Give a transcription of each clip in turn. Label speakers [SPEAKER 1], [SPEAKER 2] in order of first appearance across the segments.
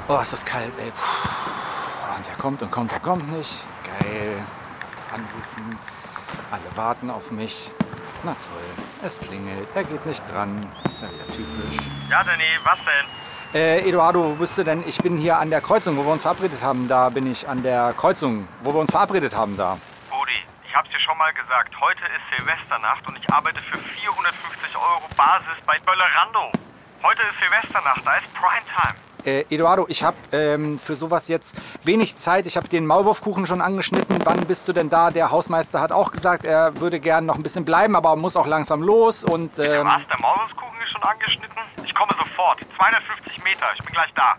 [SPEAKER 1] Oh, ist das kalt, ey. Puh. Und er kommt und kommt, er kommt nicht. Geil. Anrufen. Alle warten auf mich. Na toll, es klingelt, er geht nicht dran. Ist ja wieder typisch.
[SPEAKER 2] Ja, Danny, was denn?
[SPEAKER 1] Eduardo, wo bist du denn? Ich bin hier an der Kreuzung, wo wir uns verabredet haben. Da bin ich an der Kreuzung, wo wir uns verabredet haben, da.
[SPEAKER 2] Budi, ich hab's dir schon mal gesagt. Heute ist Silvesternacht und ich arbeite für 450 € Basis bei Böllerando. Heute ist Silvesternacht, da ist Primetime.
[SPEAKER 1] Eduardo, ich habe für sowas jetzt wenig Zeit. Ich habe den Maulwurfkuchen schon angeschnitten. Wann bist du denn da? Der Hausmeister hat auch gesagt, er würde gern noch ein bisschen bleiben, aber muss auch langsam los. Und,
[SPEAKER 2] Was? Der Maulwurfskuchen ist schon angeschnitten? Ich komme sofort. 250 Meter, ich bin gleich da.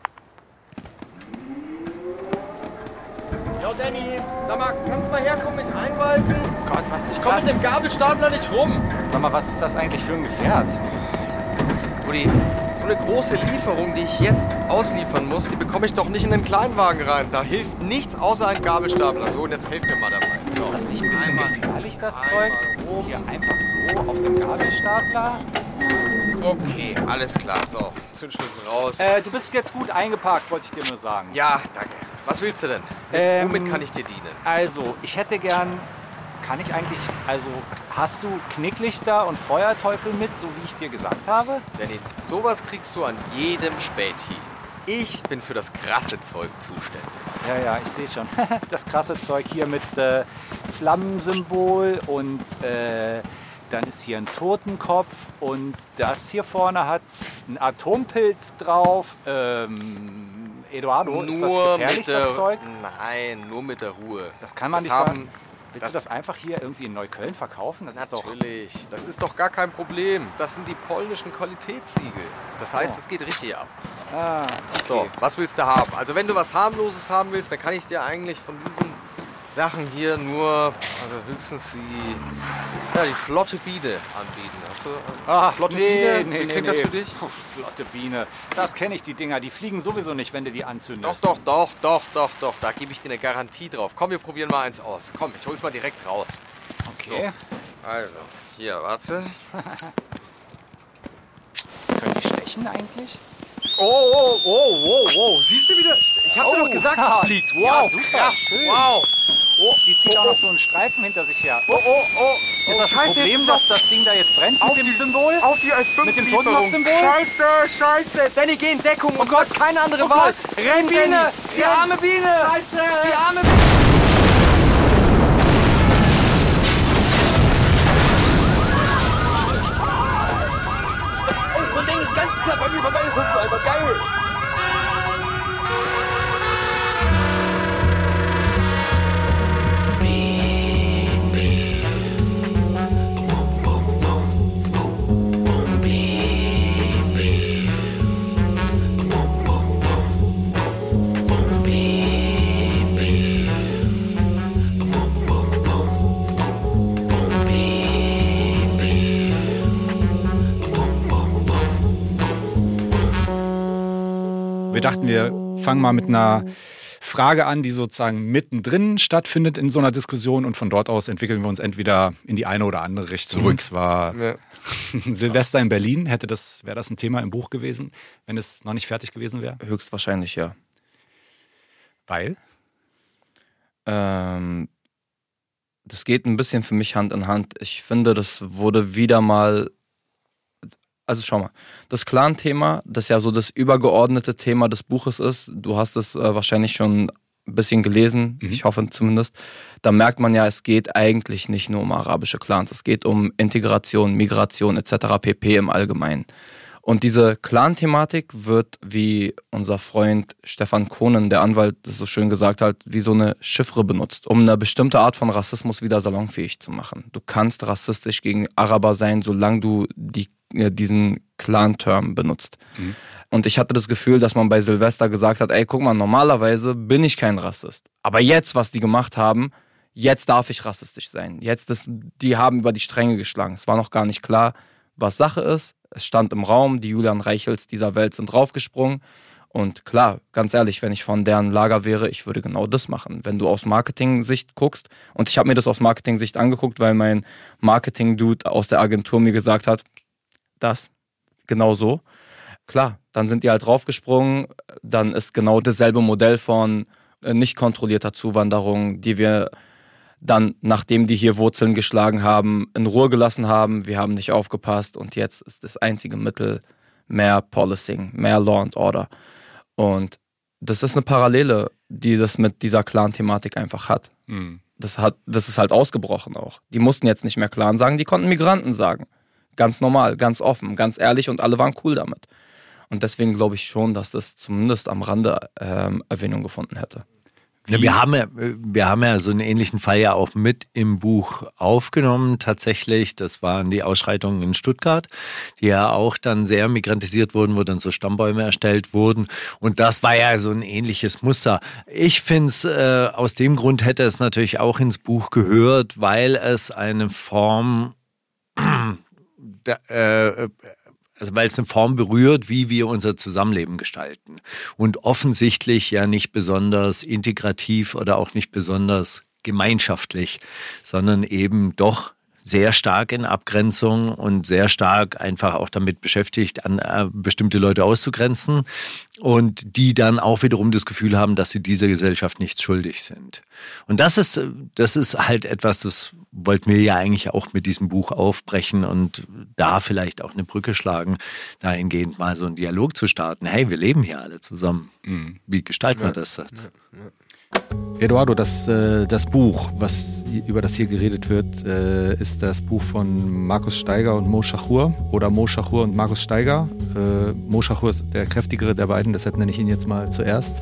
[SPEAKER 3] Jo, Danny, sag mal, kannst du mal herkommen, mich einweisen?
[SPEAKER 1] Gott, was ist
[SPEAKER 3] Ich komme
[SPEAKER 1] das?
[SPEAKER 3] mit dem Gabelstapler nicht rum.
[SPEAKER 1] Sag mal, was ist das eigentlich für ein Gefährt?
[SPEAKER 3] Rudi, so eine große Lieferung, die ich jetzt ausliefern muss, die bekomme ich doch nicht in den Kleinwagen rein. Da hilft nichts außer ein Gabelstapler. So, und jetzt helft mir mal dabei. So.
[SPEAKER 1] Ist das nicht ein bisschen gefährlich, das Zeug?
[SPEAKER 3] Rum.
[SPEAKER 1] Hier einfach so auf dem Gabelstapler?
[SPEAKER 3] Okay, alles klar. So, Zündschlüssel raus.
[SPEAKER 1] Du bist jetzt gut eingeparkt, wollte ich dir nur sagen.
[SPEAKER 3] Ja, danke. Was willst du denn? Womit kann ich dir dienen?
[SPEAKER 1] Also, ich hätte gern... hast du Knicklichter und Feuerteufel mit, so wie ich dir gesagt habe?
[SPEAKER 3] Danny, sowas kriegst du an jedem Späti. Ich bin für das krasse Zeug zuständig.
[SPEAKER 1] Ja, ich sehe schon. Das krasse Zeug hier mit Flammensymbol und dann ist hier ein Totenkopf und das hier vorne hat einen Atompilz drauf. Eduardo, ist das gefährlich, das Zeug?
[SPEAKER 3] Nein, nur mit der Ruhe.
[SPEAKER 1] Das kann man
[SPEAKER 3] das
[SPEAKER 1] nicht
[SPEAKER 3] haben.
[SPEAKER 1] Willst du das einfach hier irgendwie in Neukölln verkaufen? Das
[SPEAKER 3] Natürlich, das ist doch gar kein Problem. Das sind die polnischen Qualitätssiegel. Das heißt, es geht richtig ab.
[SPEAKER 1] Okay.
[SPEAKER 3] So, was willst du haben? Also wenn du was Harmloses haben willst, dann kann ich dir eigentlich von diesen Sachen hier nur, also höchstens die flotte Biene anbieten. Hast du,
[SPEAKER 1] flotte
[SPEAKER 3] Biene?
[SPEAKER 1] Nee,
[SPEAKER 3] Wie klingt das für dich?
[SPEAKER 1] Puh, flotte Biene. Das kenne ich, die Dinger. Die fliegen sowieso nicht, wenn du die anzündest.
[SPEAKER 3] Doch. Da gebe ich dir eine Garantie drauf. Komm, wir probieren mal eins aus. Komm, ich hol's mal direkt raus.
[SPEAKER 1] Okay.
[SPEAKER 3] So. Also, hier, warte.
[SPEAKER 1] Können die stechen eigentlich?
[SPEAKER 3] Oh. Siehst du wieder? Ich hab's dir doch gesagt, es fliegt. Wow,
[SPEAKER 1] Ja, super,
[SPEAKER 3] krass.
[SPEAKER 1] schön.
[SPEAKER 3] Wow.
[SPEAKER 1] Die zieht auch noch so einen Streifen hinter sich her. Ist das ein
[SPEAKER 3] Scheiße,
[SPEAKER 1] Problem,
[SPEAKER 3] jetzt
[SPEAKER 1] dass das Ding da jetzt brennt mit dem Symbol?
[SPEAKER 3] Auf die F5
[SPEAKER 1] Mit dem
[SPEAKER 3] Lieferung.
[SPEAKER 1] Totenkopf-Symbol?
[SPEAKER 3] Scheiße. Danny, geh in Deckung. Oh Gott, keine andere Wahl. Renn,
[SPEAKER 1] Biene!
[SPEAKER 3] Danny.
[SPEAKER 1] Die arme Biene!
[SPEAKER 3] Scheiße.
[SPEAKER 1] Die arme Biene!
[SPEAKER 4] So ein Ding ist ganz knapp an mir vorbeigeguckt, Alter. Geil!
[SPEAKER 1] Wir dachten, wir fangen mal mit einer Frage an, die sozusagen mittendrin stattfindet in so einer Diskussion und von dort aus entwickeln wir uns entweder in die eine oder andere Richtung. Und zwar Silvester in Berlin. Wäre das ein Thema im Buch gewesen, wenn es noch nicht fertig gewesen wäre?
[SPEAKER 5] Höchstwahrscheinlich, ja.
[SPEAKER 1] Weil?
[SPEAKER 5] Das geht ein bisschen für mich Hand in Hand. Ich finde, das wurde wieder mal... Also schau mal, das Clan-Thema, das ja so das übergeordnete Thema des Buches ist, du hast es wahrscheinlich schon ein bisschen gelesen, ich hoffe zumindest, da merkt man ja, es geht eigentlich nicht nur um arabische Clans, es geht um Integration, Migration etc. pp. Im Allgemeinen. Und diese Clan-Thematik wird, wie unser Freund Stefan Kohnen, der Anwalt, das so schön gesagt hat, wie so eine Chiffre benutzt, um eine bestimmte Art von Rassismus wieder salonfähig zu machen. Du kannst rassistisch gegen Araber sein, solange du diesen Clan-Term benutzt. Und ich hatte das Gefühl, dass man bei Silvester gesagt hat, ey, guck mal, normalerweise bin ich kein Rassist. Aber jetzt, was die gemacht haben, jetzt darf ich rassistisch sein. Die haben über die Stränge geschlagen. Es war noch gar nicht klar, was Sache ist. Es stand im Raum, die Julian Reichels dieser Welt sind draufgesprungen. Und klar, ganz ehrlich, wenn ich von deren Lager wäre, ich würde genau das machen. Wenn du aus Marketing-Sicht guckst, und ich habe mir das aus Marketing-Sicht angeguckt, weil mein Marketing-Dude aus der Agentur mir gesagt hat, das, genau so. klar, dann sind die halt draufgesprungen, dann ist genau dasselbe Modell von nicht kontrollierter Zuwanderung, die wir dann, nachdem die hier Wurzeln geschlagen haben, in Ruhe gelassen haben, wir haben nicht aufgepasst und jetzt ist das einzige Mittel mehr Policing, mehr Law and Order. Und das ist eine Parallele, die das mit dieser Clan-Thematik einfach hat. Mhm. Das ist halt ausgebrochen auch. Die mussten jetzt nicht mehr Clan sagen, die konnten Migranten sagen. Ganz normal, ganz offen, ganz ehrlich und alle waren cool damit. Und deswegen glaube ich schon, dass das zumindest am Rande Erwähnung gefunden hätte.
[SPEAKER 6] Ja, wir haben ja so einen ähnlichen Fall ja auch mit im Buch aufgenommen tatsächlich. Das waren die Ausschreitungen in Stuttgart, die ja auch dann sehr migrantisiert wurden, wo dann so Stammbäume erstellt wurden. Und das war ja so ein ähnliches Muster. Ich finde es, aus dem Grund hätte es natürlich auch ins Buch gehört, weil es eine Form weil es eine Form berührt, wie wir unser Zusammenleben gestalten. Und offensichtlich ja nicht besonders integrativ oder auch nicht besonders gemeinschaftlich, sondern eben doch sehr stark in Abgrenzung und sehr stark einfach auch damit beschäftigt, an bestimmte Leute auszugrenzen und die dann auch wiederum das Gefühl haben, dass sie dieser Gesellschaft nichts schuldig sind. Und das ist halt etwas, das wollten wir ja eigentlich auch mit diesem Buch aufbrechen und da vielleicht auch eine Brücke schlagen, dahingehend mal so einen Dialog zu starten. Hey, wir leben hier alle zusammen. Wie gestalten wir das jetzt?
[SPEAKER 1] Eduardo, das Buch, über das hier geredet wird, ist das Buch von Markus Steiger und Mo Shachur oder Mo Shachur und Markus Steiger. Mo Shachur ist der kräftigere der beiden, deshalb nenne ich ihn jetzt mal zuerst.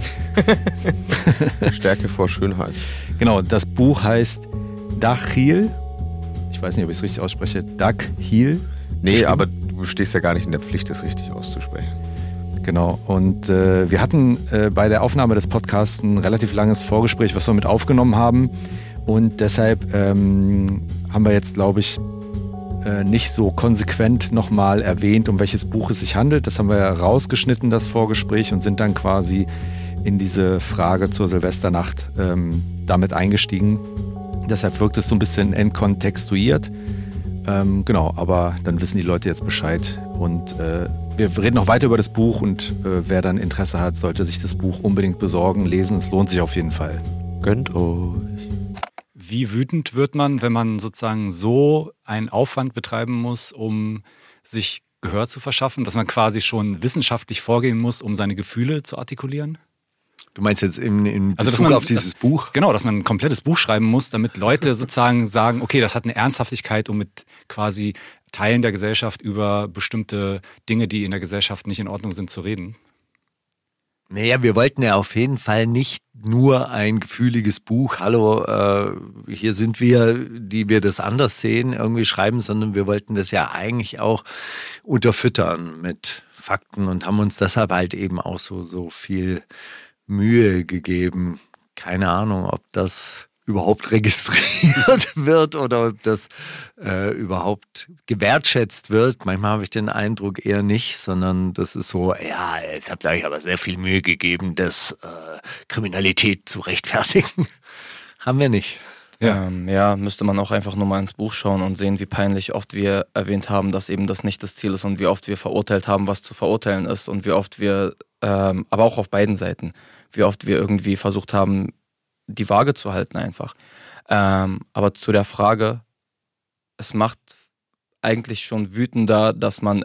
[SPEAKER 3] Stärke vor Schönheit.
[SPEAKER 1] Genau, das Buch heißt Dakhil. Ich weiß nicht, ob ich es richtig ausspreche. Dakhil.
[SPEAKER 3] Nee, bestimmt. Aber du stehst ja gar nicht in der Pflicht, das richtig auszusprechen.
[SPEAKER 1] Genau, und wir hatten bei der Aufnahme des Podcasts ein relativ langes Vorgespräch, was wir mit aufgenommen haben. Und deshalb haben wir jetzt, glaube ich, nicht so konsequent nochmal erwähnt, um welches Buch es sich handelt. Das haben wir rausgeschnitten, das Vorgespräch, und sind dann quasi in diese Frage zur Silvesternacht damit eingestiegen. Deshalb wirkt es so ein bisschen entkontextuiert. Genau, aber dann wissen die Leute jetzt Bescheid. Und wir reden noch weiter über das Buch und wer dann Interesse hat, sollte sich das Buch unbedingt besorgen, lesen. Es lohnt sich auf jeden Fall.
[SPEAKER 3] Gönnt euch.
[SPEAKER 1] Wie wütend wird man, wenn man sozusagen so einen Aufwand betreiben muss, um sich Gehör zu verschaffen, dass man quasi schon wissenschaftlich vorgehen muss, um seine Gefühle zu artikulieren?
[SPEAKER 6] Du meinst jetzt in Bezug auf dieses Buch?
[SPEAKER 1] Genau, dass man ein komplettes Buch schreiben muss, damit Leute sozusagen sagen, okay, das hat eine Ernsthaftigkeit, um mit quasi Teilen der Gesellschaft über bestimmte Dinge, die in der Gesellschaft nicht in Ordnung sind, zu reden.
[SPEAKER 6] Naja, wir wollten ja auf jeden Fall nicht nur ein gefühliges Buch, hallo, hier sind wir, die wir das anders sehen, irgendwie schreiben, sondern wir wollten das ja eigentlich auch unterfüttern mit Fakten und haben uns deshalb halt eben auch so viel Mühe gegeben. Keine Ahnung, ob das überhaupt registriert wird oder ob das überhaupt gewertschätzt wird. Manchmal habe ich den Eindruck eher nicht, sondern das ist so, ja, jetzt habt ihr euch aber sehr viel Mühe gegeben, das Kriminalität zu rechtfertigen. Haben wir nicht.
[SPEAKER 5] Ja, müsste man auch einfach nur mal ins Buch schauen und sehen, wie peinlich oft wir erwähnt haben, dass eben das nicht das Ziel ist und wie oft wir verurteilt haben, was zu verurteilen ist und wie oft wir, aber auch auf beiden Seiten, wie oft wir irgendwie versucht haben, die Waage zu halten einfach. Aber zu der Frage, es macht eigentlich schon wütender, dass man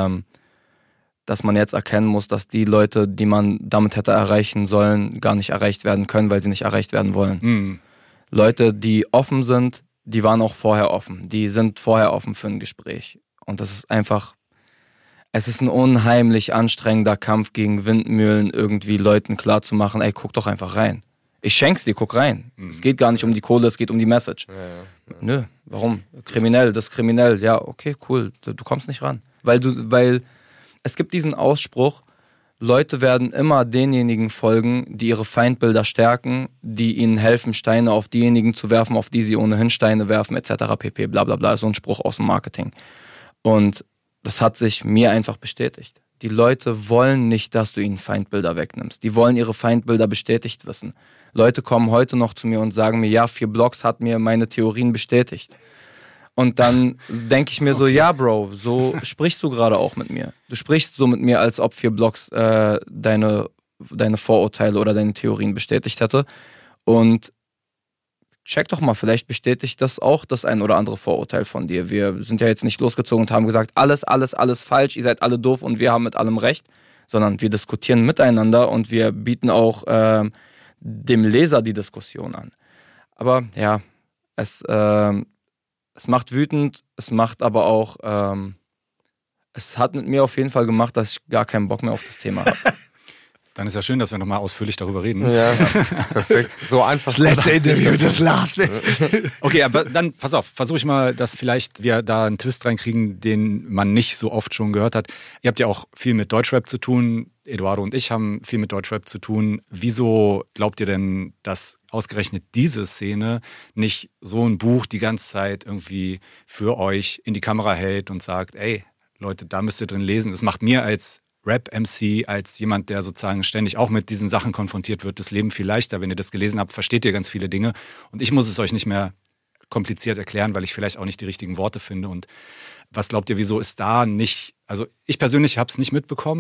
[SPEAKER 5] jetzt erkennen muss, dass die Leute, die man damit hätte erreichen sollen, gar nicht erreicht werden können, weil sie nicht erreicht werden wollen. Mhm. Leute, die offen sind, die waren auch vorher offen. Die sind vorher offen für ein Gespräch. Und das ist einfach, es ist ein unheimlich anstrengender Kampf gegen Windmühlen, irgendwie Leuten klarzumachen, ey, guck doch einfach rein. Ich schenk's dir, guck rein. Es geht gar nicht um die Kohle, es geht um die Message. Ja. Nö, warum? Kriminell, das ist kriminell. Ja, okay, cool, du kommst nicht ran. Weil es gibt diesen Ausspruch, Leute werden immer denjenigen folgen, die ihre Feindbilder stärken, die ihnen helfen, Steine auf diejenigen zu werfen, auf die sie ohnehin Steine werfen, etc. pp. Bla bla bla, so ein Spruch aus dem Marketing. Und das hat sich mir einfach bestätigt. Die Leute wollen nicht, dass du ihnen Feindbilder wegnimmst. Die wollen ihre Feindbilder bestätigt wissen. Leute kommen heute noch zu mir und sagen mir, ja, 4 Blogs hat mir meine Theorien bestätigt. Und dann denke ich mir so, ja Bro, so sprichst du gerade auch mit mir. Du sprichst so mit mir, als ob 4 Blocks deine Vorurteile oder deine Theorien bestätigt hätte. Und check doch mal, vielleicht bestätigt das auch das ein oder andere Vorurteil von dir. Wir sind ja jetzt nicht losgezogen und haben gesagt, alles falsch, ihr seid alle doof und wir haben mit allem recht, sondern wir diskutieren miteinander und wir bieten auch dem Leser die Diskussion an. Aber ja, es macht wütend, es macht aber auch, es hat mit mir auf jeden Fall gemacht, dass ich gar keinen Bock mehr auf das Thema habe.
[SPEAKER 1] Dann ist ja schön, dass wir nochmal ausführlich darüber reden.
[SPEAKER 3] Ja, perfekt. So einfach.
[SPEAKER 6] Das letzte Interview, das last.
[SPEAKER 1] Okay, aber dann, pass auf, versuche ich mal, dass vielleicht wir da einen Twist reinkriegen, den man nicht so oft schon gehört hat. Ihr habt ja auch viel mit Deutschrap zu tun. Eduardo und ich haben viel mit Deutschrap zu tun. Wieso glaubt ihr denn, dass ausgerechnet diese Szene nicht so ein Buch die ganze Zeit irgendwie für euch in die Kamera hält und sagt, ey, Leute, da müsst ihr drin lesen. Das macht mir als Rap-MC, als jemand, der sozusagen ständig auch mit diesen Sachen konfrontiert wird, das Leben viel leichter. Wenn ihr das gelesen habt, versteht ihr ganz viele Dinge. Und ich muss es euch nicht mehr kompliziert erklären, weil ich vielleicht auch nicht die richtigen Worte finde. Und was glaubt ihr, wieso ist da nicht, also ich persönlich habe es nicht mitbekommen.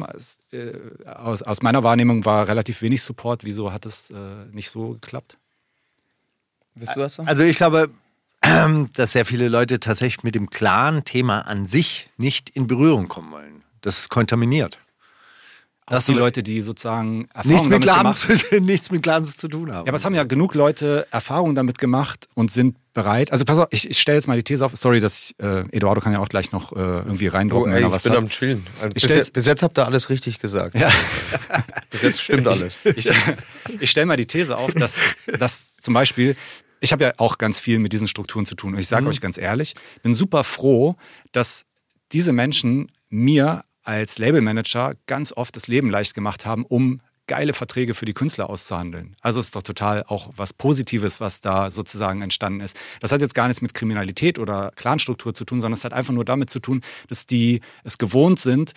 [SPEAKER 1] Aus meiner Wahrnehmung war relativ wenig Support. Wieso hat es nicht so geklappt?
[SPEAKER 5] Willst du das sagen?
[SPEAKER 6] Also ich glaube, dass sehr viele Leute tatsächlich mit dem klaren Thema an sich nicht in Berührung kommen wollen. Das ist kontaminiert.
[SPEAKER 1] Auch die Leute, die sozusagen Erfahrungen
[SPEAKER 6] nichts mit Clans zu tun haben.
[SPEAKER 1] Ja, aber es haben ja genug Leute Erfahrungen damit gemacht und sind bereit. Also pass auf, ich stelle jetzt mal die These auf. Sorry, dass Eduardo kann ja auch gleich noch irgendwie reindrucken, wenn er was
[SPEAKER 3] sagt. Ich bin
[SPEAKER 1] hat.
[SPEAKER 3] am Chillen. Bis jetzt habt ihr alles richtig gesagt.
[SPEAKER 1] Ja.
[SPEAKER 3] Bis jetzt stimmt alles.
[SPEAKER 1] Ich stelle mal die These auf, dass zum Beispiel, ich habe ja auch ganz viel mit diesen Strukturen zu tun. Und ich sage euch ganz ehrlich, bin super froh, dass diese Menschen mir als Labelmanager ganz oft das Leben leicht gemacht haben, um geile Verträge für die Künstler auszuhandeln. Also es ist doch total auch was Positives, was da sozusagen entstanden ist. Das hat jetzt gar nichts mit Kriminalität oder Clanstruktur zu tun, sondern es hat einfach nur damit zu tun, dass die es gewohnt sind,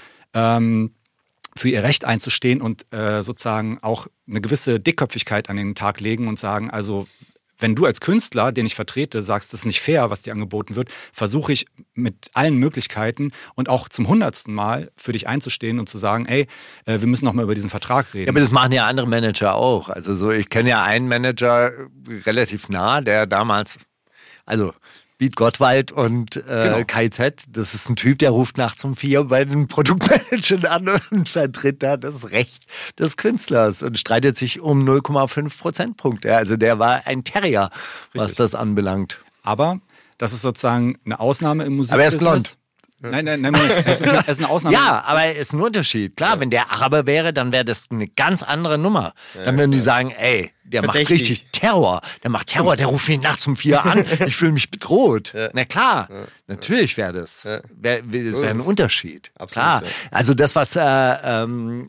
[SPEAKER 1] für ihr Recht einzustehen und sozusagen auch eine gewisse Dickköpfigkeit an den Tag legen und sagen, also wenn du als Künstler, den ich vertrete, sagst, das ist nicht fair, was dir angeboten wird, versuche ich mit allen Möglichkeiten und auch zum 100. Mal für dich einzustehen und zu sagen, ey, wir müssen noch mal über diesen Vertrag reden.
[SPEAKER 6] Ja, aber das machen ja andere Manager auch. Also so, ich kenne ja einen Manager relativ nah, der damals, also Beat Gottwald und
[SPEAKER 1] Genau.
[SPEAKER 6] KZ, das ist ein Typ, der ruft nachts um 4 bei den Produktmanagern an und vertritt da das Recht des Künstlers und streitet sich um 0,5 Prozentpunkte. Also der war ein Terrier, was
[SPEAKER 1] Richtig.
[SPEAKER 6] das anbelangt.
[SPEAKER 1] Aber das ist sozusagen eine Ausnahme im Musikbusiness.
[SPEAKER 6] Aber er ist blond.
[SPEAKER 1] Nein, Moment. Es ist eine Ausnahme.
[SPEAKER 6] Ja, aber es ist ein Unterschied. Klar, wenn der Araber wäre, dann wäre das eine ganz andere Nummer. Dann würden die sagen, ey, der macht richtig Terror. Der ruft mich nachts um 4 an. Ich fühle mich bedroht. Na klar, natürlich wäre das. Das wäre ein Unterschied.
[SPEAKER 3] Absolut,
[SPEAKER 6] Klar.
[SPEAKER 3] ja.
[SPEAKER 6] Also das, was der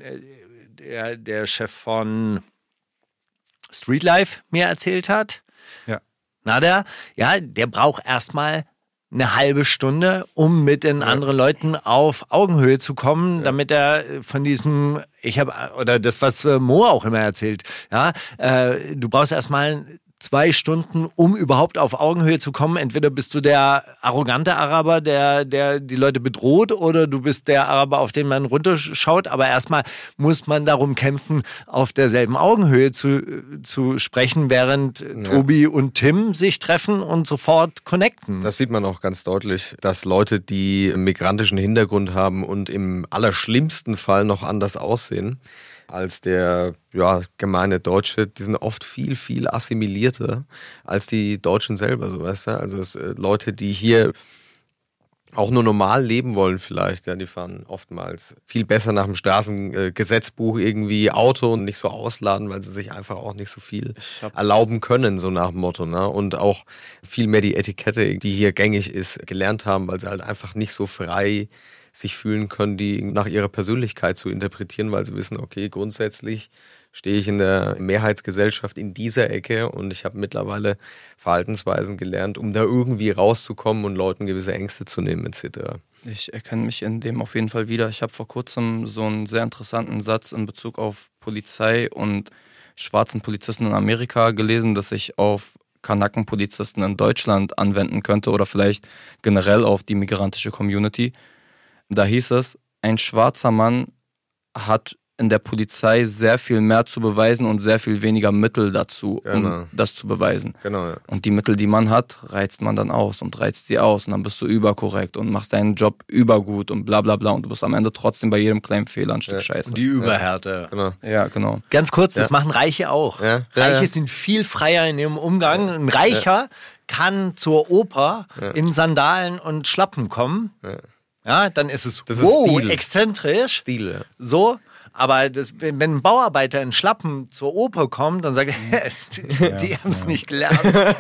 [SPEAKER 6] Chef von Streetlife mir erzählt hat,
[SPEAKER 1] Ja.
[SPEAKER 6] der braucht erstmal eine halbe Stunde, um mit den anderen Leuten auf Augenhöhe zu kommen, damit er von diesem, oder das, was Mo auch immer erzählt, du brauchst erstmal 2 Stunden, um überhaupt auf Augenhöhe zu kommen. Entweder bist du der arrogante Araber, der die Leute bedroht, oder du bist der Araber, auf den man runterschaut. Aber erstmal muss man darum kämpfen, auf derselben Augenhöhe zu sprechen, während Tobi und Tim sich treffen und sofort connecten.
[SPEAKER 3] Das sieht man auch ganz deutlich, dass Leute, die einen migrantischen Hintergrund haben und im allerschlimmsten Fall noch anders aussehen als der gemeine Deutsche, die sind oft viel, viel assimilierter als die Deutschen selber, so weißt du. Also Leute, die hier auch nur normal leben wollen vielleicht, die fahren oftmals viel besser nach dem Straßengesetzbuch irgendwie Auto und nicht so ausladen, weil sie sich einfach auch nicht so viel erlauben können, so nach dem Motto, ne? Und auch viel mehr die Etikette, die hier gängig ist, gelernt haben, weil sie halt einfach nicht so frei sich fühlen können, die nach ihrer Persönlichkeit zu interpretieren, weil sie wissen, okay, grundsätzlich stehe ich in der Mehrheitsgesellschaft in dieser Ecke und ich habe mittlerweile Verhaltensweisen gelernt, um da irgendwie rauszukommen und Leuten gewisse Ängste zu nehmen etc.
[SPEAKER 5] Ich erkenne mich in dem auf jeden Fall wieder. Ich habe vor kurzem so einen sehr interessanten Satz in Bezug auf Polizei und schwarzen Polizisten in Amerika gelesen, dass sich auf Kanakenpolizisten in Deutschland anwenden könnte oder vielleicht generell auf die migrantische Community. Da hieß es, ein schwarzer Mann hat in der Polizei sehr viel mehr zu beweisen und sehr viel weniger Mittel dazu, um das zu beweisen.
[SPEAKER 3] Genau, ja.
[SPEAKER 5] Und die Mittel, die man hat, reizt man dann aus und reizt sie aus und dann bist du überkorrekt und machst deinen Job übergut und bla bla bla und du bist am Ende trotzdem bei jedem kleinen Fehler ein Stück Scheiße.
[SPEAKER 6] Die Überhärte.
[SPEAKER 3] Genau.
[SPEAKER 5] Ja, genau.
[SPEAKER 6] Ganz kurz, das machen Reiche auch.
[SPEAKER 3] Ja.
[SPEAKER 6] Reiche sind viel freier in ihrem Umgang. Ein Reicher kann zur Oper in Sandalen und Schlappen kommen. Ja, dann ist es
[SPEAKER 3] Das ist Stil.
[SPEAKER 6] exzentrisch.
[SPEAKER 3] Stil, ja.
[SPEAKER 6] So. Aber wenn ein Bauarbeiter in Schlappen zur Oper kommt, dann sage ich, die haben es nicht gelernt.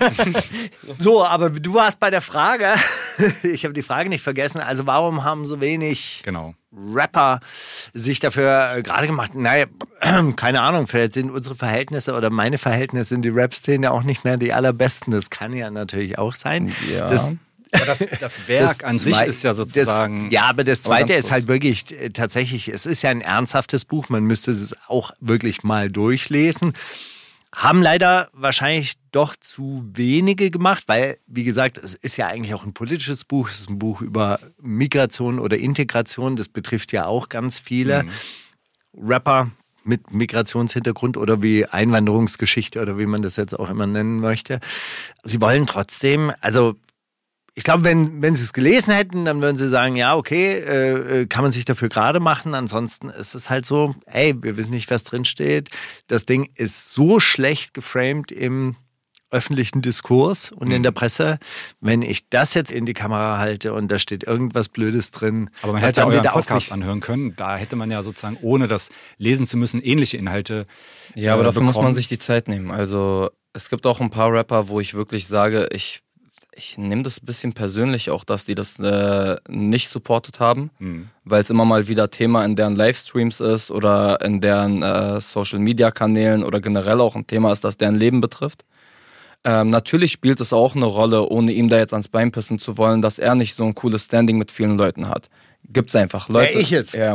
[SPEAKER 6] So, aber du warst bei der Frage, ich habe die Frage nicht vergessen, also warum haben so wenig Rapper sich dafür gerade gemacht? Naja, keine Ahnung, vielleicht sind unsere Verhältnisse oder meine Verhältnisse in die Rap-Szene auch nicht mehr die allerbesten. Das kann ja natürlich auch sein.
[SPEAKER 5] Ja.
[SPEAKER 1] Aber das Werk an sich ist ja sozusagen...
[SPEAKER 6] aber das Zweite ist halt wirklich tatsächlich, es ist ja ein ernsthaftes Buch, man müsste es auch wirklich mal durchlesen. Haben leider wahrscheinlich doch zu wenige gemacht, weil, wie gesagt, es ist ja eigentlich auch ein politisches Buch, es ist ein Buch über Migration oder Integration, das betrifft ja auch ganz viele Rapper mit Migrationshintergrund oder wie Einwanderungsgeschichte oder wie man das jetzt auch immer nennen möchte. Sie wollen trotzdem, also ich glaube, wenn sie es gelesen hätten, dann würden sie sagen, ja, okay, kann man sich dafür gerade machen. Ansonsten ist es halt so, ey, wir wissen nicht, was drinsteht. Das Ding ist so schlecht geframed im öffentlichen Diskurs und in der Presse. Wenn ich das jetzt in die Kamera halte und da steht irgendwas Blödes drin.
[SPEAKER 1] Aber man hätte ja euren Podcast anhören können. Da hätte man ja sozusagen, ohne das lesen zu müssen, ähnliche Inhalte
[SPEAKER 5] Ja, aber dafür muss man sich die Zeit nehmen. Also es gibt auch ein paar Rapper, wo ich wirklich sage, ich nehme das ein bisschen persönlich auch, dass die das nicht supportet haben, weil es immer mal wieder Thema in deren Livestreams ist oder in deren Social-Media-Kanälen oder generell auch ein Thema ist, das deren Leben betrifft. Natürlich spielt es auch eine Rolle, ohne ihm da jetzt ans Bein pissen zu wollen, dass er nicht so ein cooles Standing mit vielen Leuten hat. Gibt's einfach. Leute.
[SPEAKER 6] Ja, ich jetzt.
[SPEAKER 5] Ja.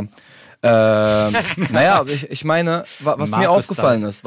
[SPEAKER 5] Naja, ich meine, was mir aufgefallen ist,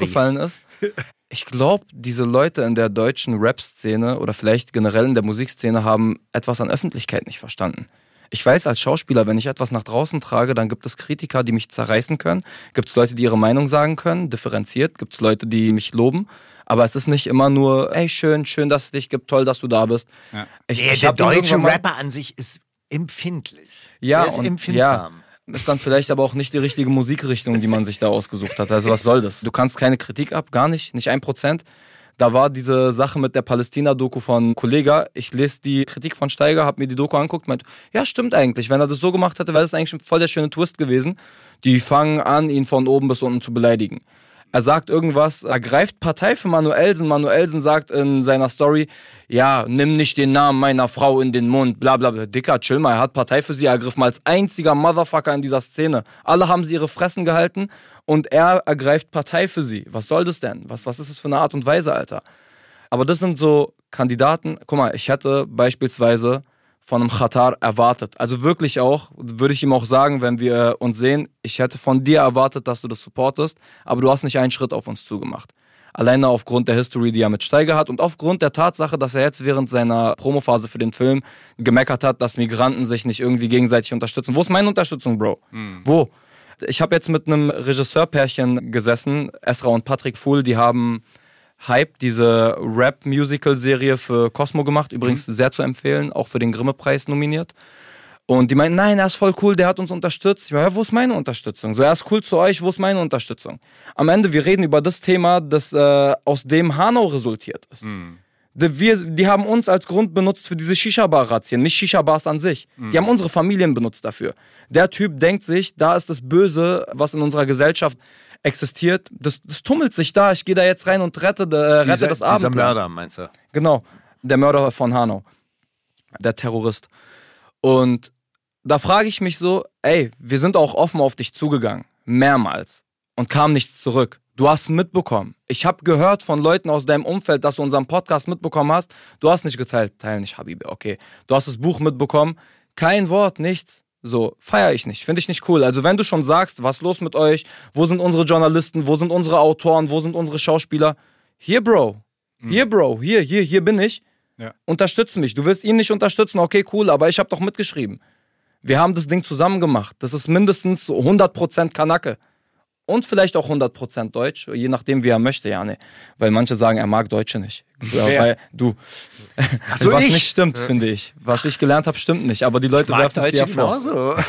[SPEAKER 5] ich glaube, diese Leute in der deutschen Rap-Szene oder vielleicht generell in der Musikszene haben etwas an Öffentlichkeit nicht verstanden. Ich weiß als Schauspieler, wenn ich etwas nach draußen trage, dann gibt es Kritiker, die mich zerreißen können. Gibt es Leute, die ihre Meinung sagen können, differenziert. Gibt es Leute, die mich loben. Aber es ist nicht immer nur, ey, schön, dass es dich gibt, toll, dass du da bist.
[SPEAKER 6] Ja. Der deutsche Rapper an sich ist empfindlich.
[SPEAKER 5] Ja,
[SPEAKER 6] der ist empfindsam.
[SPEAKER 5] Ja, ist dann vielleicht aber auch nicht die richtige Musikrichtung, die man sich da ausgesucht hat. Also was soll das? Du kannst keine Kritik ab, gar nicht 1%. Da war diese Sache mit der Palästina-Doku von Kollega. Ich lese die Kritik von Steiger, habe mir die Doku angeguckt, meinte, ja, stimmt eigentlich. Wenn er das so gemacht hätte, wäre das eigentlich voll der schöne Twist gewesen. Die fangen an, ihn von oben bis unten zu beleidigen. Er sagt irgendwas, er greift Partei für Manuelsen. Manuelsen sagt in seiner Story, ja, nimm nicht den Namen meiner Frau in den Mund, bla bla bla. Dicker, chill mal, er hat Partei für sie ergriffen als einziger Motherfucker in dieser Szene. Alle haben sie ihre Fressen gehalten und er ergreift Partei für sie. Was soll das denn? Was ist das für eine Art und Weise, Alter? Aber das sind so Kandidaten, guck mal, ich hätte beispielsweise von einem Khatar erwartet. Also wirklich auch, würde ich ihm auch sagen, wenn wir uns sehen, ich hätte von dir erwartet, dass du das supportest, aber du hast nicht einen Schritt auf uns zugemacht. Alleine aufgrund der History, die er mit Steiger hat und aufgrund der Tatsache, dass er jetzt während seiner Promophase für den Film gemeckert hat, dass Migranten sich nicht irgendwie gegenseitig unterstützen. Wo ist meine Unterstützung, Bro? Wo? Ich habe jetzt mit einem Regisseurpärchen gesessen, Esra und Patrick Fuhl, die haben Hype, diese Rap-Musical-Serie für Cosmo gemacht, übrigens sehr zu empfehlen, auch für den Grimme-Preis nominiert. Und die meinten, nein, er ist voll cool, der hat uns unterstützt. Ich meine, ja, wo ist meine Unterstützung? So, er ist cool zu euch, wo ist meine Unterstützung? Am Ende, wir reden über das Thema, das aus dem Hanau resultiert ist. Die haben uns als Grund benutzt für diese Shisha-Bar-Razzien, nicht Shisha-Bars an sich. Die haben unsere Familien benutzt dafür. Der Typ denkt sich, da ist das Böse, was in unserer Gesellschaft existiert, das tummelt sich da, ich gehe da jetzt rein und rette das Abendland.
[SPEAKER 6] Dieser Mörder, meinst du?
[SPEAKER 5] Genau, der Mörder von Hanau, der Terrorist. Und da frage ich mich so, ey, wir sind auch offen auf dich zugegangen, mehrmals, und kam nichts zurück. Du hast mitbekommen. Ich habe gehört von Leuten aus deinem Umfeld, dass du unseren Podcast mitbekommen hast. Du hast nicht geteilt, teil nicht, Habibi, okay. Du hast das Buch mitbekommen, kein Wort, nichts. So, feiere ich nicht, finde ich nicht cool. Also wenn du schon sagst, was ist los mit euch, wo sind unsere Journalisten, wo sind unsere Autoren, wo sind unsere Schauspieler? Hier, Bro, Hier, Bro, hier bin ich.
[SPEAKER 1] Ja.
[SPEAKER 5] Unterstütze mich. Du willst ihn nicht unterstützen, okay, cool, aber ich habe doch mitgeschrieben. Wir haben das Ding zusammen gemacht. Das ist mindestens 100% Kanake. Und vielleicht auch 100% Deutsch, je nachdem, wie er möchte, ja, ne. Weil manche sagen, er mag Deutsche nicht. Ja, weil du, was nicht stimmt, finde ich. Was ich gelernt habe, stimmt nicht. Aber die Leute werfen es dir ja vor.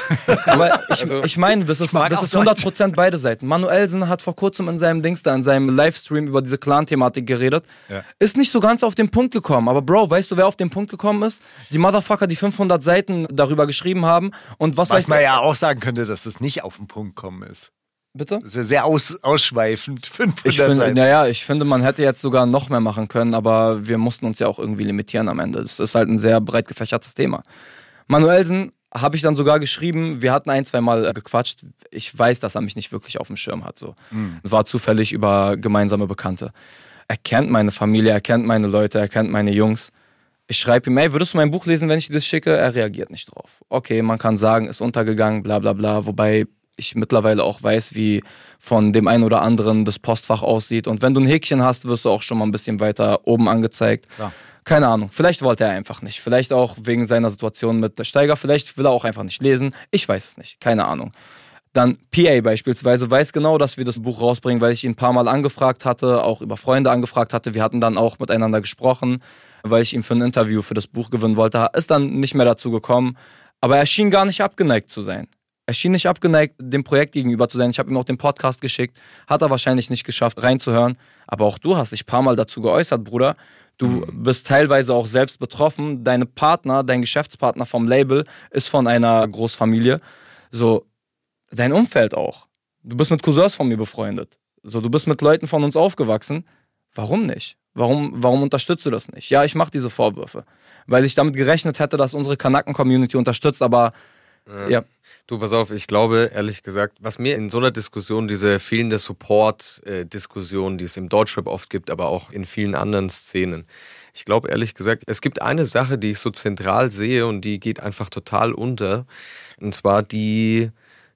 [SPEAKER 5] Aber ich meine, das ist 100% beide Seiten. Manuelsen hat vor kurzem in seinem in seinem Livestream über diese Clan-Thematik geredet. Ja. Ist nicht so ganz auf den Punkt gekommen. Aber Bro, weißt du, wer auf den Punkt gekommen ist? Die Motherfucker, die 500 Seiten darüber geschrieben haben. Und was
[SPEAKER 6] man ja auch sagen könnte, dass es nicht auf den Punkt gekommen ist.
[SPEAKER 5] Bitte?
[SPEAKER 6] Das ist ja sehr ausschweifend. 500 Seiten.
[SPEAKER 5] Ich finde, man hätte jetzt sogar noch mehr machen können, aber wir mussten uns ja auch irgendwie limitieren am Ende. Das ist halt ein sehr breit gefächertes Thema. Manuelsen habe ich dann sogar geschrieben, wir hatten 1-2 Mal gequatscht. Ich weiß, dass er mich nicht wirklich auf dem Schirm hat. So. War zufällig über gemeinsame Bekannte. Er kennt meine Familie, er kennt meine Leute, er kennt meine Jungs. Ich schreibe ihm, ey, würdest du mein Buch lesen, wenn ich dir das schicke? Er reagiert nicht drauf. Okay, man kann sagen, ist untergegangen, bla bla bla, wobei ich mittlerweile auch weiß, wie von dem einen oder anderen das Postfach aussieht. Und wenn du ein Häkchen hast, wirst du auch schon mal ein bisschen weiter oben angezeigt. Ja. Keine Ahnung, vielleicht wollte er einfach nicht. Vielleicht auch wegen seiner Situation mit der Steiger. Vielleicht will er auch einfach nicht lesen. Ich weiß es nicht, keine Ahnung. Dann PA beispielsweise weiß genau, dass wir das Buch rausbringen, weil ich ihn ein paar Mal angefragt hatte, auch über Freunde angefragt hatte. Wir hatten dann auch miteinander gesprochen, weil ich ihn für ein Interview für das Buch gewinnen wollte. Ist dann nicht mehr dazu gekommen. Aber er schien gar nicht abgeneigt zu sein. Er schien nicht abgeneigt, dem Projekt gegenüber zu sein. Ich habe ihm auch den Podcast geschickt. Hat er wahrscheinlich nicht geschafft, reinzuhören. Aber auch du hast dich ein paar Mal dazu geäußert, Bruder. Du bist teilweise auch selbst betroffen. Dein Geschäftspartner vom Label ist von einer Großfamilie. So, dein Umfeld auch. Du bist mit Cousins von mir befreundet. So, du bist mit Leuten von uns aufgewachsen. Warum nicht? Warum unterstützt du das nicht? Ja, ich mache diese Vorwürfe. Weil ich damit gerechnet hätte, dass unsere Kanaken-Community unterstützt, aber ja.
[SPEAKER 3] Du, pass auf, ich glaube, ehrlich gesagt, was mir in so einer Diskussion, diese fehlende Support-Diskussion, die es im Deutschrap oft gibt, aber auch in vielen anderen Szenen, ich glaube, ehrlich gesagt, es gibt eine Sache, die ich so zentral sehe und die geht einfach total unter, und zwar die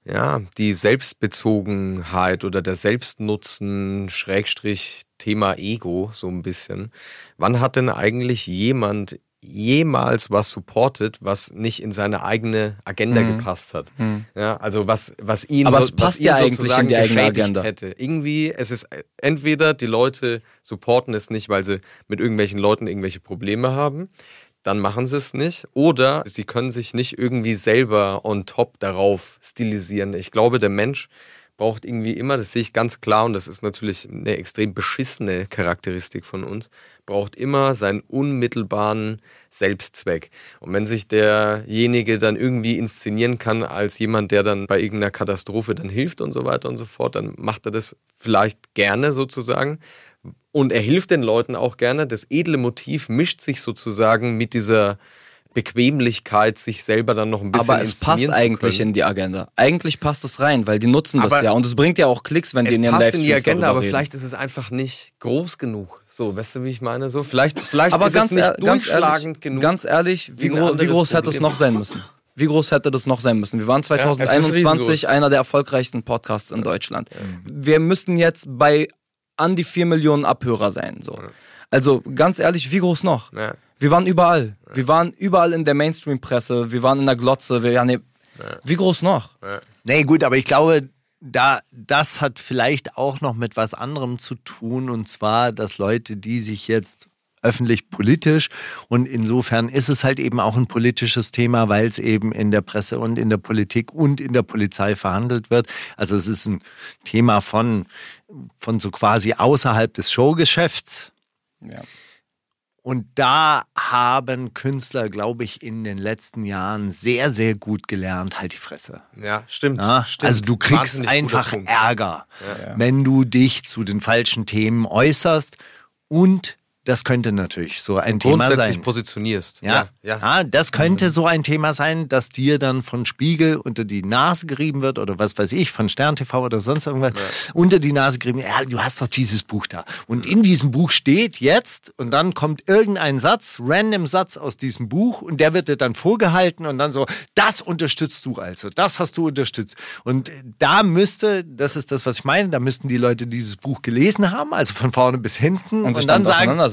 [SPEAKER 3] Selbstbezogenheit oder der Selbstnutzen / Thema Ego, so ein bisschen. Wann hat denn eigentlich jemand jemals was supportet, was nicht in seine eigene Agenda gepasst hat? Ja, also was ihn,
[SPEAKER 5] aber es passt ja eigentlich in die eigene Agenda.
[SPEAKER 3] Hätte. Irgendwie, es ist entweder die Leute supporten es nicht, weil sie mit irgendwelchen Leuten irgendwelche Probleme haben, dann machen sie es nicht, oder sie können sich nicht irgendwie selber on top darauf stilisieren. Ich glaube, der Mensch braucht irgendwie immer, das sehe ich ganz klar, und das ist natürlich eine extrem beschissene Charakteristik von uns, braucht immer seinen unmittelbaren Selbstzweck. Und wenn sich derjenige dann irgendwie inszenieren kann als jemand, der dann bei irgendeiner Katastrophe dann hilft und so weiter und so fort, dann macht er das vielleicht gerne sozusagen. Und er hilft den Leuten auch gerne. Das edle Motiv mischt sich sozusagen mit dieser Bequemlichkeit, sich selber dann noch ein bisschen inszenieren zu können.
[SPEAKER 5] Aber es passt eigentlich in die Agenda. Eigentlich passt es rein, weil die nutzen das ja. Und es bringt ja auch Klicks, wenn die in ihren Livestreams
[SPEAKER 3] darüber reden. Es passt in die Agenda, aber vielleicht ist es einfach nicht groß genug. So, weißt du, wie ich meine? So, vielleicht
[SPEAKER 5] aber
[SPEAKER 3] ist es nicht durchschlagend genug.
[SPEAKER 5] Ganz ehrlich, wie groß hätte es noch sein müssen? Wie groß hätte das noch sein müssen? Wir waren 2021 einer der erfolgreichsten Podcasts in Deutschland. Wir müssten jetzt bei an die 4 Millionen Abhörer sein. So. Also ganz ehrlich, wie groß noch? Ja. Wir waren überall. Ja. Wir waren überall in der Mainstream-Presse. Wir waren in der Glotze. Wie groß noch?
[SPEAKER 6] Ja. Nee, gut, aber ich glaube, das hat vielleicht auch noch mit was anderem zu tun. Und zwar, dass Leute, die sich jetzt öffentlich politisch, und insofern ist es halt eben auch ein politisches Thema, weil es eben in der Presse und in der Politik und in der Polizei verhandelt wird. Also es ist ein Thema von so quasi außerhalb des Showgeschäfts.
[SPEAKER 5] Ja.
[SPEAKER 6] Und da haben Künstler, glaube ich, in den letzten Jahren sehr, sehr gut gelernt, halt die Fresse.
[SPEAKER 3] Ja, stimmt.
[SPEAKER 6] Ja?
[SPEAKER 3] Stimmt.
[SPEAKER 6] Also du kriegst einfach Ärger, wenn du dich zu den falschen Themen äußerst, und das könnte natürlich so ein Thema sein.
[SPEAKER 3] Grundsätzlich positionierst.
[SPEAKER 6] Ja, das könnte so ein Thema sein, dass dir dann von Spiegel unter die Nase gerieben wird oder was weiß ich, von Stern TV oder sonst irgendwas, unter die Nase gerieben, ja, du hast doch dieses Buch da. Und in diesem Buch steht jetzt, und dann kommt irgendein Satz, random Satz aus diesem Buch, und der wird dir dann vorgehalten und dann so, das unterstützt du also, das hast du unterstützt. Und da das ist das, was ich meine, da müssten die Leute dieses Buch gelesen haben, also von vorne bis hinten, und dann sagen,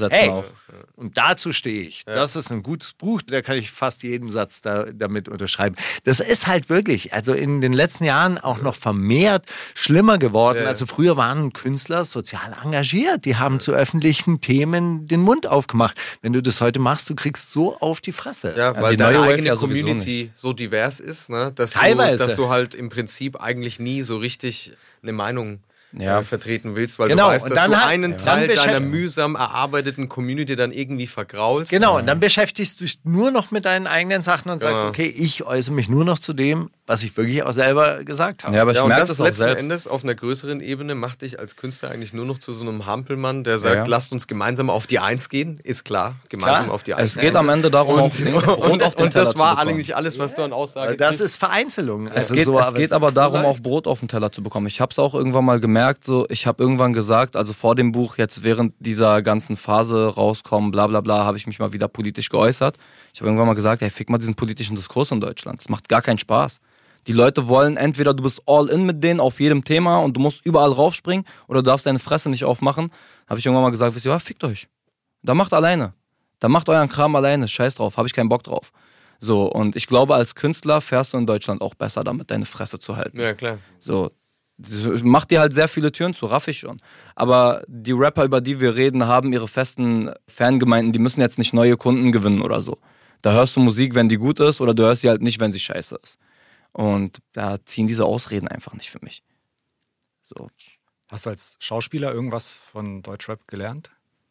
[SPEAKER 5] übersetzen auch.
[SPEAKER 6] Und dazu stehe ich. Ja. Das ist ein gutes Buch, da kann ich fast jeden Satz damit unterschreiben. Das ist halt wirklich, also in den letzten Jahren auch noch vermehrt schlimmer geworden. Ja. Also früher waren Künstler sozial engagiert, die haben zu öffentlichen Themen den Mund aufgemacht. Wenn du das heute machst, du kriegst so auf die Fresse.
[SPEAKER 3] Ja, weil deine eigene Community so divers ist, ne, dass du halt im Prinzip eigentlich nie so richtig eine Meinung vertreten willst, weil du weißt, dass du einen Teil deiner mühsam erarbeiteten Community dann irgendwie vergraulst.
[SPEAKER 6] Genau, und dann beschäftigst du dich nur noch mit deinen eigenen Sachen und sagst, okay, ich äußere mich nur noch zu dem, was ich wirklich auch selber gesagt habe.
[SPEAKER 5] Ja, aber ich merke
[SPEAKER 3] das
[SPEAKER 5] auch
[SPEAKER 3] letzten
[SPEAKER 5] selbst.
[SPEAKER 3] Endes auf einer größeren Ebene macht dich als Künstler eigentlich nur noch zu so einem Hampelmann, der sagt, lasst uns gemeinsam auf die Eins gehen. Ist klar, gemeinsam auf die Eins.
[SPEAKER 5] Es geht am Ende darum,
[SPEAKER 3] und das war eigentlich alles, was du an Aussage
[SPEAKER 6] Das ist Vereinzelung.
[SPEAKER 5] Also es geht aber darum, auch Brot auf den Teller zu bekommen. Ich habe es auch irgendwann mal gemerkt, ich habe irgendwann gesagt, also vor dem Buch, jetzt während dieser ganzen Phase rauskommen, bla bla bla, habe ich mich mal wieder politisch geäußert. Ich habe irgendwann mal gesagt, fick mal diesen politischen Diskurs in Deutschland. Das macht gar keinen Spaß. Die Leute wollen entweder du bist all in mit denen auf jedem Thema und du musst überall raufspringen oder du darfst deine Fresse nicht aufmachen. Habe ich irgendwann mal gesagt, wisst ihr, fickt euch. Da macht alleine. Da macht euren Kram alleine. Scheiß drauf, habe ich keinen Bock drauf. So, und ich glaube, als Künstler fährst du in Deutschland auch besser damit, deine Fresse zu halten.
[SPEAKER 3] Ja, klar.
[SPEAKER 5] So, macht dir halt sehr viele Türen zu, raff ich schon. Aber die Rapper, über die wir reden, haben ihre festen Fangemeinden, die müssen jetzt nicht neue Kunden gewinnen oder so. Da hörst du Musik, wenn die gut ist, oder du hörst sie halt nicht, wenn sie scheiße ist. Und da ziehen diese Ausreden einfach nicht für mich. So.
[SPEAKER 1] Hast du als Schauspieler irgendwas von Deutschrap gelernt?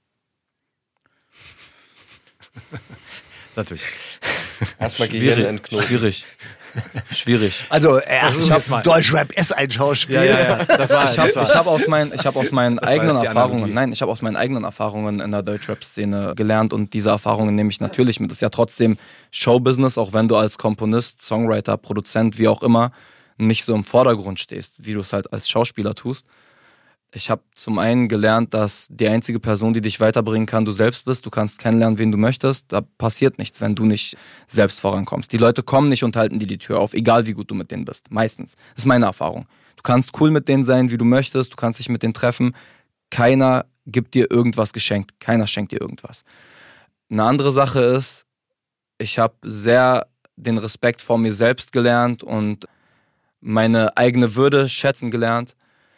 [SPEAKER 1] Natürlich.
[SPEAKER 3] Erstmal Gehirn entknoten.
[SPEAKER 5] Schwierig.
[SPEAKER 6] Also erstens, Deutschrap ist ein Schauspiel.
[SPEAKER 1] Ja.
[SPEAKER 5] Ich habe aus meinen eigenen Erfahrungen, ich habe aus meinen eigenen Erfahrungen in der Deutschrap-Szene gelernt und diese Erfahrungen nehme ich natürlich mit. Das ist ja trotzdem Showbusiness, auch wenn du als Komponist, Songwriter, Produzent, wie auch immer, nicht so im Vordergrund stehst, wie du es halt als Schauspieler tust. Ich habe zum einen gelernt, dass die einzige Person, die dich weiterbringen kann, du selbst bist. Du kannst kennenlernen, wen du möchtest. Da passiert nichts, wenn du nicht selbst vorankommst. Die Leute kommen nicht und halten dir die Tür auf, egal wie gut du mit denen bist. Meistens. Das ist meine Erfahrung. Du kannst cool mit denen sein, wie du möchtest. Du kannst dich mit denen treffen. Keiner gibt dir irgendwas geschenkt. Keiner schenkt dir irgendwas. Eine andere Sache ist, ich habe sehr den Respekt vor mir selbst gelernt und meine eigene Würde schätzen gelernt.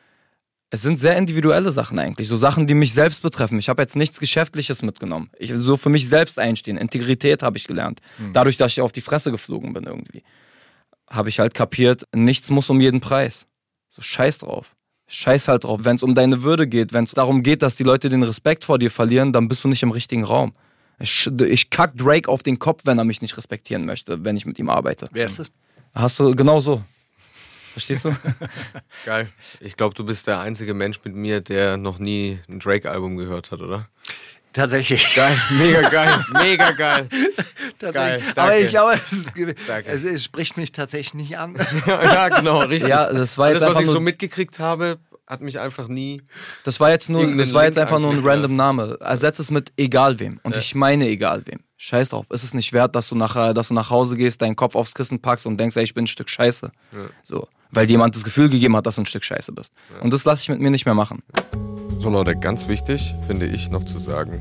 [SPEAKER 5] Es sind sehr individuelle Sachen eigentlich, so Sachen, die mich selbst betreffen. Ich habe jetzt nichts Geschäftliches mitgenommen. Ich so für mich selbst einstehen. Integrität habe ich gelernt. Dadurch, dass ich auf die Fresse geflogen bin irgendwie, habe ich halt kapiert, nichts muss um jeden Preis. So scheiß drauf. Scheiß halt drauf. Wenn es um deine Würde geht, wenn es darum geht, dass die Leute den Respekt vor dir verlieren, dann bist du nicht im richtigen Raum. Ich kack Drake auf den Kopf, wenn er mich nicht respektieren möchte, wenn ich mit ihm arbeite.
[SPEAKER 6] Wer ist das?
[SPEAKER 5] Hast du genau so. Verstehst du?
[SPEAKER 3] Geil. Ich glaube, du bist der einzige Mensch mit mir, der noch nie ein Drake-Album gehört hat, oder?
[SPEAKER 6] Tatsächlich.
[SPEAKER 3] Geil, mega geil, mega geil.
[SPEAKER 6] Geil, aber ich glaube, es spricht mich tatsächlich nicht an.
[SPEAKER 3] Ja, genau, richtig.
[SPEAKER 5] Ja, das war jetzt
[SPEAKER 3] alles, was ich so mitgekriegt habe, hat mich einfach nie...
[SPEAKER 5] Das war jetzt einfach nur ein random Name. Ersetz es mit egal wem. Und ich meine egal wem. Scheiß drauf. Ist es nicht wert, dass du nach Hause gehst, deinen Kopf aufs Kissen packst und denkst, ey, ich bin ein Stück Scheiße. Ja. So. Weil dir jemand das Gefühl gegeben hat, dass du ein Stück Scheiße bist. Ja. Und das lasse ich mit mir nicht mehr machen.
[SPEAKER 3] So, Leute, ganz wichtig, finde ich noch zu sagen,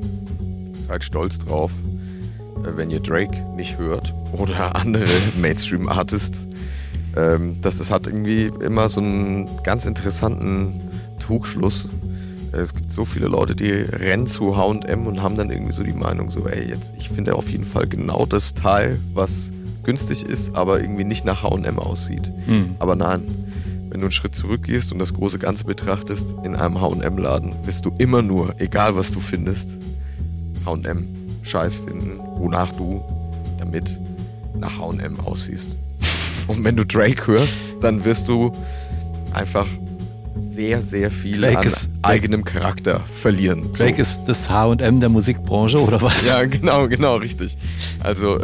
[SPEAKER 3] seid stolz drauf, wenn ihr Drake nicht hört oder andere Mainstream-Artists. Das hat irgendwie immer so einen ganz interessanten Trugschluss. Es gibt so viele Leute, die rennen zu H&M und haben dann irgendwie so die Meinung so, ey, ich finde auf jeden Fall genau das Teil, was günstig ist, aber irgendwie nicht nach H&M aussieht. Aber nein, wenn du einen Schritt zurückgehst und das große Ganze betrachtest, in einem H&M-Laden wirst du immer nur, egal was du findest, H&M Scheiß finden, wonach du damit nach H&M aussiehst. Und wenn du Drake hörst, dann wirst du einfach sehr, sehr viel an eigenem Charakter verlieren.
[SPEAKER 1] Drake ist das H&M der Musikbranche, oder was?
[SPEAKER 3] Ja, genau, richtig. Also,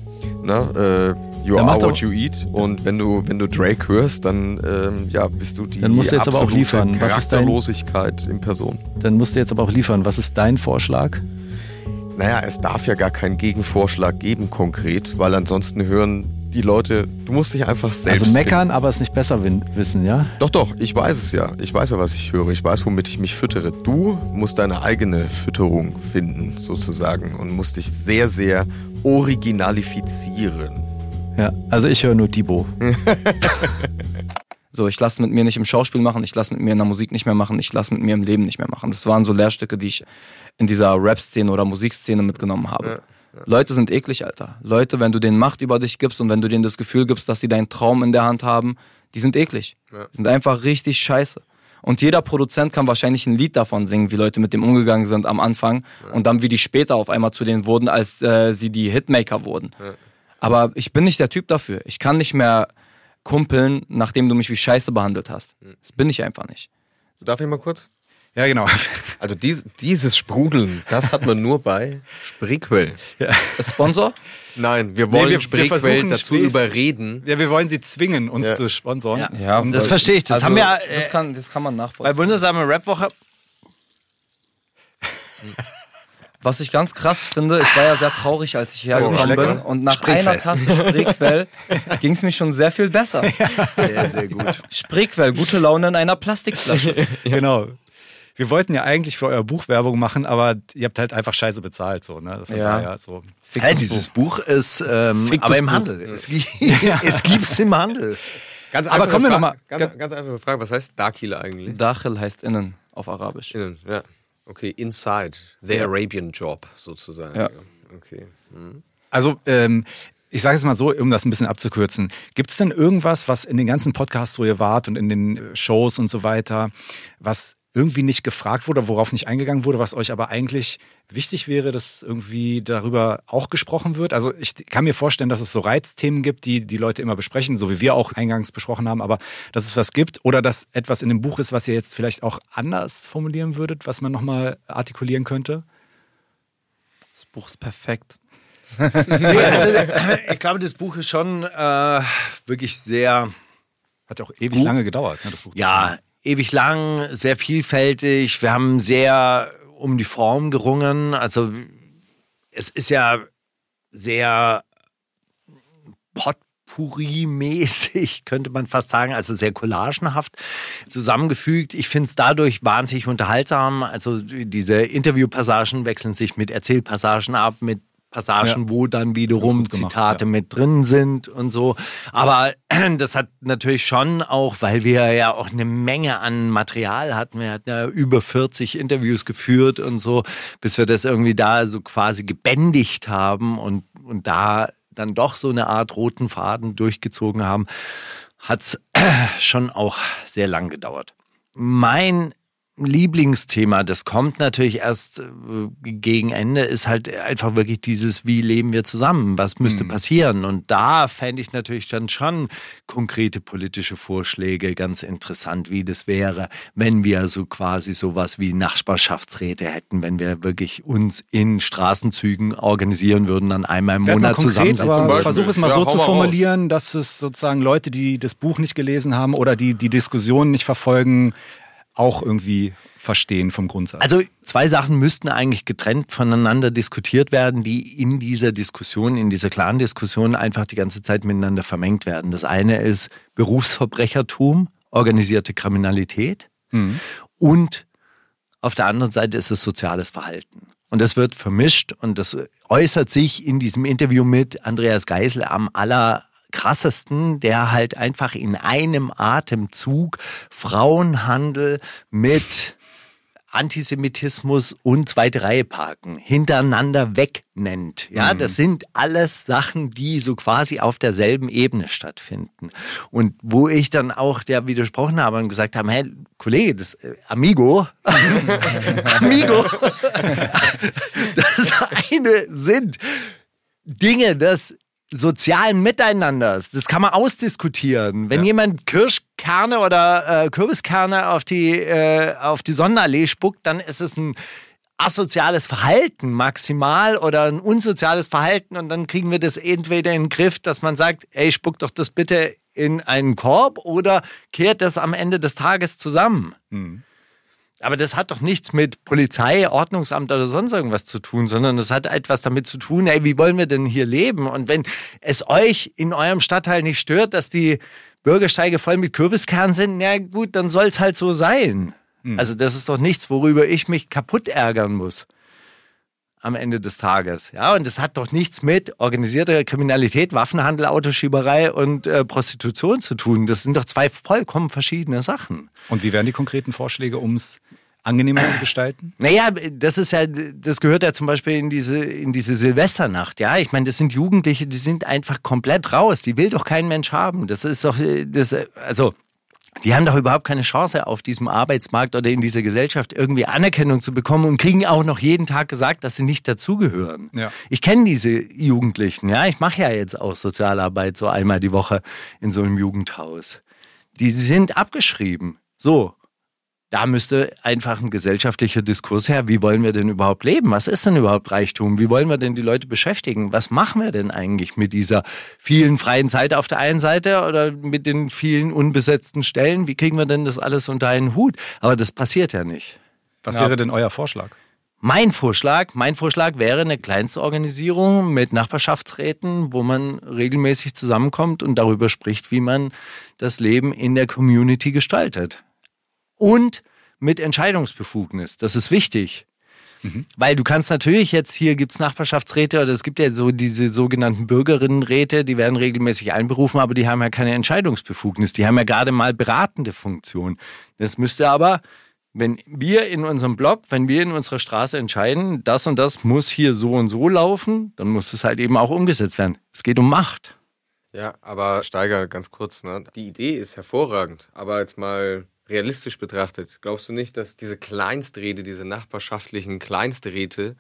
[SPEAKER 3] you are what you eat. Und wenn du Drake hörst, dann bist du die
[SPEAKER 1] dann musst du jetzt aber auch liefern.
[SPEAKER 3] Charakterlosigkeit in Person.
[SPEAKER 1] Dann musst du jetzt aber auch liefern. Was ist dein Vorschlag?
[SPEAKER 7] Naja, es darf ja gar keinen Gegenvorschlag geben konkret, weil ansonsten hören die Leute, du musst dich einfach selbst...
[SPEAKER 6] Also meckern, aber es nicht besser wissen, ja?
[SPEAKER 7] Doch, ich weiß es ja. Ich weiß ja, was ich höre. Ich weiß, womit ich mich füttere. Du musst deine eigene Fütterung finden, sozusagen, und musst dich sehr, sehr originalifizieren.
[SPEAKER 6] Ja, also ich höre nur Thibaut.
[SPEAKER 5] So, ich lasse mit mir nicht im Schauspiel machen, ich lasse mit mir in der Musik nicht mehr machen, ich lasse mit mir im Leben nicht mehr machen. Das waren so Lehrstücke, die ich in dieser Rap-Szene oder Musikszene mitgenommen habe. Ja. Leute sind eklig, Alter. Leute, wenn du denen Macht über dich gibst und wenn du denen das Gefühl gibst, dass sie deinen Traum in der Hand haben, die sind eklig. Ja. Die sind einfach richtig scheiße. Und jeder Produzent kann wahrscheinlich ein Lied davon singen, wie Leute mit dem umgegangen sind am Anfang und dann wie die später auf einmal zu denen wurden, als sie die Hitmaker wurden. Ja. Aber ich bin nicht der Typ dafür. Ich kann nicht mehr kumpeln, nachdem du mich wie Scheiße behandelt hast. Das bin ich einfach nicht.
[SPEAKER 7] Darf ich mal kurz?
[SPEAKER 1] Ja, genau.
[SPEAKER 7] Also dieses Sprudeln, das hat man nur bei Spreequell.
[SPEAKER 5] Ja. Sponsor?
[SPEAKER 7] Nein, wir wollen Spreequell dazu überreden.
[SPEAKER 1] Ja, wir wollen sie zwingen, uns zu sponsoren.
[SPEAKER 6] Ja, das verstehe ich. Das haben wir.
[SPEAKER 5] Das kann man nachvollziehen.
[SPEAKER 6] Bei Wundersame Rap-Woche.
[SPEAKER 5] Was ich ganz krass finde, ich war ja sehr traurig, als ich hierher gekommen bin. Und nach einer Tasse Spreequell ging es mir schon sehr viel besser.
[SPEAKER 6] Sehr, sehr gut.
[SPEAKER 5] Spreequell, gute Laune in einer Plastikflasche.
[SPEAKER 1] Genau. Wir wollten ja eigentlich für euer Buch Werbung machen, aber ihr habt halt einfach scheiße bezahlt. So, ne?
[SPEAKER 6] Ja. So. Dieses Buch ist aber im Handel. Es gibt es im Handel.
[SPEAKER 7] Aber kommen wir nochmal. Ganz einfache Frage, was heißt Dakhil eigentlich?
[SPEAKER 5] Dakhil heißt innen auf Arabisch.
[SPEAKER 7] Innen, ja. Okay, Inside. The Arabian Job sozusagen.
[SPEAKER 5] Ja.
[SPEAKER 7] Okay.
[SPEAKER 1] Also, ich sage es mal so, um das ein bisschen abzukürzen. Gibt es denn irgendwas, was in den ganzen Podcasts, wo ihr wart und in den Shows und so weiter, was irgendwie nicht gefragt wurde, worauf nicht eingegangen wurde, was euch aber eigentlich wichtig wäre, dass irgendwie darüber auch gesprochen wird? Also ich kann mir vorstellen, dass es so Reizthemen gibt, die Leute immer besprechen, so wie wir auch eingangs besprochen haben, aber dass es was gibt oder dass etwas in dem Buch ist, was ihr jetzt vielleicht auch anders formulieren würdet, was man nochmal artikulieren könnte?
[SPEAKER 5] Das Buch ist perfekt.
[SPEAKER 6] Ich glaube, das Buch ist schon wirklich sehr...
[SPEAKER 1] Hat ja auch ewig lange gedauert, ne, das Buch zu schreiben.
[SPEAKER 6] Ewig lang, sehr vielfältig. Wir haben sehr um die Form gerungen. Also es ist ja sehr Potpourri-mäßig, könnte man fast sagen. Also sehr collagenhaft zusammengefügt. Ich finde es dadurch wahnsinnig unterhaltsam. Also diese Interviewpassagen wechseln sich mit Erzählpassagen ab, mit Passagen, wo dann wiederum Zitate mit drin sind und so. Aber das hat natürlich schon auch, weil wir ja auch eine Menge an Material hatten. Wir hatten ja über 40 Interviews geführt und so, bis wir das irgendwie da so quasi gebändigt haben und da dann doch so eine Art roten Faden durchgezogen haben, hat es schon auch sehr lang gedauert. Mein Lieblingsthema, das kommt natürlich erst gegen Ende, ist halt einfach wirklich dieses, wie leben wir zusammen, was müsste passieren? Und da fände ich natürlich dann schon konkrete politische Vorschläge ganz interessant, wie das wäre, wenn wir so quasi sowas wie Nachbarschaftsräte hätten, wenn wir wirklich uns in Straßenzügen organisieren würden, dann einmal im Monat zusammensitzen.
[SPEAKER 1] Aber versuch es mal so zu formulieren, dass es sozusagen Leute, die das Buch nicht gelesen haben oder die Diskussion nicht verfolgen, auch irgendwie verstehen vom Grundsatz.
[SPEAKER 6] Also 2 Sachen müssten eigentlich getrennt voneinander diskutiert werden, die in dieser Diskussion, in dieser klaren Diskussion einfach die ganze Zeit miteinander vermengt werden. Das eine ist Berufsverbrechertum, organisierte Kriminalität und auf der anderen Seite ist es soziales Verhalten. Und das wird vermischt und das äußert sich in diesem Interview mit Andreas Geisel am krassesten, der halt einfach in einem Atemzug Frauenhandel mit Antisemitismus und zweite Reihe parken hintereinander weg nennt. Ja, das sind alles Sachen, die so quasi auf derselben Ebene stattfinden. Und wo ich dann auch der widersprochen habe und gesagt habe, hey, Kollege, das Amigo, Amigo, das eine sind Dinge, das sozialen Miteinanders, das kann man ausdiskutieren. Wenn jemand Kirschkerne oder Kürbiskerne auf die Sonnenallee spuckt, dann ist es ein asoziales Verhalten maximal oder ein unsoziales Verhalten und dann kriegen wir das entweder in den Griff, dass man sagt, ey, spuck doch das bitte in einen Korb oder kehrt das am Ende des Tages zusammen. Aber das hat doch nichts mit Polizei, Ordnungsamt oder sonst irgendwas zu tun, sondern das hat etwas damit zu tun, ey, wie wollen wir denn hier leben? Und wenn es euch in eurem Stadtteil nicht stört, dass die Bürgersteige voll mit Kürbiskernen sind, na gut, dann soll es halt so sein. Also das ist doch nichts, worüber ich mich kaputt ärgern muss am Ende des Tages. Ja, und das hat doch nichts mit organisierter Kriminalität, Waffenhandel, Autoschieberei und Prostitution zu tun. Das sind doch zwei vollkommen verschiedene Sachen.
[SPEAKER 1] Und wie wären die konkreten Vorschläge, um es angenehmer zu gestalten?
[SPEAKER 6] Naja, das gehört ja zum Beispiel in diese Silvesternacht. Ja, ich meine, das sind Jugendliche, die sind einfach komplett raus. Die will doch kein Mensch haben. Das ist doch, die haben doch überhaupt keine Chance, auf diesem Arbeitsmarkt oder in dieser Gesellschaft irgendwie Anerkennung zu bekommen und kriegen auch noch jeden Tag gesagt, dass sie nicht dazugehören. Ja. Ich kenne diese Jugendlichen, ja. Ich mache ja jetzt auch Sozialarbeit so einmal die Woche in so einem Jugendhaus. Die sind abgeschrieben. So. Da müsste einfach ein gesellschaftlicher Diskurs her. Wie wollen wir denn überhaupt leben? Was ist denn überhaupt Reichtum? Wie wollen wir denn die Leute beschäftigen? Was machen wir denn eigentlich mit dieser vielen freien Zeit auf der einen Seite oder mit den vielen unbesetzten Stellen? Wie kriegen wir denn das alles unter einen Hut? Aber das passiert ja nicht.
[SPEAKER 1] Was wäre denn euer Vorschlag?
[SPEAKER 6] Mein Vorschlag wäre eine Kleinstorganisierung mit Nachbarschaftsräten, wo man regelmäßig zusammenkommt und darüber spricht, wie man das Leben in der Community gestaltet. Und mit Entscheidungsbefugnis. Das ist wichtig. Weil du kannst natürlich jetzt, hier gibt es Nachbarschaftsräte oder es gibt ja so diese sogenannten Bürgerinnenräte, die werden regelmäßig einberufen, aber die haben ja keine Entscheidungsbefugnis. Die haben ja gerade mal beratende Funktion. Das müsste aber, wenn wir in unserem Blog, wenn wir in unserer Straße entscheiden, das und das muss hier so und so laufen, dann muss es halt eben auch umgesetzt werden. Es geht um Macht.
[SPEAKER 3] Ja, aber Steiger, ganz kurz, ne? Die Idee ist hervorragend, aber jetzt mal realistisch betrachtet, glaubst du nicht, dass diese Kleinsträte, diese nachbarschaftlichen Kleinsträte,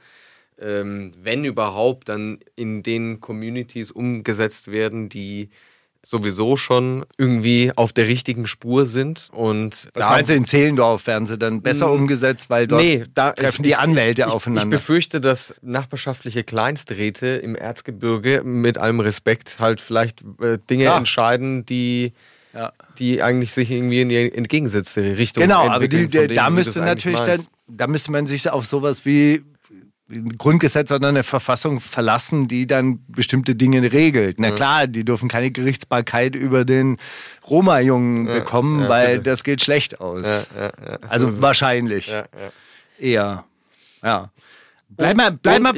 [SPEAKER 3] wenn überhaupt, dann in den Communities umgesetzt werden, die sowieso schon irgendwie auf der richtigen Spur sind? Und
[SPEAKER 6] was meinst du, in Zehlendorf werden sie dann besser umgesetzt, weil dort treffen die Anwälte aufeinander?
[SPEAKER 3] Ich befürchte, dass nachbarschaftliche Kleinsträte im Erzgebirge mit allem Respekt halt vielleicht Dinge entscheiden, die eigentlich sich irgendwie in die entgegengesetzte Richtung entwickeln.
[SPEAKER 6] Genau, aber da müsste natürlich da müsste man sich auf sowas wie ein Grundgesetz oder eine Verfassung verlassen, die dann bestimmte Dinge regelt. Na klar, die dürfen keine Gerichtsbarkeit über den Roma-Jungen bekommen, weil das geht schlecht aus. Also wahrscheinlich. Eher. Ja. Bleib mal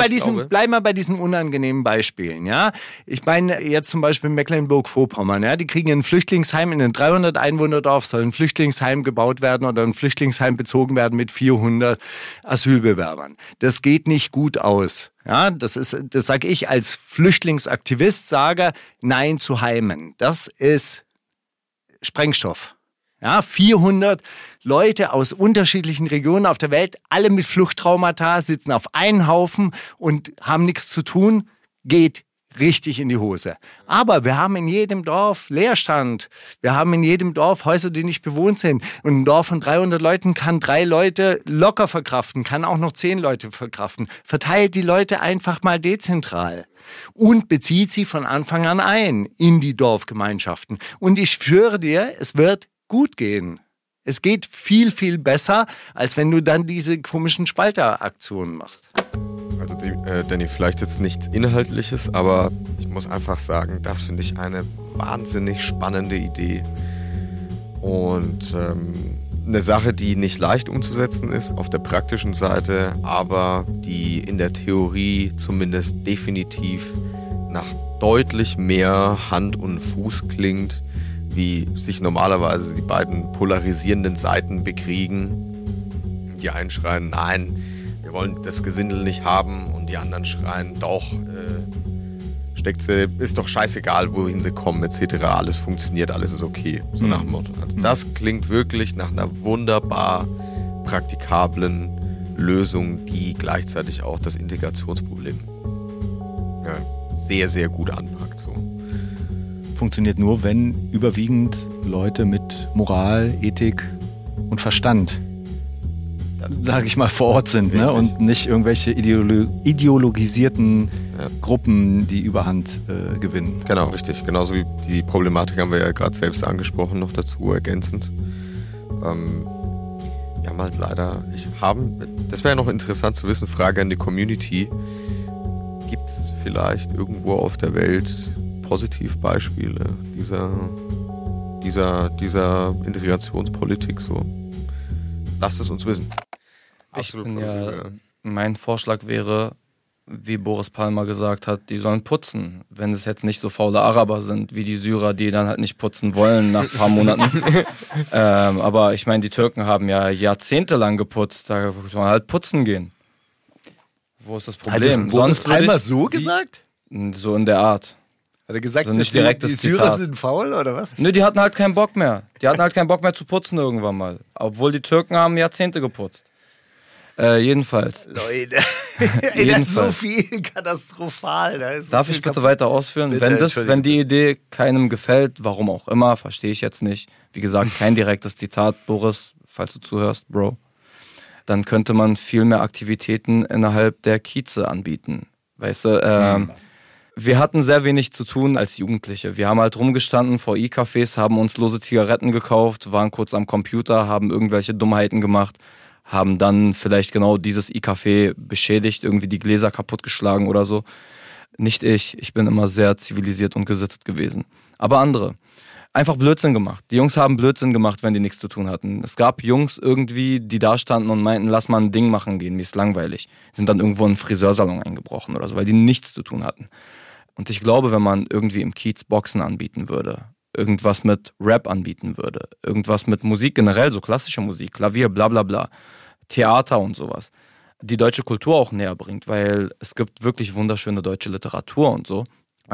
[SPEAKER 6] bei diesen unangenehmen Beispielen, ja. Ich meine jetzt zum Beispiel Mecklenburg-Vorpommern, ja. Die kriegen ein Flüchtlingsheim in einem 300-Einwohner-Dorf, soll ein Flüchtlingsheim gebaut werden oder ein Flüchtlingsheim bezogen werden mit 400 Asylbewerbern. Das geht nicht gut aus. Ja, das sage ich als Flüchtlingsaktivist, sage Nein zu Heimen. Das ist Sprengstoff. Ja, 400 Leute aus unterschiedlichen Regionen auf der Welt, alle mit Fluchttraumata, sitzen auf einen Haufen und haben nichts zu tun, geht richtig in die Hose. Aber wir haben in jedem Dorf Leerstand. Wir haben in jedem Dorf Häuser, die nicht bewohnt sind. Und ein Dorf von 300 Leuten kann 3 Leute locker verkraften, kann auch noch 10 Leute verkraften. Verteilt die Leute einfach mal dezentral. Und bezieht sie von Anfang an ein in die Dorfgemeinschaften. Und ich schwöre dir, es wird gut gehen. Es geht viel, viel besser, als wenn du dann diese komischen Spalteraktionen machst.
[SPEAKER 7] Also Danny, vielleicht jetzt nichts Inhaltliches, aber ich muss einfach sagen, das finde ich eine wahnsinnig spannende Idee. Und eine Sache, die nicht leicht umzusetzen ist auf der praktischen Seite, aber die in der Theorie zumindest definitiv nach deutlich mehr Hand und Fuß klingt, wie sich normalerweise die beiden polarisierenden Seiten bekriegen. Die einen schreien, nein, wir wollen das Gesindel nicht haben, und die anderen schreien, doch, ist doch scheißegal, wohin sie kommen, etc. Alles funktioniert, alles ist okay, so nach dem Motto. Also das klingt wirklich nach einer wunderbar praktikablen Lösung, die gleichzeitig auch das Integrationsproblem sehr, sehr gut anpackt. So.
[SPEAKER 1] Funktioniert nur, wenn überwiegend Leute mit Moral, Ethik und Verstand, sage ich mal, vor Ort sind, ne? Und nicht irgendwelche ideologisierten Gruppen, die Überhand gewinnen.
[SPEAKER 7] Genau, richtig. Genauso wie die Problematik haben wir ja gerade selbst angesprochen, noch dazu ergänzend. wir haben halt leider, das wäre ja noch interessant zu wissen, Frage an die Community. Gibt es vielleicht irgendwo auf der Welt Positivbeispiele dieser Integrationspolitik so? Lasst es uns wissen.
[SPEAKER 5] Mein Vorschlag wäre, wie Boris Palmer gesagt hat, die sollen putzen. Wenn es jetzt nicht so faule Araber sind, wie die Syrer, die dann halt nicht putzen wollen nach ein paar Monaten. Aber ich meine, die Türken haben ja jahrzehntelang geputzt. Da muss man halt putzen gehen. Wo ist das Problem?
[SPEAKER 6] Hat Boris Palmer so gesagt?
[SPEAKER 5] So in der Art.
[SPEAKER 6] Hat er gesagt,
[SPEAKER 5] also nicht direkt
[SPEAKER 6] die Syrer sind faul oder was?
[SPEAKER 5] Nö, die hatten halt keinen Bock mehr. Die hatten halt keinen Bock mehr zu putzen irgendwann mal. Obwohl die Türken haben Jahrzehnte geputzt. Jedenfalls.
[SPEAKER 6] Leute, ey, das ist so viel katastrophal.
[SPEAKER 5] Darf ich bitte weiter ausführen? Bitte, wenn die Idee keinem gefällt, warum auch immer, verstehe ich jetzt nicht. Wie gesagt, kein direktes Zitat, Boris, falls du zuhörst, Bro. Dann könnte man viel mehr Aktivitäten innerhalb der Kieze anbieten. Weißt du, wir hatten sehr wenig zu tun als Jugendliche. Wir haben halt rumgestanden vor E-Cafés, haben uns lose Zigaretten gekauft, waren kurz am Computer, haben irgendwelche Dummheiten gemacht, haben dann vielleicht genau dieses E-Café beschädigt, irgendwie die Gläser kaputtgeschlagen oder so. Nicht ich bin immer sehr zivilisiert und gesittet gewesen. Aber andere. Einfach Blödsinn gemacht. Die Jungs haben Blödsinn gemacht, wenn die nichts zu tun hatten. Es gab Jungs irgendwie, die da standen und meinten, lass mal ein Ding machen gehen, mir ist langweilig. Sind dann irgendwo in einen Friseursalon eingebrochen oder so, weil die nichts zu tun hatten. Und ich glaube, wenn man irgendwie im Kiez Boxen anbieten würde, irgendwas mit Rap anbieten würde, irgendwas mit Musik generell, so klassische Musik, Klavier, bla bla bla, Theater und sowas, die deutsche Kultur auch näher bringt, weil es gibt wirklich wunderschöne deutsche Literatur und so,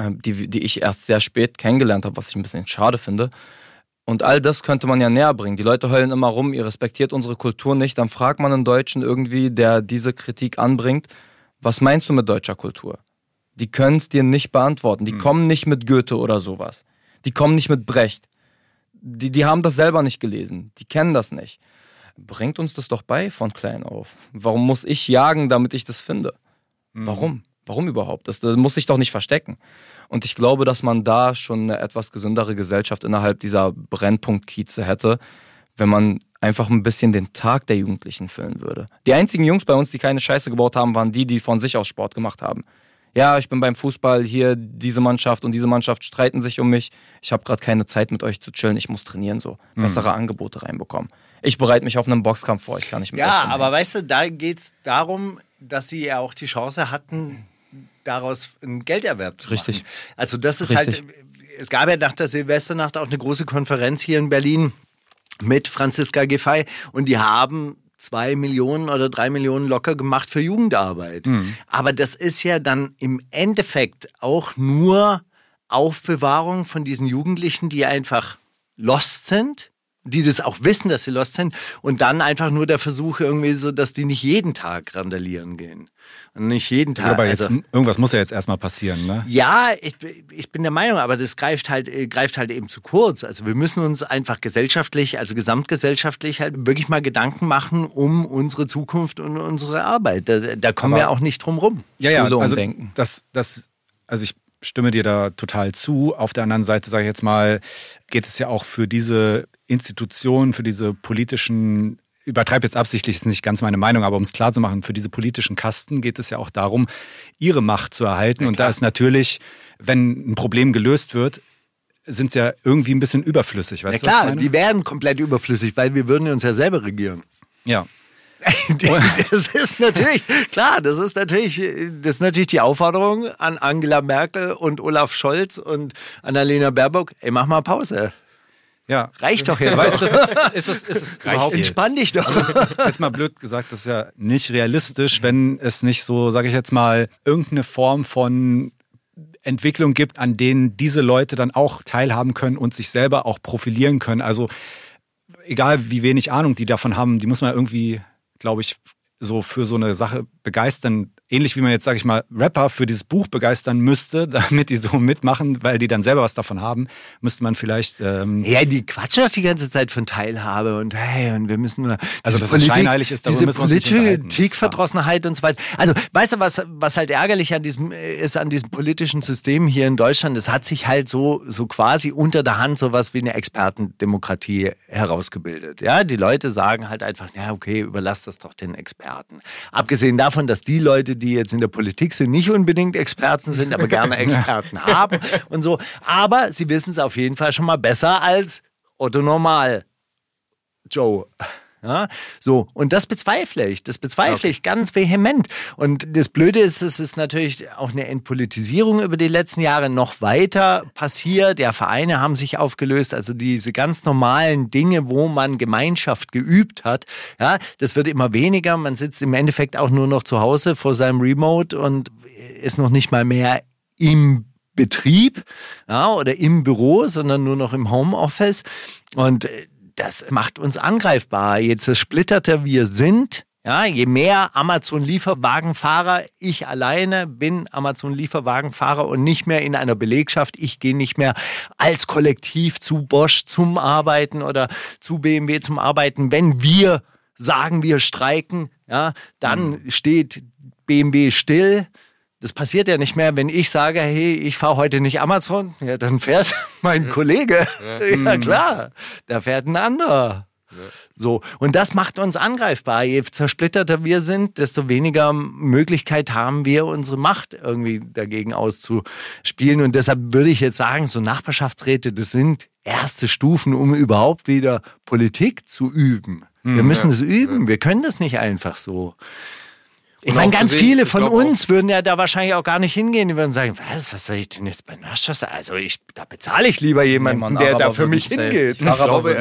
[SPEAKER 5] die ich erst sehr spät kennengelernt habe, was ich ein bisschen schade finde. Und all das könnte man ja näher bringen. Die Leute heulen immer rum, ihr respektiert unsere Kultur nicht, dann fragt man einen Deutschen irgendwie, der diese Kritik anbringt, was meinst du mit deutscher Kultur? Die können es dir nicht beantworten. Die kommen nicht mit Goethe oder sowas. Die kommen nicht mit Brecht. Die haben das selber nicht gelesen. Die kennen das nicht. Bringt uns das doch bei von klein auf. Warum muss ich jagen, damit ich das finde? Warum? Warum überhaupt? Das muss sich doch nicht verstecken. Und ich glaube, dass man da schon eine etwas gesündere Gesellschaft innerhalb dieser Brennpunkt-Kieze hätte, wenn man einfach ein bisschen den Tag der Jugendlichen füllen würde. Die einzigen Jungs bei uns, die keine Scheiße gebaut haben, waren die von sich aus Sport gemacht haben. Ja, ich bin beim Fußball, hier diese Mannschaft und diese Mannschaft streiten sich um mich. Ich habe gerade keine Zeit mit euch zu chillen, ich muss trainieren, so bessere Angebote reinbekommen. Ich bereite mich auf einen Boxkampf vor, ich kann nicht mit euch trainieren.
[SPEAKER 6] Aber weißt du, da geht es darum, dass sie ja auch die Chance hatten, daraus einen Gelderwerb zu machen.
[SPEAKER 5] Richtig.
[SPEAKER 6] Also das ist halt, es gab ja nach der Silvesternacht auch eine große Konferenz hier in Berlin mit Franziska Giffey und die haben 2 Millionen oder 3 Millionen locker gemacht für Jugendarbeit. Aber das ist ja dann im Endeffekt auch nur Aufbewahrung von diesen Jugendlichen, die einfach lost sind, die das auch wissen, dass sie lost sind und dann einfach nur der Versuch irgendwie so, dass die nicht jeden Tag randalieren gehen. Und nicht jeden Tag.
[SPEAKER 1] Aber jetzt, irgendwas muss ja jetzt erstmal passieren, ne?
[SPEAKER 6] Ja, ich bin der Meinung, aber das greift halt eben zu kurz. Also wir müssen uns einfach gesellschaftlich, also gesamtgesellschaftlich halt wirklich mal Gedanken machen um unsere Zukunft und unsere Arbeit. Da kommen wir auch nicht drum rum.
[SPEAKER 1] Ja, also ich stimme dir da total zu. Auf der anderen Seite, sage ich jetzt mal, geht es ja auch für diese Institutionen, für diese politischen, übertreibe jetzt absichtlich, ist nicht ganz meine Meinung, aber um es klar zu machen, für diese politischen Kasten geht es ja auch darum, ihre Macht zu erhalten. Ja, und da ist natürlich, wenn ein Problem gelöst wird, sind sie ja irgendwie ein bisschen überflüssig. Weißt du, was ich meine?
[SPEAKER 6] Die werden komplett überflüssig, weil wir würden uns ja selber regieren.
[SPEAKER 1] Ja.
[SPEAKER 6] Das ist natürlich, klar, das ist natürlich die Aufforderung an Angela Merkel und Olaf Scholz und Annalena Baerbock, ey, mach mal Pause.
[SPEAKER 1] Ja.
[SPEAKER 6] Reicht doch jetzt.
[SPEAKER 1] Weißt du, ist es überhaupt
[SPEAKER 6] entspann dich doch.
[SPEAKER 1] Also, jetzt mal blöd gesagt, das ist ja nicht realistisch, wenn es nicht so, sage ich jetzt mal, irgendeine Form von Entwicklung gibt, an denen diese Leute dann auch teilhaben können und sich selber auch profilieren können. Also egal wie wenig Ahnung die davon haben, die muss man irgendwie, glaube ich, so für so eine Sache begeistern, ähnlich wie man jetzt, sage ich mal, Rapper für dieses Buch begeistern müsste, damit die so mitmachen, weil die dann selber was davon haben, müsste man vielleicht...
[SPEAKER 6] ja, die quatschen doch die ganze Zeit von Teilhabe und hey, und wir müssen...
[SPEAKER 1] Also, dass es scheinheilig ist, darüber müssen wir uns nicht unterhalten.
[SPEAKER 6] Politikverdrossenheit und so weiter. Also, weißt du, was halt ärgerlich an diesem politischen System hier in Deutschland? Es hat sich halt so quasi unter der Hand sowas wie eine Expertendemokratie herausgebildet. Ja, die Leute sagen halt einfach, ja, okay, überlass das doch den Experten. Abgesehen davon, dass die Leute, die jetzt in der Politik sind, nicht unbedingt Experten sind, aber gerne Experten haben und so. Aber sie wissen es auf jeden Fall schon mal besser als Otto Normal Joe. Ja, so. Und das bezweifle ich. Ganz vehement. Und das Blöde ist, es ist natürlich auch eine Entpolitisierung über die letzten Jahre noch weiter passiert. Ja, Vereine haben sich aufgelöst. Also diese ganz normalen Dinge, wo man Gemeinschaft geübt hat, ja, das wird immer weniger. Man sitzt im Endeffekt auch nur noch zu Hause vor seinem Remote und ist noch nicht mal mehr im Betrieb, ja, oder im Büro, sondern nur noch im Homeoffice. Und das macht uns angreifbar. Je zersplitterter wir sind, ja, je mehr Amazon-Lieferwagenfahrer, ich alleine bin Amazon-Lieferwagenfahrer und nicht mehr in einer Belegschaft, ich gehe nicht mehr als Kollektiv zu Bosch zum Arbeiten oder zu BMW zum Arbeiten. Wenn wir sagen, wir streiken, ja, dann steht BMW still. Das passiert ja nicht mehr, wenn ich sage, hey, ich fahre heute nicht Amazon, ja, dann fährt mein Kollege. Ja klar, da fährt ein anderer. Ja. So, und das macht uns angreifbar. Je zersplitterter wir sind, desto weniger Möglichkeit haben wir, unsere Macht irgendwie dagegen auszuspielen. Und deshalb würde ich jetzt sagen, so Nachbarschaftsräte, das sind erste Stufen, um überhaupt wieder Politik zu üben. Wir müssen es üben, wir können das nicht einfach so. Ich meine, ganz viele von uns würden ja da wahrscheinlich auch gar nicht hingehen. Die würden sagen, was soll ich denn jetzt bei Nachbarschaftsrat? Also da bezahle ich lieber jemanden, der da für mich hingeht.
[SPEAKER 7] Ich glaube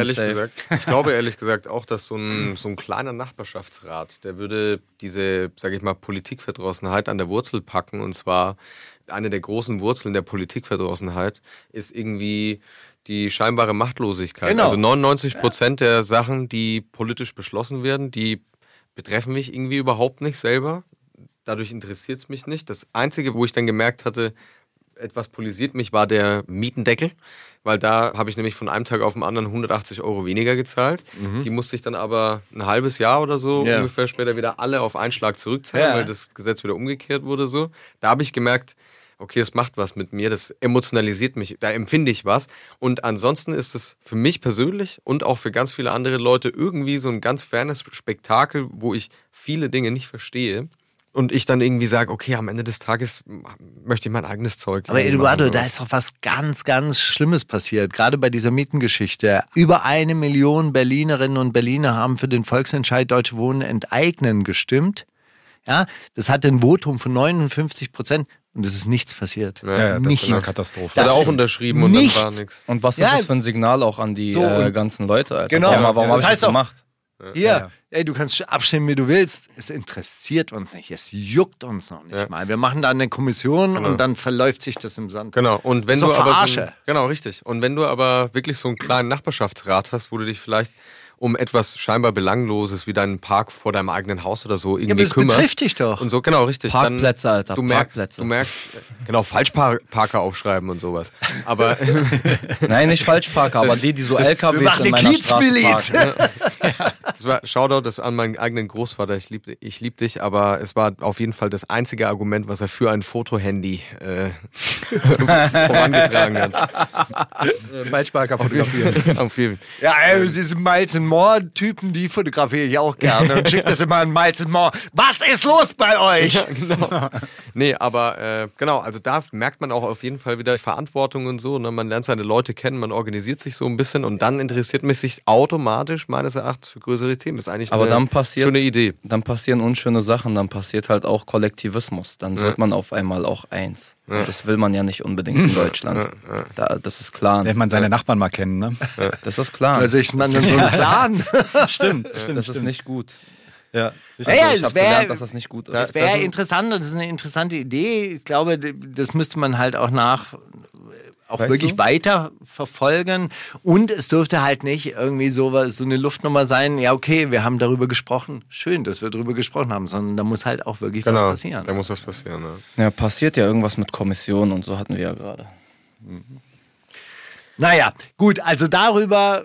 [SPEAKER 7] ehrlich gesagt auch, dass so ein kleiner Nachbarschaftsrat, der würde diese, sage ich mal, Politikverdrossenheit an der Wurzel packen. Und zwar eine der großen Wurzeln der Politikverdrossenheit ist irgendwie die scheinbare Machtlosigkeit. Genau. Also 99% der Sachen, die politisch beschlossen werden, die betreffen mich irgendwie überhaupt nicht selber. Dadurch interessiert es mich nicht. Das Einzige, wo ich dann gemerkt hatte, etwas polarisiert mich, war der Mietendeckel. Weil da habe ich nämlich von einem Tag auf den anderen 180 € weniger gezahlt. Die musste ich dann aber ein halbes Jahr oder so ungefähr später wieder alle auf einen Schlag zurückzahlen, weil das Gesetz wieder umgekehrt wurde. So. Da habe ich gemerkt, okay, es macht was mit mir, das emotionalisiert mich, da empfinde ich was. Und ansonsten ist es für mich persönlich und auch für ganz viele andere Leute irgendwie so ein ganz fernes Spektakel, wo ich viele Dinge nicht verstehe. Und ich dann irgendwie sage, okay, am Ende des Tages möchte ich mein eigenes Zeug.
[SPEAKER 6] Aber Eduardo, da ist doch was ganz, ganz Schlimmes passiert. Gerade bei dieser Mietengeschichte. Über 1 Million Berlinerinnen und Berliner haben für den Volksentscheid Deutsche Wohnen enteignen gestimmt. Ja, das hat ein Votum von 59%. Und es ist nichts passiert.
[SPEAKER 1] Ja, das ist eine Katastrophe.
[SPEAKER 7] Das hat er auch unterschrieben und dann war nichts.
[SPEAKER 5] Und was ist das für ein Signal auch an die ganzen Leute? Alter?
[SPEAKER 6] Genau.
[SPEAKER 5] Warum habe ich das gemacht?
[SPEAKER 6] Hier, ey, du kannst abstimmen, wie du willst. Es interessiert uns nicht. Es juckt uns noch nicht mal. Wir machen da eine Kommission und dann verläuft sich das im Sand.
[SPEAKER 7] Genau. Und wenn du aber genau, richtig. Und wenn du aber wirklich so einen kleinen Nachbarschaftsrat hast, wo du dich vielleicht um etwas scheinbar Belangloses wie deinen Park vor deinem eigenen Haus oder so irgendwie kümmerst.
[SPEAKER 6] Das betrifft dich doch.
[SPEAKER 7] Und so, genau, richtig.
[SPEAKER 5] Parkplätze,
[SPEAKER 7] dann,
[SPEAKER 5] Alter,
[SPEAKER 7] du merkst, genau, Falschparker aufschreiben und sowas. Aber
[SPEAKER 5] nein, nicht Falschparker, aber die so LKWs in meiner Straße parken.
[SPEAKER 7] Das war Shoutout das an meinen eigenen Großvater, ich lieb dich, aber es war auf jeden Fall das einzige Argument, was er für ein Fotohandy vorangetragen hat.
[SPEAKER 1] Falschparker fotografieren.
[SPEAKER 7] Auf jeden Fall.
[SPEAKER 6] Ja, diese Miles More-Typen, die fotografiere ich auch gerne und schicke das immer an Miles More. Was ist los bei euch?
[SPEAKER 7] Ja, genau. Nee, aber genau, also da merkt man auch auf jeden Fall wieder Verantwortung und so. Ne? Man lernt seine Leute kennen, man organisiert sich so ein bisschen und dann interessiert mich sich automatisch meines Erachtens für größere Themen. Das ist eigentlich eine schöne Idee.
[SPEAKER 5] Dann passieren unschöne Sachen, dann passiert halt auch Kollektivismus. Dann wird man auf einmal auch eins. Ja. Das will man ja nicht unbedingt in Deutschland. Das ist klar.
[SPEAKER 1] Lernt man seine Nachbarn mal kennen, ne?
[SPEAKER 5] Das ist klar.
[SPEAKER 6] Also ich meine, so ein Plan.
[SPEAKER 1] Stimmt.
[SPEAKER 5] Das ist nicht gut.
[SPEAKER 1] Ja,
[SPEAKER 5] ich habe gelernt, dass das nicht gut ist.
[SPEAKER 6] Das wäre interessant und das ist eine interessante Idee. Ich glaube, das müsste man halt auch auch wirklich weiter verfolgen. Und es dürfte halt nicht irgendwie so eine Luftnummer sein, ja okay, wir haben darüber gesprochen, schön, dass wir darüber gesprochen haben, sondern da muss halt auch wirklich was passieren.
[SPEAKER 7] Da muss was passieren, ja.
[SPEAKER 5] Ja, passiert ja irgendwas mit Kommission und so hatten wir ja gerade.
[SPEAKER 6] Naja, gut, also darüber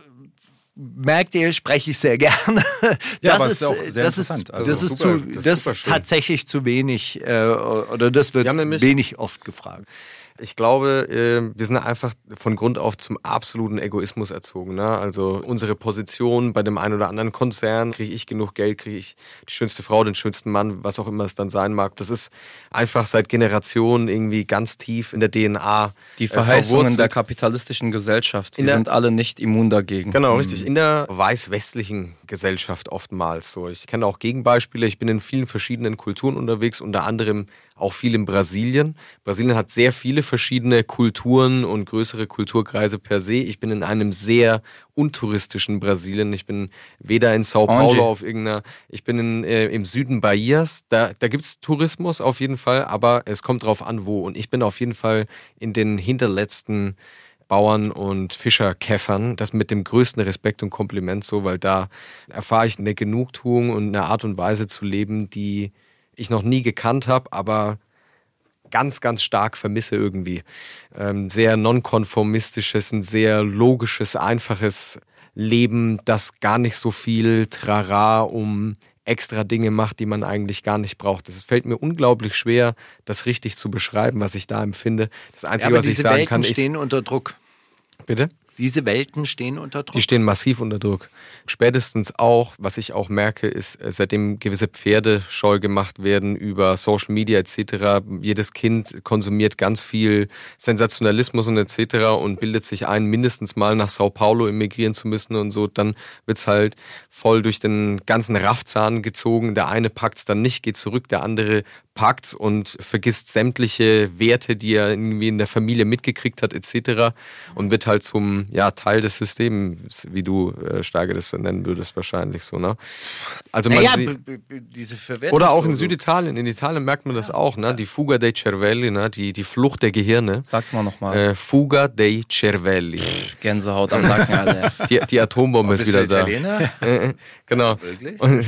[SPEAKER 6] merkt ihr, spreche ich sehr gerne.
[SPEAKER 1] Ja, aber ist auch sehr interessant.
[SPEAKER 6] Das ist tatsächlich zu wenig, oder das wird wenig oft gefragt.
[SPEAKER 7] Ich glaube, wir sind einfach von Grund auf zum absoluten Egoismus erzogen. Ne? Also unsere Position bei dem einen oder anderen Konzern, kriege ich genug Geld, kriege ich die schönste Frau, den schönsten Mann, was auch immer es dann sein mag. Das ist einfach seit Generationen irgendwie ganz tief in der DNA.
[SPEAKER 5] Die Verheißungen der kapitalistischen Gesellschaft, die sind alle nicht immun dagegen.
[SPEAKER 7] Genau, richtig. In der weiß-westlichen Gesellschaft oftmals so. Ich kenne auch Gegenbeispiele. Ich bin in vielen verschiedenen Kulturen unterwegs, unter anderem auch viel in Brasilien. Brasilien hat sehr viele verschiedene Kulturen und größere Kulturkreise per se. Ich bin in einem sehr untouristischen Brasilien. Ich bin weder in Sao Paulo auf irgendeiner, ich bin im Süden Bahias. Da gibt's Tourismus auf jeden Fall, aber es kommt drauf an, wo. Und ich bin auf jeden Fall in den hinterletzten Bauern- und Fischerkäffern, das mit dem größten Respekt und Kompliment so, weil da erfahre ich eine Genugtuung und eine Art und Weise zu leben, die ich noch nie gekannt habe, aber ganz, ganz stark vermisse irgendwie. Sehr nonkonformistisches, ein sehr logisches, einfaches Leben, das gar nicht so viel Trara um extra Dinge macht, die man eigentlich gar nicht braucht. Es fällt mir unglaublich schwer, das richtig zu beschreiben, was ich da empfinde. Das Einzige, was ich sagen kann, ist...
[SPEAKER 6] Diese Welten stehen unter Druck.
[SPEAKER 7] Bitte?
[SPEAKER 6] Diese Welten stehen unter Druck.
[SPEAKER 7] Die stehen massiv unter Druck. Spätestens auch, was ich auch merke, ist, seitdem gewisse Pferde scheu gemacht werden über Social Media etc., jedes Kind konsumiert ganz viel Sensationalismus und etc. und bildet sich ein, mindestens mal nach Sao Paulo emigrieren zu müssen und so, dann wird's halt voll durch den ganzen Raffzahn gezogen. Der eine packt's dann nicht, geht zurück, der andere packt's und vergisst sämtliche Werte, die er irgendwie in der Familie mitgekriegt hat etc. und wird halt zum Teil des Systems, wie du Steiger das nennen würdest wahrscheinlich so, ne? Also man sieht,
[SPEAKER 6] diese Verwertung
[SPEAKER 7] oder auch in Süditalien, in Italien merkt man das auch, ne? Die Fuga dei cervelli, ne? Die Flucht der Gehirne.
[SPEAKER 5] Sag's mal nochmal.
[SPEAKER 7] Fuga dei cervelli.
[SPEAKER 5] Gänsehaut am Nacken, Alter.
[SPEAKER 7] Die Atombombe ist wieder da.
[SPEAKER 6] Italiener?
[SPEAKER 7] Genau.
[SPEAKER 6] Wirklich?
[SPEAKER 7] Und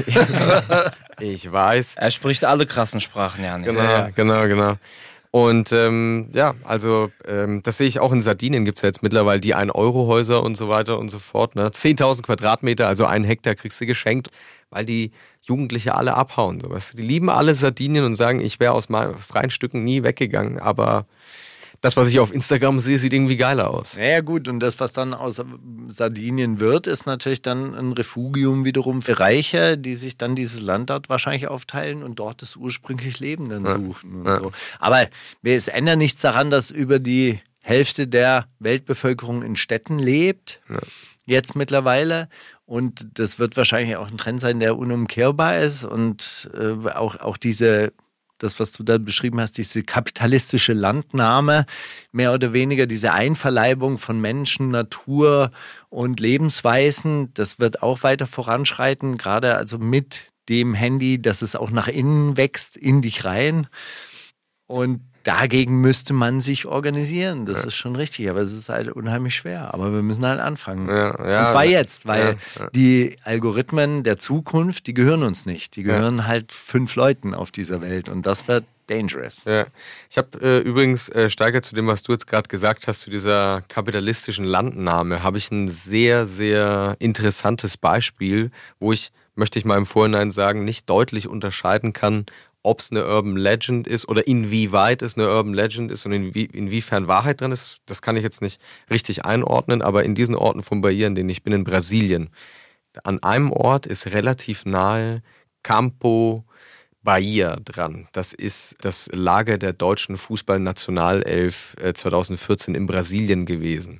[SPEAKER 7] ich weiß.
[SPEAKER 5] Er spricht alle krassen Sprachen, ja nicht.
[SPEAKER 7] Genau. Und das sehe ich auch in Sardinien, gibt es ja jetzt mittlerweile die 1-Euro-Häuser und so weiter und so fort. Ne? 10.000 Quadratmeter, also 1 Hektar kriegst du geschenkt, weil die Jugendliche alle abhauen. So, weißt du? Die lieben alle Sardinien und sagen, ich wäre aus meinen freien Stücken nie weggegangen, aber das, was ich auf Instagram sehe, sieht irgendwie geiler aus.
[SPEAKER 6] Ja gut, und das, was dann aus Sardinien wird, ist natürlich dann ein Refugium wiederum für Reiche, die sich dann dieses Land dort wahrscheinlich aufteilen und dort das ursprüngliche Leben dann suchen und so. Aber es ändert nichts daran, dass über die Hälfte der Weltbevölkerung in Städten lebt, jetzt mittlerweile. Und das wird wahrscheinlich auch ein Trend sein, der unumkehrbar ist und auch das, was du da beschrieben hast, diese kapitalistische Landnahme, mehr oder weniger diese Einverleibung von Menschen, Natur und Lebensweisen, das wird auch weiter voranschreiten, gerade also mit dem Handy, dass es auch nach innen wächst, in dich rein. Und dagegen müsste man sich organisieren. Das ist schon richtig, aber es ist halt unheimlich schwer. Aber wir müssen halt anfangen. Und zwar jetzt, weil die Algorithmen der Zukunft, die gehören uns nicht. Die gehören halt 5 Leuten auf dieser Welt und das wird dangerous.
[SPEAKER 7] Ja. Ich habe übrigens, Steiger, zu dem, was du jetzt gerade gesagt hast, zu dieser kapitalistischen Landnahme, habe ich ein sehr, sehr interessantes Beispiel, wo möchte ich mal im Vorhinein sagen, nicht deutlich unterscheiden kann, ob es eine Urban Legend ist oder inwieweit es eine Urban Legend ist und inwiefern Wahrheit drin ist, das kann ich jetzt nicht richtig einordnen, aber in diesen Orten von Bahia, in denen ich bin, in Brasilien, an einem Ort ist relativ nahe Campo Bahia dran. Das ist das Lager der deutschen Fußballnationalelf 2014 in Brasilien gewesen.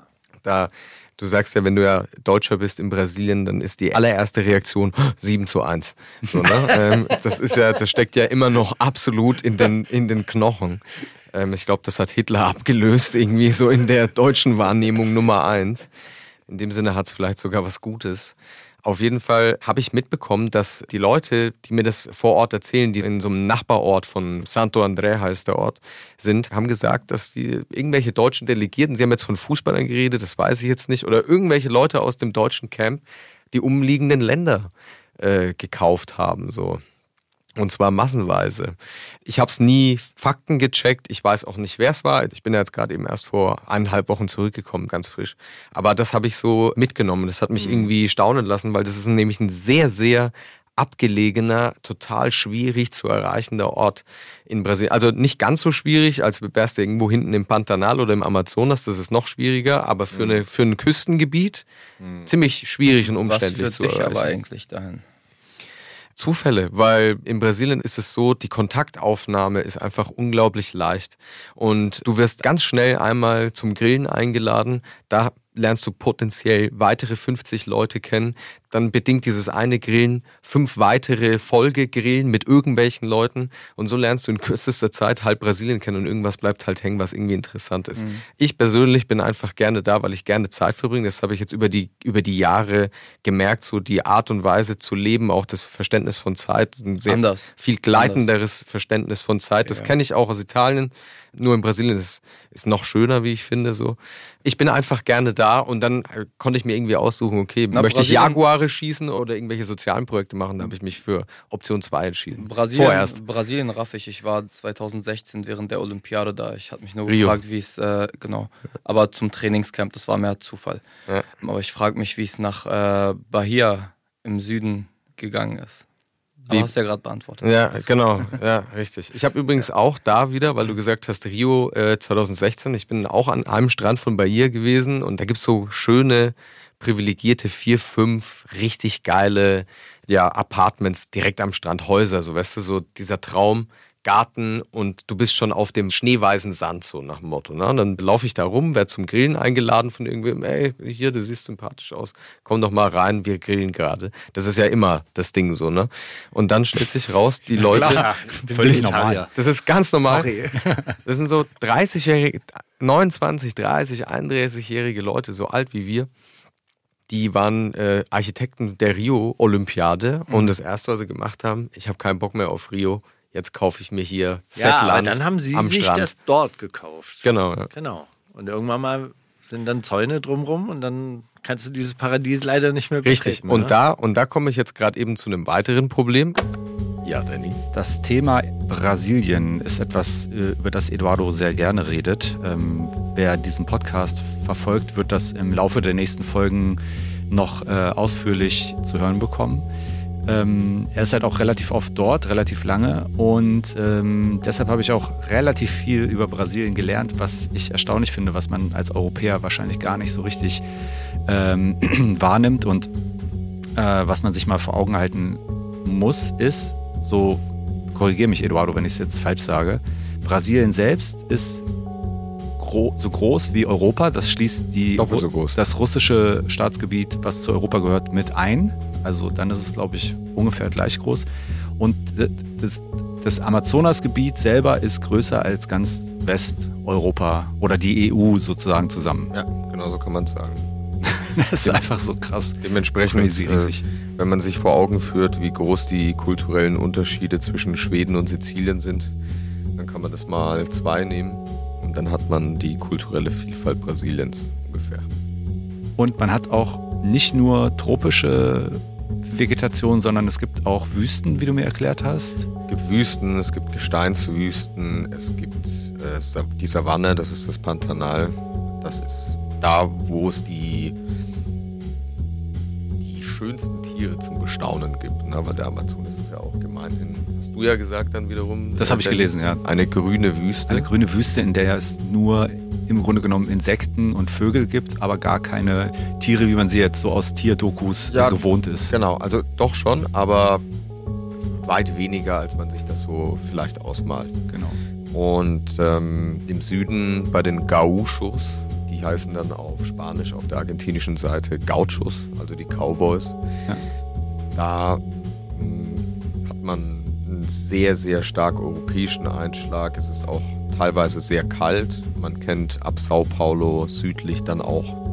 [SPEAKER 7] Du sagst ja, wenn du ja Deutscher bist in Brasilien, dann ist die allererste Reaktion 7:1. So, ne? Das steckt ja immer noch absolut in den Knochen. Ich glaube, das hat Hitler abgelöst, irgendwie so in der deutschen Wahrnehmung Nummer 1. In dem Sinne hat es vielleicht sogar was Gutes. Auf jeden Fall habe ich mitbekommen, dass die Leute, die mir das vor Ort erzählen, die in so einem Nachbarort von Santo André heißt der Ort, sind, haben gesagt, dass die irgendwelche deutschen Delegierten, sie haben jetzt von Fußballern geredet, das weiß ich jetzt nicht, oder irgendwelche Leute aus dem deutschen Camp, die umliegenden Länder gekauft haben, so. Und zwar massenweise. Ich habe es nie Fakten gecheckt. Ich weiß auch nicht, wer es war. Ich bin ja jetzt gerade eben erst vor 1,5 Wochen zurückgekommen, ganz frisch. Aber das habe ich so mitgenommen. Das hat mich irgendwie staunen lassen, weil das ist nämlich ein sehr, sehr abgelegener, total schwierig zu erreichender Ort in Brasilien. Also nicht ganz so schwierig, als wärst du irgendwo hinten im Pantanal oder im Amazonas. Das ist noch schwieriger. Aber für ein Küstengebiet ziemlich schwierig und umständlich zu erreichen.
[SPEAKER 5] Was führt dich aber eigentlich dahin?
[SPEAKER 7] Zufälle, weil in Brasilien ist es so, die Kontaktaufnahme ist einfach unglaublich leicht und du wirst ganz schnell einmal zum Grillen eingeladen, da lernst du potenziell weitere 50 Leute kennen, dann bedingt dieses eine Grillen 5 weitere Folgegrillen mit irgendwelchen Leuten und so lernst du in kürzester Zeit halb Brasilien kennen und irgendwas bleibt halt hängen, was irgendwie interessant ist. Ich persönlich bin einfach gerne da, weil ich gerne Zeit verbringe, das habe ich jetzt über die Jahre gemerkt, so die Art und Weise zu leben, auch das Verständnis von Zeit, ein sehr viel gleitenderes Verständnis von Zeit, das kenne ich auch aus Italien. Nur in Brasilien ist es noch schöner, wie ich finde. So. Ich bin einfach gerne da und dann konnte ich mir irgendwie aussuchen, okay, möchte ich Jaguare schießen oder irgendwelche sozialen Projekte machen? Da habe ich mich für Option 2 entschieden.
[SPEAKER 5] Brasilien raff ich. Ich war 2016 während der Olympiade da. Ich habe mich nur gefragt, wie es, genau. Aber zum Trainingscamp, das war mehr Zufall. Ja. Aber ich frage mich, wie es nach Bahia im Süden gegangen ist. Aber hast du ja gerade beantwortet.
[SPEAKER 7] Ja, genau. Ja, richtig. Ich habe übrigens auch da wieder, weil du gesagt hast, Rio 2016, ich bin auch an einem Strand von Bahia gewesen und da gibt's so schöne, privilegierte 4, 5 richtig geile Apartments direkt am Strand, Häuser, so weißt du, so dieser Traum. Garten und du bist schon auf dem schneeweißen Sand, so nach dem Motto. Ne? Und dann laufe ich da rum, werde zum Grillen eingeladen von irgendwem, ey, hier, du siehst sympathisch aus, komm doch mal rein, wir grillen gerade. Das ist ja immer das Ding so, ne? Und dann stellt sich raus, die Leute...
[SPEAKER 1] Klar, völlig normal.
[SPEAKER 7] Das ist ganz normal. Sorry. Das sind so 30-jährige, 29, 30, 31-jährige Leute, so alt wie wir. Die waren Architekten der Rio-Olympiade und das Erste, was sie gemacht haben, ich habe keinen Bock mehr auf Rio, jetzt kaufe ich mir hier Fettland
[SPEAKER 6] aber dann haben sie sich
[SPEAKER 7] Strand.
[SPEAKER 6] Das dort gekauft.
[SPEAKER 7] Genau. Ja.
[SPEAKER 6] Genau. Und irgendwann mal sind dann Zäune drumrum und dann kannst du dieses Paradies leider nicht mehr betreten.
[SPEAKER 7] Richtig. Und da komme ich jetzt gerade eben zu einem weiteren Problem. Ja, Danny.
[SPEAKER 1] Das Thema Brasilien ist etwas, über das Eduardo sehr gerne redet. Wer diesen Podcast verfolgt, wird das im Laufe der nächsten Folgen noch ausführlich zu hören bekommen. Er ist halt auch relativ oft dort, relativ lange und deshalb habe ich auch relativ viel über Brasilien gelernt, was ich erstaunlich finde, was man als Europäer wahrscheinlich gar nicht so richtig wahrnimmt und was man sich mal vor Augen halten muss, ist, so korrigiere mich Eduardo, wenn ich es jetzt falsch sage, Brasilien selbst ist so groß wie Europa, das schließt das russische Staatsgebiet, was zu Europa gehört, mit ein. Also dann ist es, glaube ich, ungefähr gleich groß. Und das Amazonasgebiet selber ist größer als ganz Westeuropa oder die EU sozusagen zusammen.
[SPEAKER 7] Ja, genau so kann man es sagen.
[SPEAKER 1] Das ist einfach so krass.
[SPEAKER 7] Dementsprechend, wenn man sich vor Augen führt, wie groß die kulturellen Unterschiede zwischen Schweden und Sizilien sind, dann kann man das mal 2 nehmen. Und dann hat man die kulturelle Vielfalt Brasiliens ungefähr.
[SPEAKER 1] Und man hat auch nicht nur tropische Vegetation, sondern es gibt auch Wüsten, wie du mir erklärt hast.
[SPEAKER 7] Es gibt Wüsten, es gibt Gesteinswüsten, es gibt die Savanne, das ist das Pantanal. Das ist da, wo es die schönsten Tiere zum Bestaunen gibt. Ne? Aber der Amazonas ist ja auch gemeinhin, hast du ja gesagt dann wiederum.
[SPEAKER 1] Das habe ich gelesen, ja.
[SPEAKER 7] Eine grüne Wüste.
[SPEAKER 1] Eine grüne Wüste, in der es nur im Grunde genommen Insekten und Vögel gibt, aber gar keine Tiere, wie man sie jetzt so aus Tierdokus gewohnt ist.
[SPEAKER 7] Genau, also doch schon, aber weit weniger, als man sich das so vielleicht ausmalt.
[SPEAKER 1] Genau.
[SPEAKER 7] Und im Süden bei den Gauchos, die heißen dann auf Spanisch auf der argentinischen Seite Gauchos, also die Cowboys. Ja. Da hat man einen sehr, sehr stark europäischen Einschlag. Es ist auch teilweise sehr kalt. Man kennt ab Sao Paulo südlich dann auch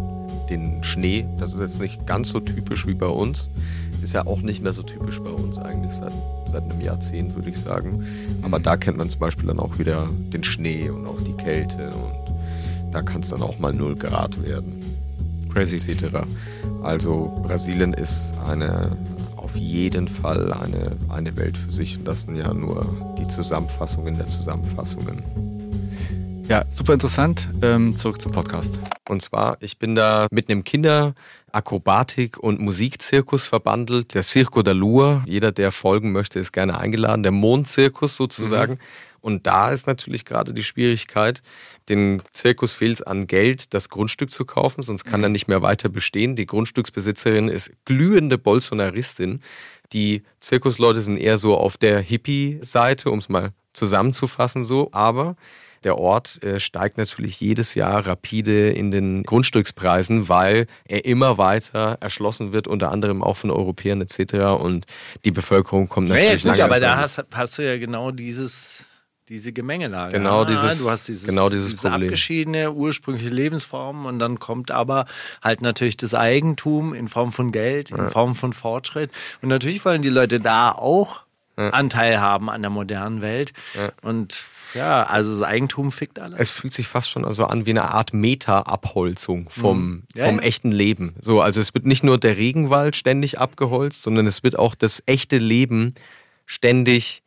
[SPEAKER 7] den Schnee. Das ist jetzt nicht ganz so typisch wie bei uns. Ist ja auch nicht mehr so typisch bei uns eigentlich seit einem Jahrzehnt, würde ich sagen. Aber da kennt man zum Beispiel dann auch wieder den Schnee und auch die Kälte. Und da kann es dann auch mal 0 Grad werden. Crazy. Etc. Also Brasilien ist auf jeden Fall eine Welt für sich. Und das sind ja nur die Zusammenfassungen der Zusammenfassungen.
[SPEAKER 1] Ja, super interessant. Zurück zum Podcast.
[SPEAKER 7] Und zwar, ich bin da mit einem Kinderakrobatik- und Musikzirkus verbandelt, der Circo da Lua. Jeder, der folgen möchte, ist gerne eingeladen. Der Mondzirkus sozusagen. Und da ist natürlich gerade die Schwierigkeit, den Zirkus fehlt es an Geld, das Grundstück zu kaufen, sonst kann er nicht mehr weiter bestehen. Die Grundstücksbesitzerin ist glühende Bolsonaristin. Die Zirkusleute sind eher so auf der Hippie-Seite, um es mal zusammenzufassen so, aber der Ort steigt natürlich jedes Jahr rapide in den Grundstückspreisen, weil er immer weiter erschlossen wird, unter anderem auch von Europäern etc. Und die Bevölkerung kommt natürlich
[SPEAKER 6] lange. Aber da hast du ja genau diese Gemengelage.
[SPEAKER 7] Genau
[SPEAKER 6] du hast dieses abgeschiedene, ursprüngliche Lebensform und dann kommt aber halt natürlich das Eigentum in Form von Geld, in Form von Fortschritt. Und natürlich wollen die Leute da auch Anteil haben an der modernen Welt. Und ja, also das Eigentum fickt alles.
[SPEAKER 7] Es fühlt sich fast schon so an wie eine Art Meta-Abholzung vom echten Leben. So, also es wird nicht nur der Regenwald ständig abgeholzt, sondern es wird auch das echte Leben ständig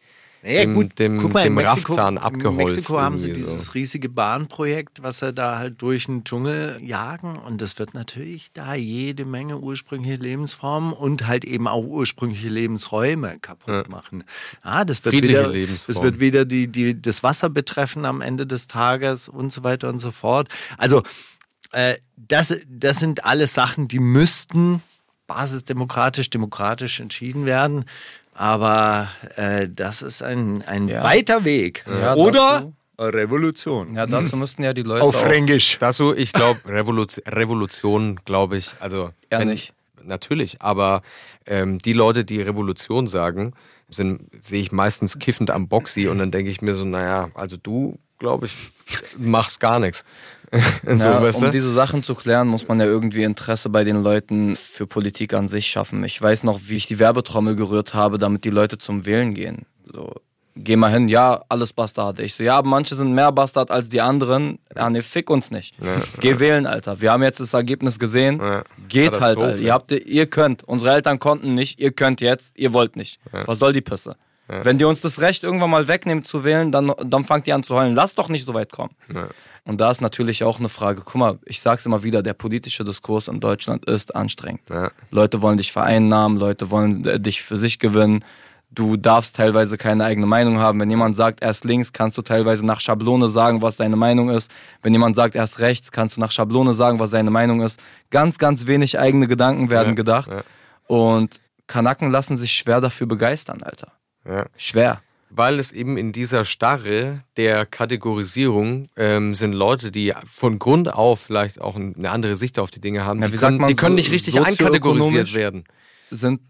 [SPEAKER 7] dem Raffzahn abgeholzt.
[SPEAKER 6] In Mexiko haben sie dieses riesige Bahnprojekt, was sie da halt durch den Dschungel jagen. Und das wird natürlich da jede Menge ursprüngliche Lebensformen und halt eben auch ursprüngliche Lebensräume kaputt machen. Das wird wieder das Wasser betreffen am Ende des Tages und so weiter und so fort. Also das sind alles Sachen, die müssten basisdemokratisch entschieden werden. Aber das ist ein weiter Weg.
[SPEAKER 5] Ja,
[SPEAKER 6] oder Revolution.
[SPEAKER 5] Ja, dazu müssten ja die Leute
[SPEAKER 6] auf Fränkisch.
[SPEAKER 7] Dazu, ich glaube, Revolution, glaube ich, also
[SPEAKER 5] nicht.
[SPEAKER 7] Natürlich, aber die Leute, die Revolution sagen, sehe ich meistens kiffend am Boxy und dann denke ich mir so, naja, also du, glaube ich, machst gar nichts.
[SPEAKER 5] Um diese Sachen zu klären, muss man ja irgendwie Interesse bei den Leuten für Politik an sich schaffen. Ich weiß noch, wie ich die Werbetrommel gerührt habe, damit die Leute zum Wählen gehen. So, geh mal hin, ja, alles Bastard. Ich so, ja, manche sind mehr Bastard als die anderen. Ja, nee, fick uns nicht. Geh wählen, Alter. Wir haben jetzt das Ergebnis gesehen. Geht halt, Alter. Ihr könnt. Unsere Eltern konnten nicht. Ihr könnt jetzt. Ihr wollt nicht. Was soll die Pisse? Wenn die uns das Recht irgendwann mal wegnehmen zu wählen, dann fangt ihr an zu heulen. Lass doch nicht so weit kommen. Und da ist natürlich auch eine Frage, guck mal, ich sag's immer wieder, der politische Diskurs in Deutschland ist anstrengend. Leute wollen dich vereinnahmen, Leute wollen dich für sich gewinnen. Du darfst teilweise keine eigene Meinung haben. Wenn jemand sagt, er ist links, kannst du teilweise nach Schablone sagen, was seine Meinung ist. Wenn jemand sagt, er ist rechts, kannst du nach Schablone sagen, was seine Meinung ist. Ganz, ganz wenig eigene Gedanken werden gedacht. Und Kanaken lassen sich schwer dafür begeistern, Alter. Schwer.
[SPEAKER 7] Weil es eben in dieser Starre der Kategorisierung sind Leute, die von Grund auf vielleicht auch eine andere Sicht auf die Dinge haben. Die können nicht richtig einkategorisiert werden.
[SPEAKER 5] Sind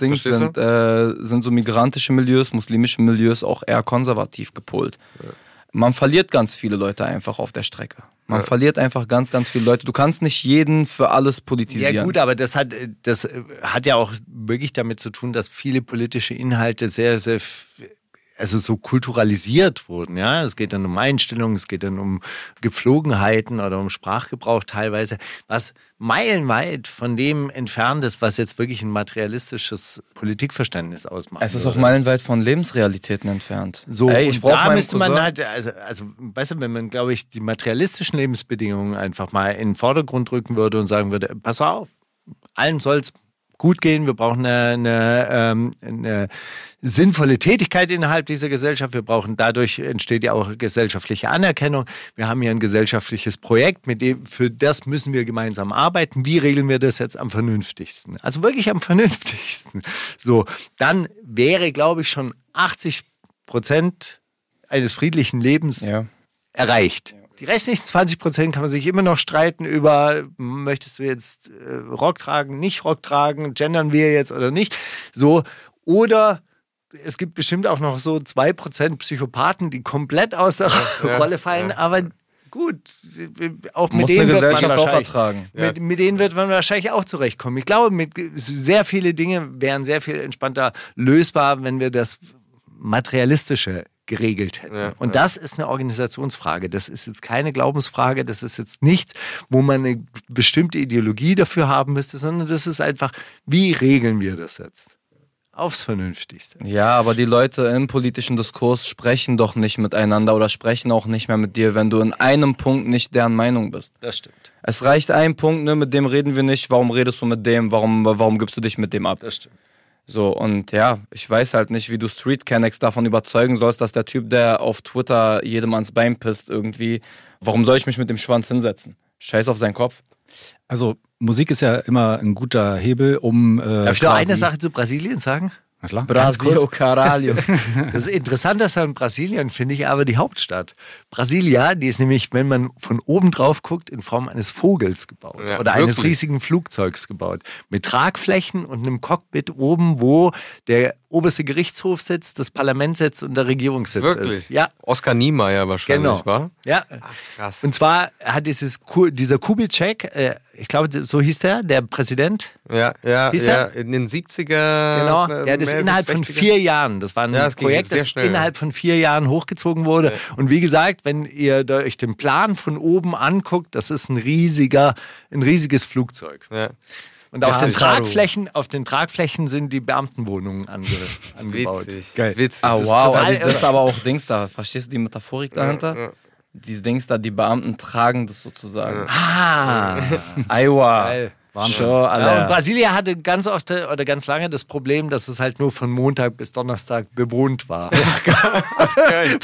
[SPEAKER 5] so migrantische Milieus, muslimische Milieus auch eher konservativ gepolt. Man verliert ganz viele Leute einfach auf der Strecke. Man verliert einfach ganz, ganz viele Leute. Du kannst nicht jeden für alles politisieren.
[SPEAKER 6] Ja gut, aber das hat ja auch wirklich damit zu tun, dass viele politische Inhalte sehr, sehr so kulturalisiert wurden. Ja? Es geht dann um Einstellungen, es geht dann um Gepflogenheiten oder um Sprachgebrauch teilweise, was meilenweit von dem entfernt ist, was jetzt wirklich ein materialistisches Politikverständnis ausmacht.
[SPEAKER 5] Es ist auch meilenweit von Lebensrealitäten entfernt.
[SPEAKER 6] So, da müsste man halt, also weißt du, wenn man, glaube ich, die materialistischen Lebensbedingungen einfach mal in den Vordergrund rücken würde und sagen würde, pass auf, allen soll es gut gehen, wir brauchen eine sinnvolle Tätigkeit innerhalb dieser Gesellschaft, dadurch entsteht ja auch gesellschaftliche Anerkennung, wir haben hier ein gesellschaftliches Projekt, für das müssen wir gemeinsam arbeiten, wie regeln wir das jetzt am vernünftigsten? Also wirklich am vernünftigsten. So, dann wäre, glaube ich, schon 80% eines friedlichen Lebens erreicht. Die restlichen 20% kann man sich immer noch streiten über, möchtest du jetzt Rock tragen, nicht Rock tragen, gendern wir jetzt oder nicht. So, oder es gibt bestimmt auch noch so 2% Psychopathen, die komplett aus der Rolle fallen, aber gut. Auch mit
[SPEAKER 5] Muss
[SPEAKER 6] denen
[SPEAKER 5] eine
[SPEAKER 6] wird man
[SPEAKER 5] Gesellschaft auch
[SPEAKER 6] wahrscheinlich
[SPEAKER 5] ertragen.
[SPEAKER 6] mit denen wird man wahrscheinlich auch zurechtkommen. Ich glaube, sehr viele Dinge wären sehr viel entspannter lösbar, wenn wir das Materialistische geregelt hätten.
[SPEAKER 7] Ja,
[SPEAKER 6] und das ist eine Organisationsfrage. Das ist jetzt keine Glaubensfrage. Das ist jetzt nichts, wo man eine bestimmte Ideologie dafür haben müsste, sondern das ist einfach, wie regeln wir das jetzt? Aufs Vernünftigste.
[SPEAKER 5] Ja, aber die Leute im politischen Diskurs sprechen doch nicht miteinander oder sprechen auch nicht mehr mit dir, wenn du in einem Punkt nicht deren Meinung bist.
[SPEAKER 6] Das stimmt.
[SPEAKER 5] Es reicht ein Punkt, ne, mit dem reden wir nicht. Warum redest du mit dem? Warum gibst du dich mit dem ab?
[SPEAKER 6] Das stimmt.
[SPEAKER 5] So, und ja, ich weiß halt nicht, wie du Street Kennex davon überzeugen sollst, dass der Typ, der auf Twitter jedem ans Bein pisst, irgendwie, warum soll ich mich mit dem Schwanz hinsetzen? Scheiß auf seinen Kopf.
[SPEAKER 1] Also Musik ist ja immer ein guter Hebel, um
[SPEAKER 6] Darf ich noch eine Sache zu Brasilien sagen?
[SPEAKER 1] Na klar.
[SPEAKER 5] Brasil, caralho.
[SPEAKER 6] Das Interessante ist an Brasilien, finde ich, aber die Hauptstadt. Brasilia, die ist nämlich, wenn man von oben drauf guckt, in Form eines Vogels gebaut.
[SPEAKER 7] Ja,
[SPEAKER 6] oder eines
[SPEAKER 7] wirklich?
[SPEAKER 6] riesigen Flugzeugs gebaut. Mit Tragflächen und einem Cockpit oben, wo der oberste Gerichtshof sitzt, das Parlament sitzt und der Regierungssitz
[SPEAKER 7] Wirklich?
[SPEAKER 6] ist. Ja,
[SPEAKER 7] Oskar Niemeyer wahrscheinlich,
[SPEAKER 6] genau.
[SPEAKER 7] war?
[SPEAKER 6] Ja.
[SPEAKER 7] Krass.
[SPEAKER 6] Und zwar hat dieser Kubitschek, ich glaube, so hieß der Präsident.
[SPEAKER 7] Ja,
[SPEAKER 6] Hieß der?
[SPEAKER 7] in den 70er.
[SPEAKER 6] Genau, der hat es innerhalb von 4 Jahren, das war ein
[SPEAKER 7] Ja, es ging
[SPEAKER 6] Projekt,
[SPEAKER 7] sehr
[SPEAKER 6] das
[SPEAKER 7] schnell,
[SPEAKER 6] innerhalb von 4 Jahren hochgezogen wurde. Und wie gesagt, wenn ihr euch den Plan von oben anguckt, das ist ein riesiges Flugzeug.
[SPEAKER 7] Ja.
[SPEAKER 6] Und auf
[SPEAKER 7] Witzig.
[SPEAKER 6] den Tragflächen sind die Beamtenwohnungen angebaut.
[SPEAKER 7] Witzig.
[SPEAKER 1] Geil.
[SPEAKER 7] Witzig.
[SPEAKER 5] Ah,
[SPEAKER 7] Das ist
[SPEAKER 5] wow,
[SPEAKER 7] total-
[SPEAKER 5] das ist aber auch Dings da. Verstehst du die Metaphorik dahinter?
[SPEAKER 7] Ja.
[SPEAKER 5] Die Dings da, die Beamten tragen das sozusagen.
[SPEAKER 6] Ah,
[SPEAKER 5] Aiwa.
[SPEAKER 6] geil.
[SPEAKER 5] Schon,
[SPEAKER 6] Ja, und
[SPEAKER 5] Alter.
[SPEAKER 6] Brasilia hatte ganz oft oder ganz lange das Problem, dass es halt nur von Montag bis Donnerstag bewohnt war. Weil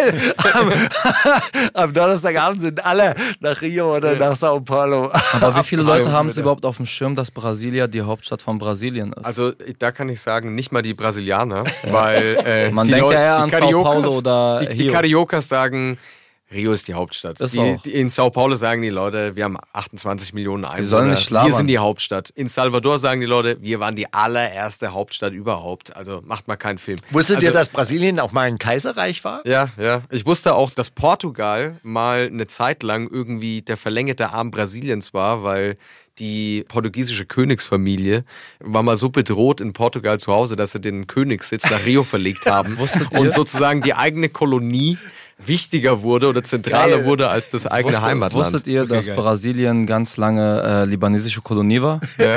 [SPEAKER 6] am Donnerstagabend sind alle nach Rio oder nach Sao Paulo.
[SPEAKER 5] Aber wie viele Leute
[SPEAKER 6] abgezogen
[SPEAKER 5] haben es
[SPEAKER 6] wieder.
[SPEAKER 5] überhaupt auf dem Schirm, dass Brasilia die Hauptstadt von Brasilien ist?
[SPEAKER 7] Also da kann ich sagen, nicht mal die Brasilianer, weil
[SPEAKER 5] Man
[SPEAKER 7] die
[SPEAKER 5] denkt
[SPEAKER 7] Leute,
[SPEAKER 5] ja eher
[SPEAKER 7] die
[SPEAKER 5] an Sao
[SPEAKER 7] Cariocas-
[SPEAKER 5] Paulo oder
[SPEAKER 7] die
[SPEAKER 5] Rio.
[SPEAKER 7] Cariocas sagen, Rio ist die Hauptstadt.
[SPEAKER 5] Das auch.
[SPEAKER 7] In Sao Paulo sagen die Leute, wir haben 28 Millionen Einwohner.
[SPEAKER 5] sollen nicht labern.
[SPEAKER 7] Wir sind die Hauptstadt. In Salvador sagen die Leute, wir waren die allererste Hauptstadt überhaupt. Also macht mal keinen Film.
[SPEAKER 6] Wusstet
[SPEAKER 7] also,
[SPEAKER 6] ihr, dass Brasilien auch mal ein Kaiserreich war?
[SPEAKER 7] Ja. Ich wusste auch, dass Portugal mal eine Zeit lang irgendwie der verlängerte Arm Brasiliens war, weil die portugiesische Königsfamilie war mal so bedroht in Portugal zu Hause, dass sie den Königssitz nach Rio verlegt haben und sozusagen die eigene Kolonie wichtiger wurde oder zentraler
[SPEAKER 6] Geil.
[SPEAKER 7] wurde als das eigene Heimatland.
[SPEAKER 5] Wusstet ihr, dass Brasilien ganz lange libanesische Kolonie war?
[SPEAKER 7] Ja.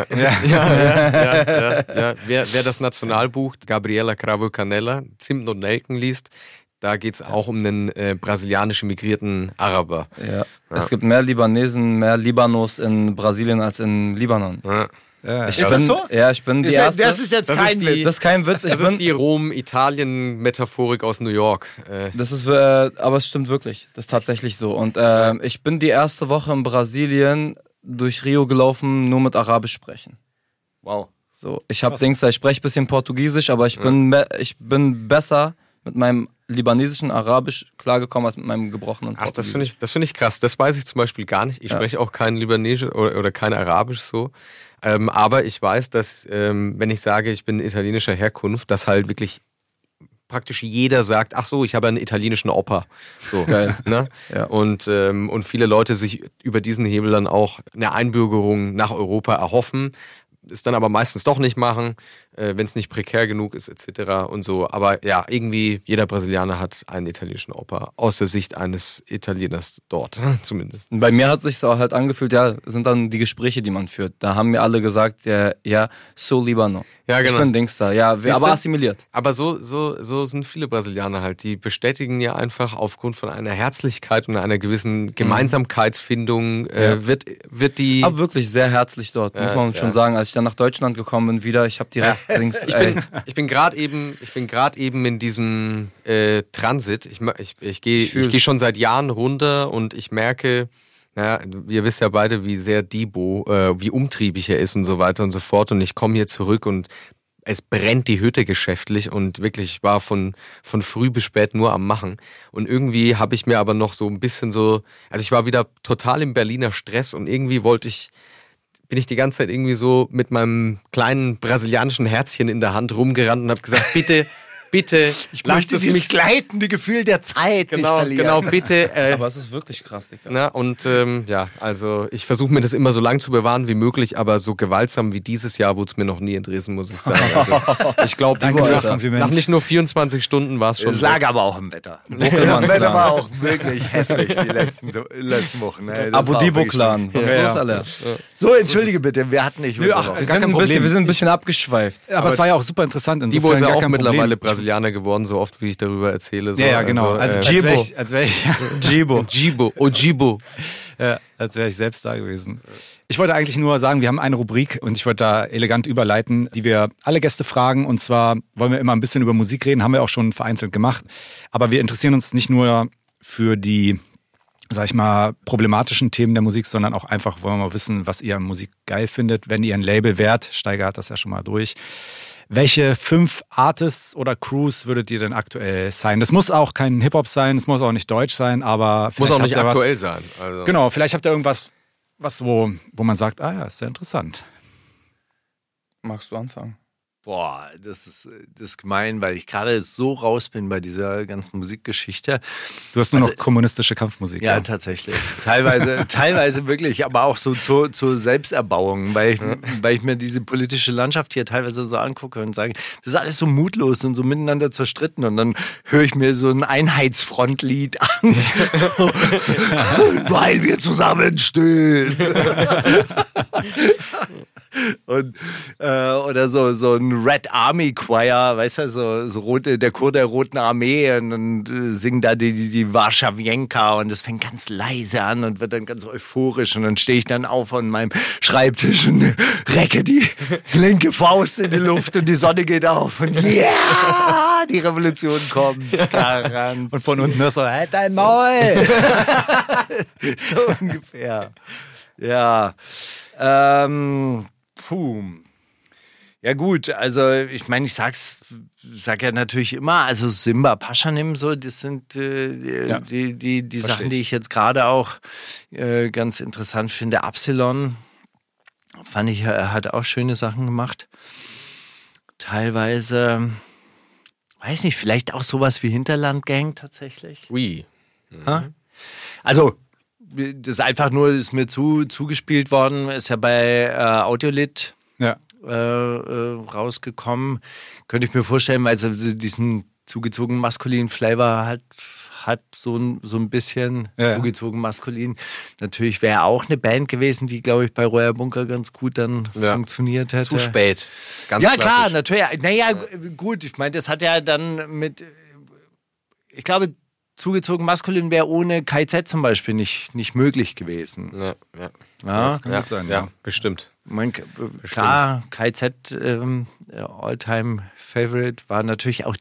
[SPEAKER 7] Wer das Nationalbuch Gabriela Cravo Canela, Zimt und Nelken liest, da geht es auch um den brasilianisch migrierten Araber.
[SPEAKER 5] Ja. Es gibt mehr Libanesen, mehr Libanos in Brasilien als in Libanon.
[SPEAKER 7] Ja.
[SPEAKER 5] Ich
[SPEAKER 6] Ist
[SPEAKER 5] bin,
[SPEAKER 6] das so?
[SPEAKER 5] Ja, ich bin die erste.
[SPEAKER 6] Das ist jetzt
[SPEAKER 7] Das
[SPEAKER 6] kein
[SPEAKER 7] ist
[SPEAKER 6] Witz.
[SPEAKER 5] Das ist kein Witz.
[SPEAKER 7] Das ist die Rom-Italien-Metaphorik aus New York.
[SPEAKER 5] Das ist, aber es stimmt wirklich. Das ist tatsächlich so. Und ich bin die erste Woche in Brasilien durch Rio gelaufen, nur mit Arabisch sprechen.
[SPEAKER 6] Wow.
[SPEAKER 5] So, ich spreche ein bisschen Portugiesisch, aber ich bin besser mit meinem libanesischen Arabisch klargekommen als mit meinem gebrochenen
[SPEAKER 7] Ach,
[SPEAKER 5] Portugiesisch.
[SPEAKER 7] das finde ich krass. Das weiß ich zum Beispiel gar nicht. Ich spreche auch kein Libanesisch oder kein Arabisch so. Aber ich weiß, dass, wenn ich sage, ich bin italienischer Herkunft, dass halt wirklich praktisch jeder sagt, ach so, ich habe einen italienischen Opa. So,
[SPEAKER 5] Geil.
[SPEAKER 7] Ne?
[SPEAKER 5] Ja.
[SPEAKER 7] Und viele Leute sich über diesen Hebel dann auch eine Einbürgerung nach Europa erhoffen, es dann aber meistens doch nicht machen, wenn es nicht prekär genug ist etc. und so. Aber ja, irgendwie jeder Brasilianer hat einen italienischen Opa, aus der Sicht eines Italieners dort zumindest.
[SPEAKER 5] Bei mir hat sich so halt angefühlt, sind dann die Gespräche, die man führt. Da haben mir alle gesagt, ja, so Libano.
[SPEAKER 7] Ja, genau.
[SPEAKER 5] Ich bin Dings da, ja,
[SPEAKER 7] Siehste?
[SPEAKER 5] aber assimiliert.
[SPEAKER 7] Aber so sind viele Brasilianer halt. Die bestätigen ja einfach aufgrund von einer Herzlichkeit und einer gewissen Gemeinsamkeitsfindung wird die...
[SPEAKER 5] Aber wirklich sehr herzlich dort, muss man schon sagen. Als ich dann nach Deutschland gekommen bin wieder, ich habe direkt Dings...
[SPEAKER 7] Ich bin gerade eben in diesem Transit. Ich gehe schon seit Jahren runter und ich merke, ja, ihr wisst ja beide, wie sehr Debo, wie umtriebig er ist und so weiter und so fort. Und ich komme hier zurück und es brennt die Hütte geschäftlich und wirklich, ich war von früh bis spät nur am Machen. Und irgendwie habe ich mir aber noch so ein bisschen also ich war wieder total im Berliner Stress und irgendwie bin ich die ganze Zeit irgendwie so mit meinem kleinen brasilianischen Herzchen in der Hand rumgerannt und habe gesagt,
[SPEAKER 3] bitte, lasst es mich
[SPEAKER 6] gleitende Gefühl der Zeit nicht verlieren.
[SPEAKER 3] Genau, bitte.
[SPEAKER 5] Aber es ist wirklich krass, Digga.
[SPEAKER 3] Na, und also ich versuche mir das immer so lang zu bewahren wie möglich, aber so gewaltsam wie dieses Jahr wurde es mir noch nie in Dresden, muss ich sagen. Also, ich glaube, nach nicht nur 24 Stunden war es schon.
[SPEAKER 6] Es lag aber auch im Wetter. Das Wetter war auch wirklich hässlich die letzten Wochen. Ne?
[SPEAKER 5] Abu Dibo-Clan. Was ist los, Alter?
[SPEAKER 6] So, entschuldige bitte, wir hatten nicht.
[SPEAKER 5] Wir sind ein bisschen abgeschweift.
[SPEAKER 1] Aber es war ja auch super interessant.
[SPEAKER 3] Dibo ist ja auch mittlerweile Brasilianer geworden, so oft wie ich darüber erzähle. So.
[SPEAKER 1] Ja, genau. Also
[SPEAKER 3] Jibo.
[SPEAKER 1] Als wäre ich
[SPEAKER 3] Jibo.
[SPEAKER 1] Ja, als wäre ich selbst da gewesen. Ich wollte eigentlich nur sagen, wir haben eine Rubrik und ich wollte da elegant überleiten, die wir alle Gäste fragen. Und zwar wollen wir immer ein bisschen über Musik reden, haben wir auch schon vereinzelt gemacht. Aber wir interessieren uns nicht nur für die, sag ich mal, problematischen Themen der Musik, sondern auch einfach wollen wir mal wissen, was ihr an Musik geil findet, wenn ihr ein Label wärt. Steiger hat das ja schon mal durch. Welche 5 Artists oder Crews würdet ihr denn aktuell sein? Das muss auch kein Hip-Hop sein, es muss auch nicht deutsch sein, aber
[SPEAKER 3] muss auch nicht aktuell sein.
[SPEAKER 1] Also. Genau, vielleicht habt ihr irgendwas, wo man sagt, ist sehr interessant.
[SPEAKER 5] Magst du anfangen?
[SPEAKER 6] Boah, das ist gemein, weil ich gerade so raus bin bei dieser ganzen Musikgeschichte.
[SPEAKER 1] Du hast nur noch kommunistische Kampfmusik.
[SPEAKER 6] Ja, tatsächlich. Teilweise wirklich, aber auch so zur Selbsterbauung, weil ich mir diese politische Landschaft hier teilweise so angucke und sage, das ist alles so mutlos und so miteinander zerstritten und dann höre ich mir so ein Einheitsfrontlied an, so, weil wir zusammenstehen. Und, oder so ein Red Army Choir, weißt du, so der Chor der Roten Armee und singen da die Warschawienka und das fängt ganz leise an und wird dann ganz euphorisch und dann stehe ich dann auf an meinem Schreibtisch und recke die linke Faust in die Luft und die Sonne geht auf und die Revolution kommt. Garant.
[SPEAKER 1] Und von unten hörst du, halt dein Maul!
[SPEAKER 6] So ungefähr. Ja. Ja gut, also ich meine, ich sag ja natürlich immer, also Simba, Pashanim, so, das sind die Sachen, die ich jetzt gerade auch ganz interessant finde. Absilon, fand ich, hat auch schöne Sachen gemacht. Teilweise, weiß nicht, vielleicht auch sowas wie Hinterlandgang tatsächlich.
[SPEAKER 3] Oui.
[SPEAKER 6] Mhm. Also, das ist einfach nur, ist mir zugespielt worden, ist ja bei Audiolit rausgekommen. Könnte ich mir vorstellen, weil es diesen zugezogenen maskulinen Flavor hat so ein bisschen zugezogen maskulin. Natürlich wäre auch eine Band gewesen, die, glaube ich, bei Royer Bunker ganz gut dann funktioniert hätte.
[SPEAKER 3] Zu spät. Ganz
[SPEAKER 6] klassisch.
[SPEAKER 3] Klar,
[SPEAKER 6] natürlich. Naja, gut, ich meine, das hat ja dann mit, ich glaube, zugezogen maskulin wäre ohne KZ zum Beispiel nicht möglich gewesen.
[SPEAKER 3] Ja.
[SPEAKER 6] Das
[SPEAKER 1] kann gut sein, ja.
[SPEAKER 3] Bestimmt.
[SPEAKER 6] Klar, KZ All-Time Favorite war natürlich auch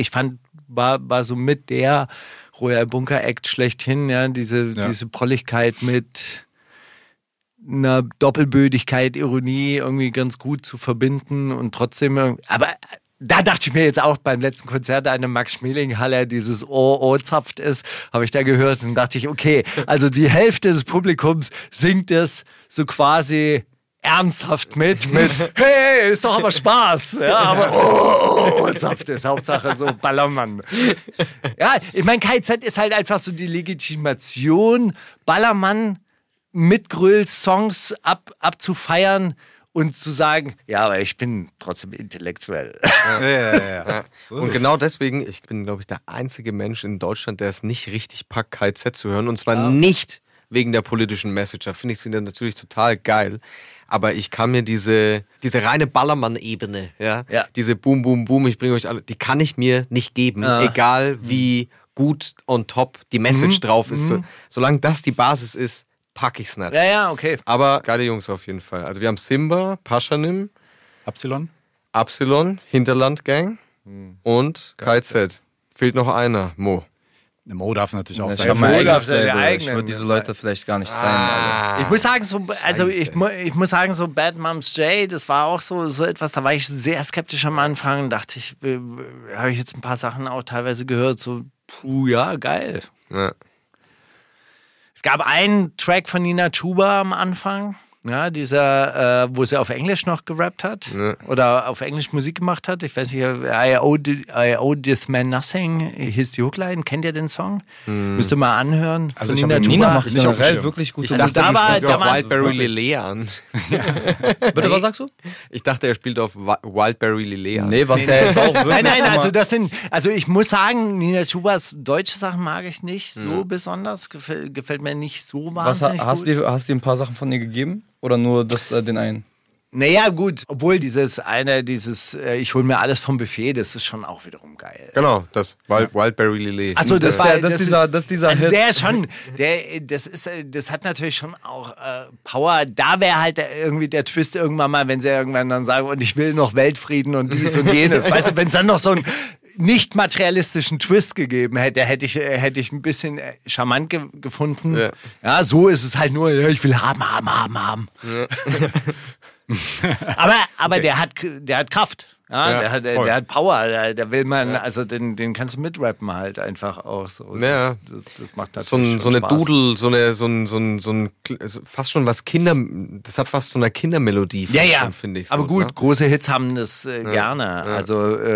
[SPEAKER 6] war so mit der Royal Bunker Act schlechthin, ja, diese Prolligkeit mit einer Doppelbödigkeit, Ironie irgendwie ganz gut zu verbinden und trotzdem, aber da dachte ich mir jetzt auch beim letzten Konzert an der Max-Schmeling-Halle, dieses zapft ist, habe ich da gehört und dachte ich, okay, also die Hälfte des Publikums singt es so quasi ernsthaft mit, hey, ist doch aber Spaß, ja, aber zapft ist, Hauptsache so Ballermann. Ja, ich meine, KZ ist halt einfach so die Legitimation, Ballermann mit Gröll-Songs abzufeiern, und zu sagen, ja, aber ich bin trotzdem intellektuell.
[SPEAKER 3] Ja. Und genau deswegen, ich bin, glaube ich, der einzige Mensch in Deutschland, der es nicht richtig packt, KZ zu hören. Und zwar nicht wegen der politischen Message. Da finde ich sie dann natürlich total geil. Aber ich kann mir diese reine Ballermann-Ebene, diese Boom, Boom, Boom, ich bringe euch alle, die kann ich mir nicht geben. Egal wie gut on top die Message drauf ist. Solange das die Basis ist, packe ich's nicht.
[SPEAKER 6] Ja, okay.
[SPEAKER 3] Aber geile Jungs auf jeden Fall. Also wir haben Simba, Pashanim, Absilon, Hinterlandgang und KZ. Fehlt noch einer, Mo.
[SPEAKER 1] Mo darf natürlich auch
[SPEAKER 5] ich
[SPEAKER 1] sein.
[SPEAKER 5] Ich würde diese Leute vielleicht gar nicht sein.
[SPEAKER 6] Ich muss sagen, so Bad Moms J, das war auch so etwas, da war ich sehr skeptisch am Anfang. Dachte ich, habe ich jetzt ein paar Sachen auch teilweise gehört, so, geil.
[SPEAKER 3] Ja.
[SPEAKER 6] Es gab einen Track von Nina Chuba am Anfang, Ja, dieser, wo sie auf Englisch noch gerappt hat oder auf Englisch Musik gemacht hat. Ich weiß nicht, I owe this man nothing, hieß die Hookline. Kennt ihr den Song? Müsst ihr mal anhören.
[SPEAKER 1] Also
[SPEAKER 5] Nina macht generell wirklich
[SPEAKER 7] Ich
[SPEAKER 5] gute
[SPEAKER 7] dachte,
[SPEAKER 5] Musik.
[SPEAKER 7] er spielt auf
[SPEAKER 6] war-
[SPEAKER 7] Wildberry Lillet an.
[SPEAKER 5] Bitte, was sagst du?
[SPEAKER 7] Ich dachte, er spielt auf Wildberry Lillet an.
[SPEAKER 5] Nee, was ja jetzt auch wirklich
[SPEAKER 6] Nein, also ich muss sagen, Nina Chubas deutsche Sachen mag ich nicht so besonders. Gefällt mir nicht so wahnsinnig
[SPEAKER 5] hast
[SPEAKER 6] gut.
[SPEAKER 5] du dir ein paar Sachen von ihr gegeben? Oder nur den einen?
[SPEAKER 6] Naja, gut, obwohl dieses ich hole mir alles vom Buffet, das ist schon auch wiederum geil.
[SPEAKER 7] Genau, das Wildberry Lillet.
[SPEAKER 6] Achso,
[SPEAKER 5] Das ist dieser
[SPEAKER 6] also
[SPEAKER 5] Hit.
[SPEAKER 6] der ist schon, das hat natürlich schon auch Power. Da wäre halt irgendwie der Twist irgendwann mal, wenn sie irgendwann dann sagen, und ich will noch Weltfrieden und dies und jenes. Weißt du, wenn es dann noch so einen nicht materialistischen Twist gegeben hätte, hätte ich ein bisschen charmant gefunden. Ja, so ist es halt nur, ich will haben. Ja. aber der hat Kraft. Ja, der hat Power, da will man, also den kannst du mitrappen halt einfach auch so.
[SPEAKER 7] Ja.
[SPEAKER 6] Das macht
[SPEAKER 7] so
[SPEAKER 6] natürlich
[SPEAKER 7] eine
[SPEAKER 6] Spaß.
[SPEAKER 7] Dudel, so ein fast schon was das hat fast so eine Kindermelodie,
[SPEAKER 6] Ja,
[SPEAKER 7] finde ich.
[SPEAKER 6] aber
[SPEAKER 7] so,
[SPEAKER 6] gut,
[SPEAKER 7] ne?
[SPEAKER 6] große Hits haben das gerne.
[SPEAKER 7] Ja.
[SPEAKER 6] Also,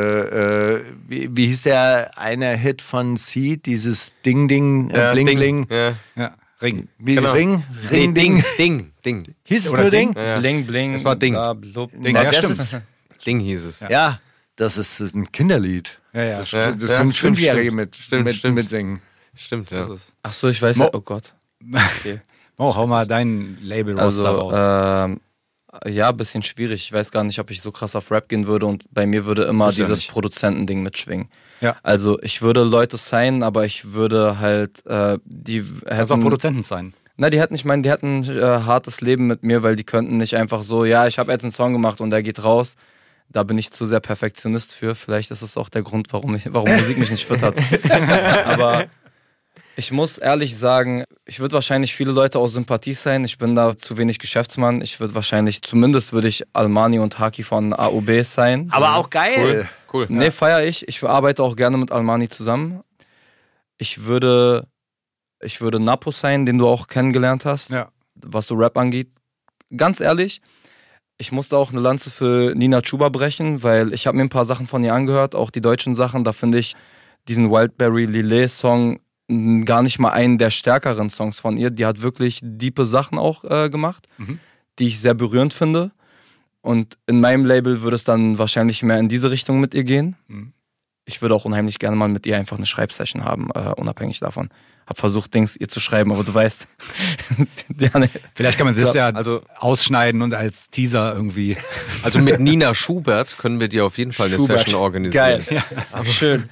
[SPEAKER 6] wie hieß der eine Hit von Seed, dieses Ding, Bling, Bling?
[SPEAKER 7] Ja.
[SPEAKER 1] Ring.
[SPEAKER 6] Wie
[SPEAKER 7] Genau.
[SPEAKER 6] Ring?
[SPEAKER 7] Nee,
[SPEAKER 6] Ding.
[SPEAKER 7] Ding.
[SPEAKER 6] Hieß es nur Ding?
[SPEAKER 7] Ja.
[SPEAKER 5] Bling, bling.
[SPEAKER 7] Das war Ding.
[SPEAKER 5] Bla, blub.
[SPEAKER 1] Ding,
[SPEAKER 6] Ja,
[SPEAKER 1] ja,
[SPEAKER 6] das
[SPEAKER 1] stimmt.
[SPEAKER 6] ist,
[SPEAKER 7] Ding hieß es.
[SPEAKER 6] ja, das ist ein Kinderlied.
[SPEAKER 1] Ja.
[SPEAKER 6] Das
[SPEAKER 7] Ja,
[SPEAKER 6] können
[SPEAKER 7] stimmt,
[SPEAKER 6] Fünfjährige
[SPEAKER 7] stimmt.
[SPEAKER 6] mitsingen.
[SPEAKER 7] Stimmt, ja.
[SPEAKER 1] Das ist.
[SPEAKER 5] Ach so, ich weiß ja. Oh Gott. Okay.
[SPEAKER 1] Hau mal dein Label-Roster
[SPEAKER 5] Also,
[SPEAKER 1] raus.
[SPEAKER 5] ja, ein bisschen schwierig. Ich weiß gar nicht, ob ich so krass auf Rap gehen würde und bei mir würde immer
[SPEAKER 1] Muss ja
[SPEAKER 5] dieses
[SPEAKER 1] nicht.
[SPEAKER 5] Produzentending mitschwingen.
[SPEAKER 1] Ja.
[SPEAKER 5] Also ich würde Leute signen, aber ich würde halt, die
[SPEAKER 1] Kannst auch
[SPEAKER 5] hätten,
[SPEAKER 1] Produzenten sein.
[SPEAKER 5] na, die hätten ein hartes Leben mit mir, weil die könnten nicht einfach so, ja, ich habe jetzt einen Song gemacht und der geht raus. Da bin ich zu sehr Perfektionist für. Vielleicht ist es auch der Grund, warum Musik mich nicht füttert. Aber ich muss ehrlich sagen, ich würde wahrscheinlich viele Leute aus Sympathie sein. Ich bin da zu wenig Geschäftsmann. Ich würde wahrscheinlich, zumindest würde ich Almani und Haki von AOB sein.
[SPEAKER 6] Aber auch geil.
[SPEAKER 7] Cool.
[SPEAKER 5] Nee, feiere ich. Ich arbeite auch gerne mit Almani zusammen. Ich würde Napo sein, den du auch kennengelernt hast,
[SPEAKER 1] Ja.
[SPEAKER 5] was so Rap angeht. Ganz ehrlich, ich musste auch eine Lanze für Nina Chuba brechen, weil ich habe mir ein paar Sachen von ihr angehört, auch die deutschen Sachen. Da finde ich diesen Wildberry Lillet Song gar nicht mal einen der stärkeren Songs von ihr. Die hat wirklich diepe Sachen auch gemacht, die ich sehr berührend finde. Und in meinem Label würde es dann wahrscheinlich mehr in diese Richtung mit ihr gehen. Ich würde auch unheimlich gerne mal mit ihr einfach eine Schreibsession haben, unabhängig davon. Hab versucht, ihr zu schreiben, aber du weißt.
[SPEAKER 1] Vielleicht kann man das ja
[SPEAKER 7] also-
[SPEAKER 1] ausschneiden und als Teaser irgendwie.
[SPEAKER 7] Also mit Nina Schubert können wir dir auf jeden Fall eine
[SPEAKER 5] Schubert.
[SPEAKER 7] Session organisieren.
[SPEAKER 5] Geil. Schön.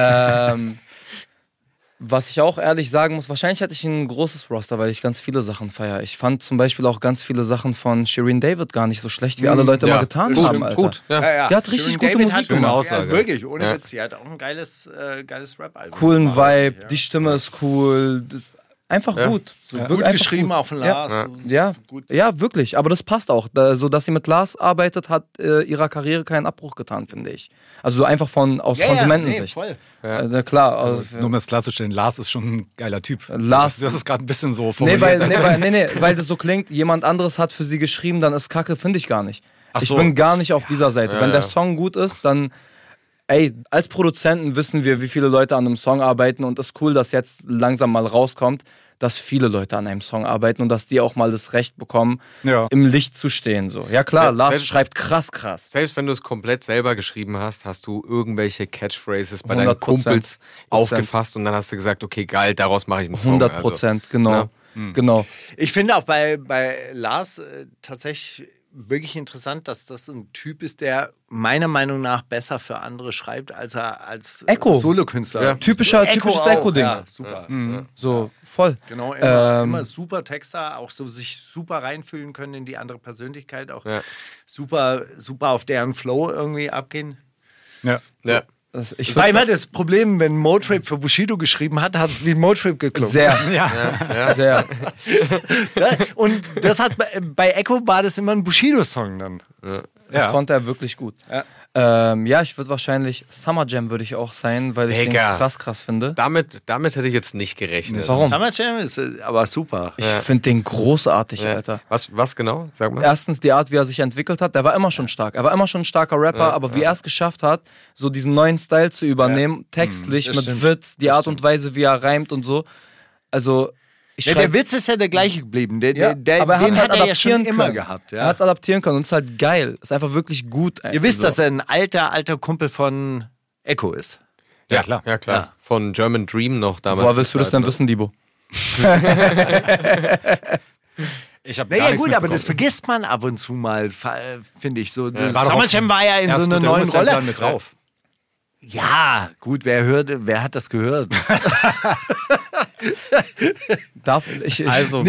[SPEAKER 5] Was ich auch ehrlich sagen muss, wahrscheinlich hätte ich ein großes Roster, weil ich ganz viele Sachen feiere. Ich fand zum Beispiel auch ganz viele Sachen von Shirin David gar nicht so schlecht, wie alle Leute
[SPEAKER 7] Ja.
[SPEAKER 5] mal getan
[SPEAKER 7] Gut,
[SPEAKER 5] haben, Alter.
[SPEAKER 7] gut. Ja.
[SPEAKER 5] Die hat richtig gute Musik gemacht.
[SPEAKER 6] Ja, wirklich, ohne
[SPEAKER 7] Ja.
[SPEAKER 6] Witz. Die hat auch ein geiles Rap-Album.
[SPEAKER 5] Coolen
[SPEAKER 6] gemacht.
[SPEAKER 5] Vibe, die Stimme ist cool. Einfach gut. So,
[SPEAKER 6] Gut
[SPEAKER 5] wirklich einfach
[SPEAKER 6] geschrieben,
[SPEAKER 5] gut.
[SPEAKER 6] auch von Lars.
[SPEAKER 5] Ja,
[SPEAKER 6] Gut.
[SPEAKER 5] ja, wirklich. Aber das passt auch. So dass sie mit Lars arbeitet, hat ihrer Karriere keinen Abbruch getan, finde ich. Also so einfach aus Konsumentensicht.
[SPEAKER 6] voll.
[SPEAKER 5] Klar.
[SPEAKER 1] Also, nur um das klarzustellen, Lars ist schon ein geiler Typ.
[SPEAKER 5] Lars-
[SPEAKER 1] Du hast es gerade ein bisschen so
[SPEAKER 5] Nee,
[SPEAKER 1] formuliert.
[SPEAKER 5] weil das so klingt, jemand anderes hat für sie geschrieben, dann ist Kacke, finde ich gar nicht.
[SPEAKER 1] Ach
[SPEAKER 5] Ich
[SPEAKER 1] so.
[SPEAKER 5] bin gar nicht auf dieser Seite. Wenn der Song gut ist, dann, als Produzenten wissen wir, wie viele Leute an einem Song arbeiten und es ist cool, dass jetzt langsam mal rauskommt, dass viele Leute an einem Song arbeiten und dass die auch mal das Recht bekommen,
[SPEAKER 1] Ja.
[SPEAKER 5] im Licht zu stehen. So. Ja klar, Lars
[SPEAKER 7] Selbst-
[SPEAKER 5] schreibt krass.
[SPEAKER 7] Selbst wenn du es komplett selber geschrieben hast, hast du irgendwelche Catchphrases bei deinen
[SPEAKER 5] 100%.
[SPEAKER 7] Kumpels aufgefasst und dann hast du gesagt, okay, geil, daraus mache ich einen Song.
[SPEAKER 5] 100%, genau. Genau.
[SPEAKER 6] Ich finde auch bei Lars tatsächlich wirklich interessant, dass das ein Typ ist, der meiner Meinung nach besser für andere schreibt, als er als
[SPEAKER 5] Echo.
[SPEAKER 6] Solokünstler.
[SPEAKER 7] Ja.
[SPEAKER 5] Typisches
[SPEAKER 6] auch,
[SPEAKER 5] Echo-Ding.
[SPEAKER 6] Ja, super.
[SPEAKER 5] So, voll.
[SPEAKER 6] Genau, immer super Texter, auch so sich super reinfühlen können in die andere Persönlichkeit, auch
[SPEAKER 7] Ja.
[SPEAKER 6] super auf deren Flow irgendwie abgehen.
[SPEAKER 1] Ja.
[SPEAKER 7] Ja.
[SPEAKER 6] Das war immer das Problem, wenn Motrip für Bushido geschrieben hat, hat es wie Motrip geklungen.
[SPEAKER 5] Sehr.
[SPEAKER 1] Ja.
[SPEAKER 5] Sehr.
[SPEAKER 6] Ja, und das hat bei Echo war das immer ein Bushido-Song dann.
[SPEAKER 5] Das konnte er wirklich gut. Ja, ich würde wahrscheinlich Summer Jam würde ich auch sein, weil ich den krass finde.
[SPEAKER 7] Damit hätte ich jetzt nicht gerechnet.
[SPEAKER 5] Warum?
[SPEAKER 6] Summer Jam ist aber super.
[SPEAKER 5] Ich finde den großartig, Alter.
[SPEAKER 7] Was genau? Sag mal.
[SPEAKER 5] Erstens die Art, wie er sich entwickelt hat, der war immer schon stark. Er war immer schon ein starker Rapper, aber wie er es geschafft hat, so diesen neuen Style zu übernehmen, textlich, mit Witz, die Art und Weise, wie er reimt und so. Also,
[SPEAKER 6] der Witz ist ja der gleiche geblieben.
[SPEAKER 5] Aber er hat
[SPEAKER 6] er ja schon immer gehabt. Ja.
[SPEAKER 5] Er hat es adaptieren können und es ist halt geil. Ist einfach wirklich gut.
[SPEAKER 6] Ihr wisst, dass er ein alter Kumpel von Echo ist.
[SPEAKER 7] Ja, klar. Ja. Von German Dream noch damals.
[SPEAKER 5] Woher willst du das denn wissen, Dibo?
[SPEAKER 6] Ich habe gut, aber das vergisst man ab und zu mal, finde ich so. Summer Jam war ja in so einer neuen Rolle.
[SPEAKER 1] Mit drauf.
[SPEAKER 6] Ja, gut, wer hat das gehört?
[SPEAKER 5] Ich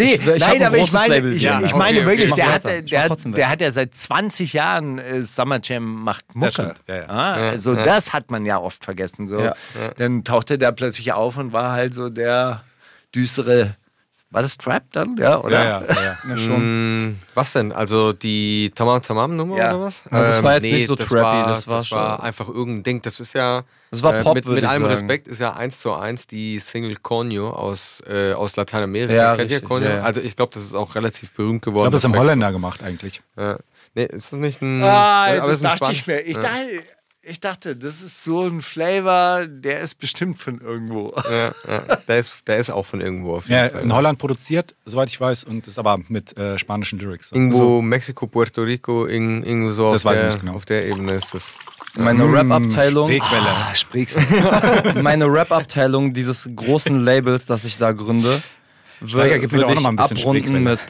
[SPEAKER 6] meine wirklich, der hat ja seit 20 Jahren Summer Jam macht Mucke. Also das hat man ja oft vergessen. So. Ja. Dann tauchte der plötzlich auf und war halt so der düstere. War das Trap dann? Ja, oder?
[SPEAKER 5] Ja, schon.
[SPEAKER 7] Was denn? Also die Tamam-Tamam-Nummer oder was?
[SPEAKER 5] Ja, das war jetzt nicht so trappy. Das war
[SPEAKER 7] einfach irgendein Ding. Das ist ja...
[SPEAKER 5] Das war Pop,
[SPEAKER 7] mit allem Respekt ist ja 1:1 die Single Conyo aus Lateinamerika.
[SPEAKER 5] Ja,
[SPEAKER 7] kennt ihr Conyo? Ja. Also ich glaube, das ist auch relativ berühmt geworden.
[SPEAKER 1] Ich glaube, das ist im Holländer gemacht eigentlich.
[SPEAKER 7] Ja. Nee, ist das nicht ein...
[SPEAKER 6] das dachte ich mir. Ich dachte, das ist so ein Flavor, der ist bestimmt von irgendwo.
[SPEAKER 7] Ja. Der ist auch von irgendwo auf jeden Fall.
[SPEAKER 1] In Holland produziert, soweit ich weiß, und ist aber mit spanischen Lyrics.
[SPEAKER 7] Irgendwo Mexiko, Puerto Rico, irgendwo so
[SPEAKER 1] das weiß ich nicht genau.
[SPEAKER 7] Auf der Ebene ist das.
[SPEAKER 5] Meine Rap-Abteilung.
[SPEAKER 1] Sprechquelle.
[SPEAKER 5] Meine Rap-Abteilung dieses großen Labels, das ich da gründe, würde ich abrunden mit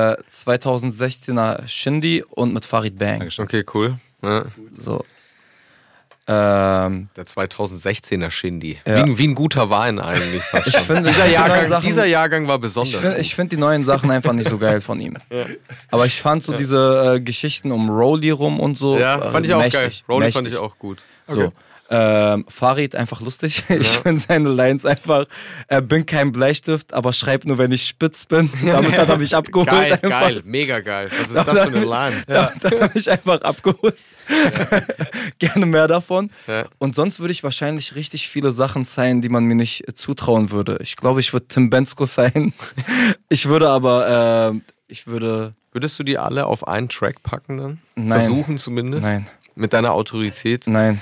[SPEAKER 5] 2016er Shindy und mit Farid Bang.
[SPEAKER 7] Okay, cool. Ja.
[SPEAKER 5] So.
[SPEAKER 7] Der 2016er Shindy.
[SPEAKER 5] Ja.
[SPEAKER 7] Wie ein guter Wein eigentlich fast schon.
[SPEAKER 5] Ich finde,
[SPEAKER 7] dieser Jahrgang war besonders.
[SPEAKER 5] Ich finde die neuen Sachen einfach nicht so geil von ihm. Ja. Aber ich fand so diese Geschichten um Rolli rum und so.
[SPEAKER 7] Ja, fand ich auch geil. Rolli fand ich auch gut.
[SPEAKER 5] Okay. So. Farid einfach lustig. Ich finde seine Lines einfach, bin kein Bleistift, aber schreib nur, wenn ich spitz bin. Damit hat er mich abgeholt.
[SPEAKER 7] Geil, mega geil. Was ist das für eine Line?
[SPEAKER 5] Damit hat er mich einfach abgeholt. Gerne mehr davon. Ja. Und sonst würde ich wahrscheinlich richtig viele Sachen sein, die man mir nicht zutrauen würde. Ich glaube, ich würde Tim Bensko sein. Ich würde aber,
[SPEAKER 7] Würdest du die alle auf einen Track packen dann?
[SPEAKER 5] Nein.
[SPEAKER 7] Versuchen zumindest?
[SPEAKER 5] Nein.
[SPEAKER 7] Mit deiner Autorität?
[SPEAKER 5] Nein.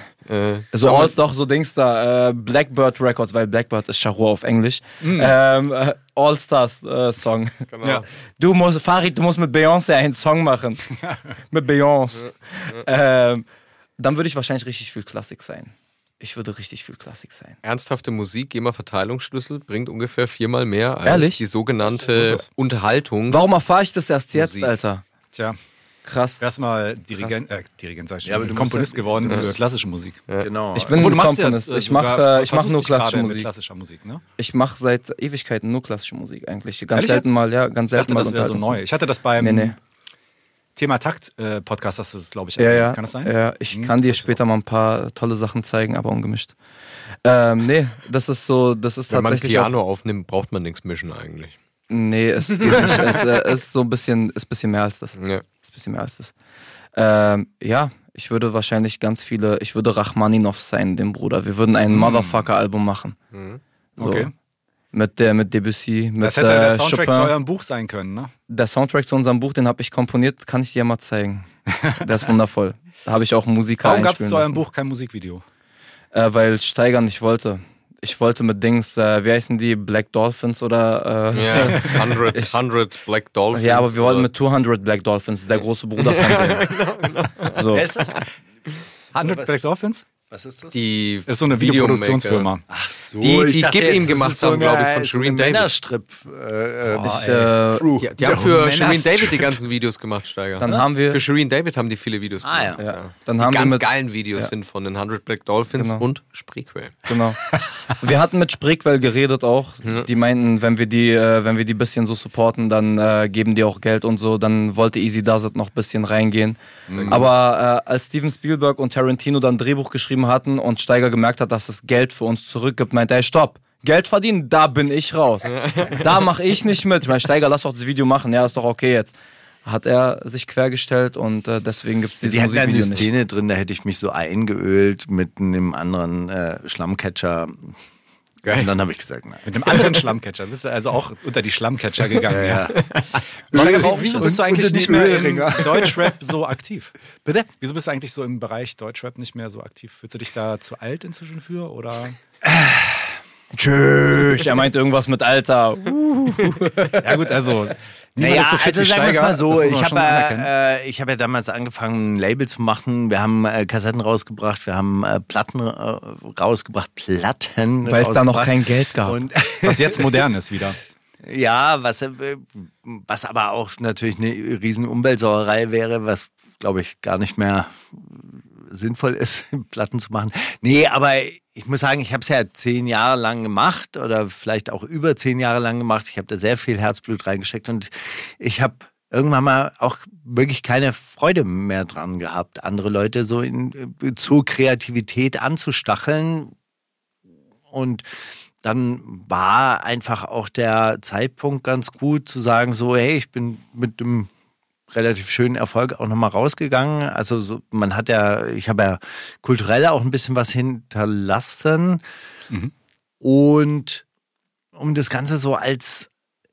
[SPEAKER 5] So Dings da, Blackbird Records, weil Blackbird ist Charot auf Englisch. All-Stars Song.
[SPEAKER 7] Genau. Ja.
[SPEAKER 5] Farid, du musst mit Beyoncé einen Song machen. Mit Beyoncé. Dann würde ich wahrscheinlich richtig viel Klassik sein. Ich würde richtig viel Klassik sein.
[SPEAKER 7] Ernsthafte Musik, GEMA-Verteilungsschlüssel, bringt ungefähr 4-mal mehr als die sogenannte Unterhaltung.
[SPEAKER 5] Warum erfahre ich das erst jetzt, Alter?
[SPEAKER 1] Tja.
[SPEAKER 5] Krass.
[SPEAKER 1] Du wärst mal Dirigent sag ich schon, aber du Komponist geworden für klassische Musik.
[SPEAKER 7] Ja.
[SPEAKER 6] Genau.
[SPEAKER 5] Ich bin ein Komponist. Ich mache nur klassische Musik.
[SPEAKER 1] Mit klassischer Musik, ne?
[SPEAKER 5] Ich mache seit Ewigkeiten nur klassische Musik eigentlich. Ganz selten mal.
[SPEAKER 1] Ich dachte, das wäre so neu. Ich hatte das beim Thema Takt-Podcast, das ist, glaube ich, kann das sein?
[SPEAKER 5] Ja, ich kann dir später mal ein paar tolle Sachen zeigen, aber ungemischt. Das ist so, das ist
[SPEAKER 7] Wenn
[SPEAKER 5] tatsächlich...
[SPEAKER 7] Wenn man Piano aufnimmt, braucht man nichts mischen eigentlich.
[SPEAKER 5] Nee, es geht nicht. Es ist so ein bisschen mehr als das.
[SPEAKER 7] Ja.
[SPEAKER 5] Ist ein bisschen mehr als das. Ich würde wahrscheinlich ich würde Rachmaninov sein, dem Bruder. Wir würden ein Motherfucker-Album machen. So.
[SPEAKER 1] Okay.
[SPEAKER 5] Mit Debussy, mit
[SPEAKER 1] das hätte der Soundtrack
[SPEAKER 5] Chopin.
[SPEAKER 1] zu eurem Buch sein können, ne?
[SPEAKER 5] Der Soundtrack zu unserem Buch, den habe ich komponiert, kann ich dir mal zeigen. Der ist wundervoll. Da habe ich auch Musiker
[SPEAKER 1] Warum gab es
[SPEAKER 5] einspielen
[SPEAKER 1] zu eurem
[SPEAKER 5] lassen.
[SPEAKER 1] Buch kein Musikvideo?
[SPEAKER 5] Weil Steiger nicht wollte. Ich wollte mit Dings, wie heißen die, Black Dolphins oder...
[SPEAKER 7] 100 Black Dolphins.
[SPEAKER 5] Ja, aber wir wollten mit 200 Black Dolphins, der große Bruder von denen.
[SPEAKER 6] Genau.
[SPEAKER 5] So.
[SPEAKER 6] Wer ist das?
[SPEAKER 1] 100 Black Dolphins?
[SPEAKER 6] Was ist das?
[SPEAKER 7] Die
[SPEAKER 1] ist so eine Videoproduktionsfirma.
[SPEAKER 6] Ach so,
[SPEAKER 7] die Give ihm gemacht haben, glaube ich, von Shireen David.
[SPEAKER 6] Männerstrip.
[SPEAKER 7] Die haben für Shireen David die ganzen Videos gemacht, Steiger.
[SPEAKER 5] Dann haben wir...
[SPEAKER 7] Für Shireen David haben die viele Videos gemacht.
[SPEAKER 5] Ja. Dann
[SPEAKER 7] die
[SPEAKER 5] haben
[SPEAKER 7] ganz
[SPEAKER 5] wir
[SPEAKER 7] geilen Videos sind von den 100 Black Dolphins und Spreequell.
[SPEAKER 5] Genau. Wir hatten mit Spreequell geredet auch. Die meinten, wenn wir die bisschen so supporten, dann geben die auch Geld und so. Dann wollte Easy Does It noch ein bisschen reingehen. Aber als Steven Spielberg und Tarantino dann ein Drehbuch geschrieben hatten und Steiger gemerkt hat, dass es Geld für uns zurückgibt, meinte er, stopp, Geld verdienen, da bin ich raus. Da mache ich nicht mit. Ich meine, Steiger, lass doch das Video machen, ja, ist doch okay jetzt. hat er sich quergestellt und deswegen gibt es dieses
[SPEAKER 6] Die hatten
[SPEAKER 5] Musikvideo
[SPEAKER 6] eine
[SPEAKER 5] nicht.
[SPEAKER 6] Szene drin, da hätte ich mich so eingeölt mit einem anderen Schlammcatcher.
[SPEAKER 7] Geil.
[SPEAKER 6] Und dann habe ich gesagt, nein.
[SPEAKER 1] Mit einem anderen Schlammcatcher. Bist du also auch unter die Schlammcatcher gegangen?
[SPEAKER 6] Ja.
[SPEAKER 1] Wieso bist du eigentlich
[SPEAKER 6] unter die
[SPEAKER 1] nicht mehr im
[SPEAKER 6] Ölringer.
[SPEAKER 1] Deutschrap so aktiv?
[SPEAKER 6] Bitte?
[SPEAKER 1] Wieso bist du eigentlich so im Bereich Deutschrap nicht mehr so aktiv? Fühlst du dich da zu alt inzwischen für? Oder?
[SPEAKER 5] Tschüss, er meint irgendwas mit Alter.
[SPEAKER 1] Ja gut, also
[SPEAKER 6] Naja,
[SPEAKER 1] ist so fit
[SPEAKER 6] also
[SPEAKER 1] wie
[SPEAKER 6] sagen wir es
[SPEAKER 1] Steiger,
[SPEAKER 6] mal so,
[SPEAKER 1] das muss man
[SPEAKER 6] ich
[SPEAKER 1] schon anerkennen.
[SPEAKER 6] habe ja damals angefangen, ein Label zu machen. Wir haben Kassetten rausgebracht, wir haben Platten rausgebracht,
[SPEAKER 5] Weil es da noch kein Geld gab.
[SPEAKER 6] Und
[SPEAKER 1] Was jetzt modern ist wieder.
[SPEAKER 6] ja, was aber auch natürlich eine riesen Umweltsauerei wäre, was glaube ich gar nicht mehr sinnvoll ist, Platten zu machen. Nee, aber ich muss sagen, ich habe es ja 10 Jahre lang gemacht oder vielleicht auch über 10 Jahre lang gemacht. Ich habe da sehr viel Herzblut reingesteckt und ich habe irgendwann mal auch wirklich keine Freude mehr dran gehabt, andere Leute so zur Kreativität anzustacheln. Und dann war einfach auch der Zeitpunkt ganz gut zu sagen so, hey, ich bin mit dem relativ schönen Erfolg auch nochmal rausgegangen. Also so, ich habe ja kulturell auch ein bisschen was hinterlassen.
[SPEAKER 1] Mhm.
[SPEAKER 6] Und um das Ganze so als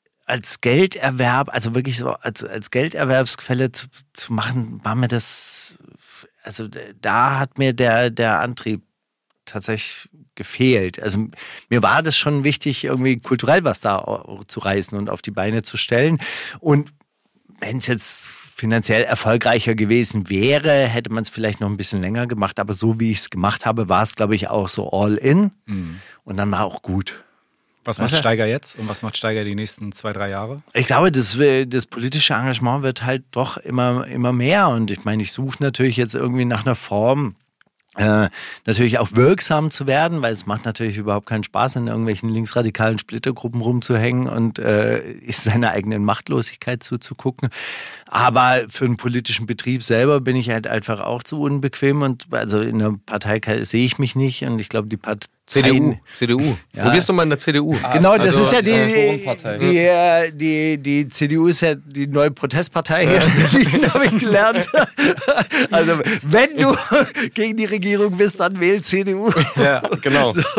[SPEAKER 6] Gelderwerb, also wirklich so als Gelderwerbsquelle zu machen, war mir das, also da hat mir der Antrieb tatsächlich gefehlt. Also mir war das schon wichtig, irgendwie kulturell was da zu reißen und auf die Beine zu stellen. Und wenn es jetzt finanziell erfolgreicher gewesen wäre, hätte man es vielleicht noch ein bisschen länger gemacht. Aber so wie ich es gemacht habe, war es, glaube ich, auch so all in.
[SPEAKER 1] Mhm.
[SPEAKER 6] Und dann war auch gut.
[SPEAKER 1] Was macht Steiger jetzt und was macht Steiger die nächsten 2-3 Jahre?
[SPEAKER 6] Ich glaube, das politische Engagement wird halt doch immer mehr. Und ich meine, ich suche natürlich jetzt irgendwie nach einer Form, natürlich auch wirksam zu werden, weil es macht natürlich überhaupt keinen Spaß, in irgendwelchen linksradikalen Splittergruppen rumzuhängen und seiner eigenen Machtlosigkeit zuzugucken. Aber für einen politischen Betrieb selber bin ich halt einfach auch zu unbequem und also in der Partei sehe ich mich nicht und ich glaube, die Partei
[SPEAKER 7] CDU.
[SPEAKER 6] Ja.
[SPEAKER 7] Probierst du mal in der CDU.
[SPEAKER 6] Genau, das
[SPEAKER 7] Also,
[SPEAKER 6] ist ja
[SPEAKER 5] Forenpartei.
[SPEAKER 6] die CDU ist ja die neue Protestpartei hier in Berlin, habe ich gelernt. Also wenn du gegen die Regierung bist, dann wähl CDU.
[SPEAKER 7] Ja, genau.
[SPEAKER 6] So.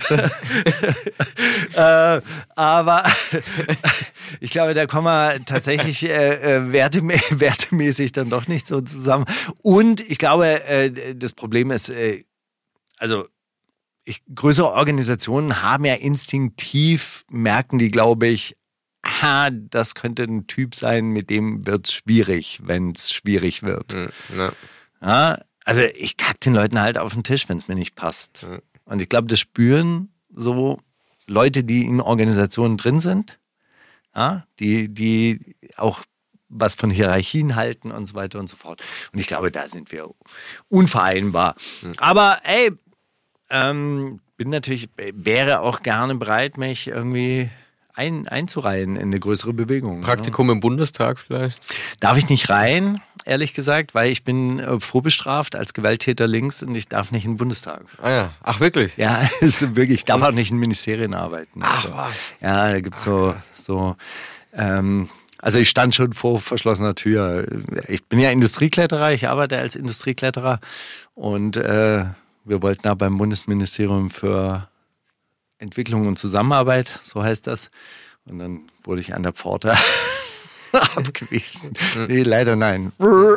[SPEAKER 6] Aber ich glaube, da kommen wir tatsächlich wertemäßig dann doch nicht so zusammen. Und ich glaube, das Problem ist, größere Organisationen haben ja instinktiv, merken die, glaube ich, das könnte ein Typ sein, mit dem wird es schwierig, wenn es schwierig wird.
[SPEAKER 7] Ja.
[SPEAKER 6] Ja, also ich kack den Leuten halt auf den Tisch, wenn es mir nicht passt. Ja. Und ich glaube, das spüren so Leute, die in Organisationen drin sind, ja, die auch was von Hierarchien halten und so weiter und so fort. Und ich glaube, da sind wir unvereinbar. Aber ey, wäre auch gerne bereit, mich irgendwie einzureihen in eine größere Bewegung.
[SPEAKER 7] Praktikum im Bundestag vielleicht?
[SPEAKER 6] Darf ich nicht rein, ehrlich gesagt, weil ich bin vorbestraft als Gewalttäter links und ich darf nicht in den Bundestag.
[SPEAKER 7] Ah ja, ach wirklich?
[SPEAKER 6] Ja, ist wirklich, ich darf auch nicht in Ministerien arbeiten.
[SPEAKER 7] Ach
[SPEAKER 6] also,
[SPEAKER 7] was?
[SPEAKER 6] Ja, da gibt's also ich stand schon vor verschlossener Tür. Ich bin ja Industriekletterer, ich arbeite als Industriekletterer und wir wollten da beim Bundesministerium für Entwicklung und Zusammenarbeit, so heißt das. Und dann wurde ich an der Pforte abgewiesen. Nee, leider nein.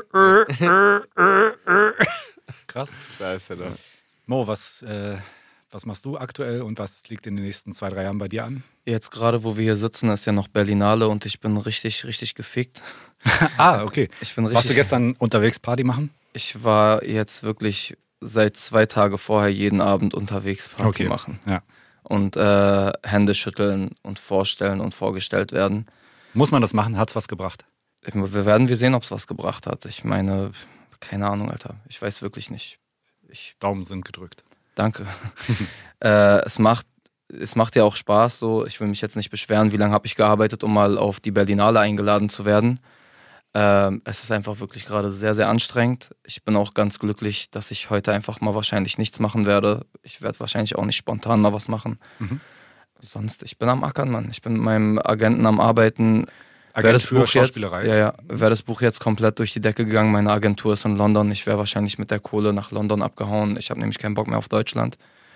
[SPEAKER 1] Krass.
[SPEAKER 7] Scheiße da.
[SPEAKER 1] Mo, was machst du aktuell und was liegt in den nächsten 2-3 Jahren bei dir an?
[SPEAKER 5] Jetzt gerade, wo wir hier sitzen, ist ja noch Berlinale und ich bin richtig, richtig gefickt.
[SPEAKER 1] Okay. Warst du
[SPEAKER 5] richtig,
[SPEAKER 1] gestern unterwegs Party machen?
[SPEAKER 5] Ich war jetzt wirklich seit 2 Tagen vorher jeden Abend unterwegs Party machen.
[SPEAKER 1] Ja.
[SPEAKER 5] Und Hände schütteln und vorstellen und vorgestellt werden.
[SPEAKER 1] Muss man das machen? Hat's was gebracht?
[SPEAKER 5] Wir sehen, ob es was gebracht hat. Ich meine, keine Ahnung, Alter. Ich weiß wirklich nicht.
[SPEAKER 1] Daumen sind gedrückt.
[SPEAKER 5] Danke. Es macht ja auch Spaß. So. Ich will mich jetzt nicht beschweren, wie lange habe ich gearbeitet, um mal auf die Berlinale eingeladen zu werden. Es ist einfach wirklich gerade sehr, sehr anstrengend. Ich bin auch ganz glücklich, dass ich heute einfach mal wahrscheinlich nichts machen werde. Ich werde wahrscheinlich auch nicht spontan mal was machen. Sonst, ich bin am Ackern, Mann. Ich bin mit meinem Agenten am Arbeiten.
[SPEAKER 1] Agent für Schauspielerei.
[SPEAKER 5] Wäre das Buch jetzt komplett durch die Decke gegangen, meine Agentur ist in London, ich wäre wahrscheinlich mit der Kohle nach London abgehauen. Ich habe nämlich keinen Bock mehr auf Deutschland.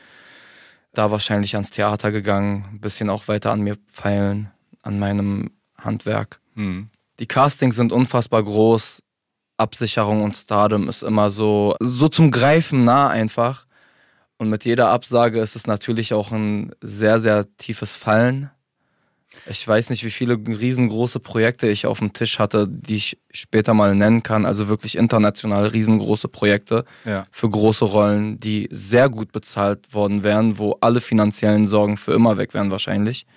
[SPEAKER 5] Da wahrscheinlich ans Theater gegangen, ein bisschen auch weiter an mir feilen, an meinem Handwerk. Die Castings sind unfassbar groß, Absicherung und Stardom ist immer so zum Greifen nah einfach. Und mit jeder Absage ist es natürlich auch ein sehr, sehr tiefes Fallen. Ich weiß nicht, wie viele riesengroße Projekte ich auf dem Tisch hatte, die ich später mal nennen kann. Also wirklich international riesengroße Projekte für große Rollen, die sehr gut bezahlt worden wären, wo alle finanziellen Sorgen für immer weg wären wahrscheinlich.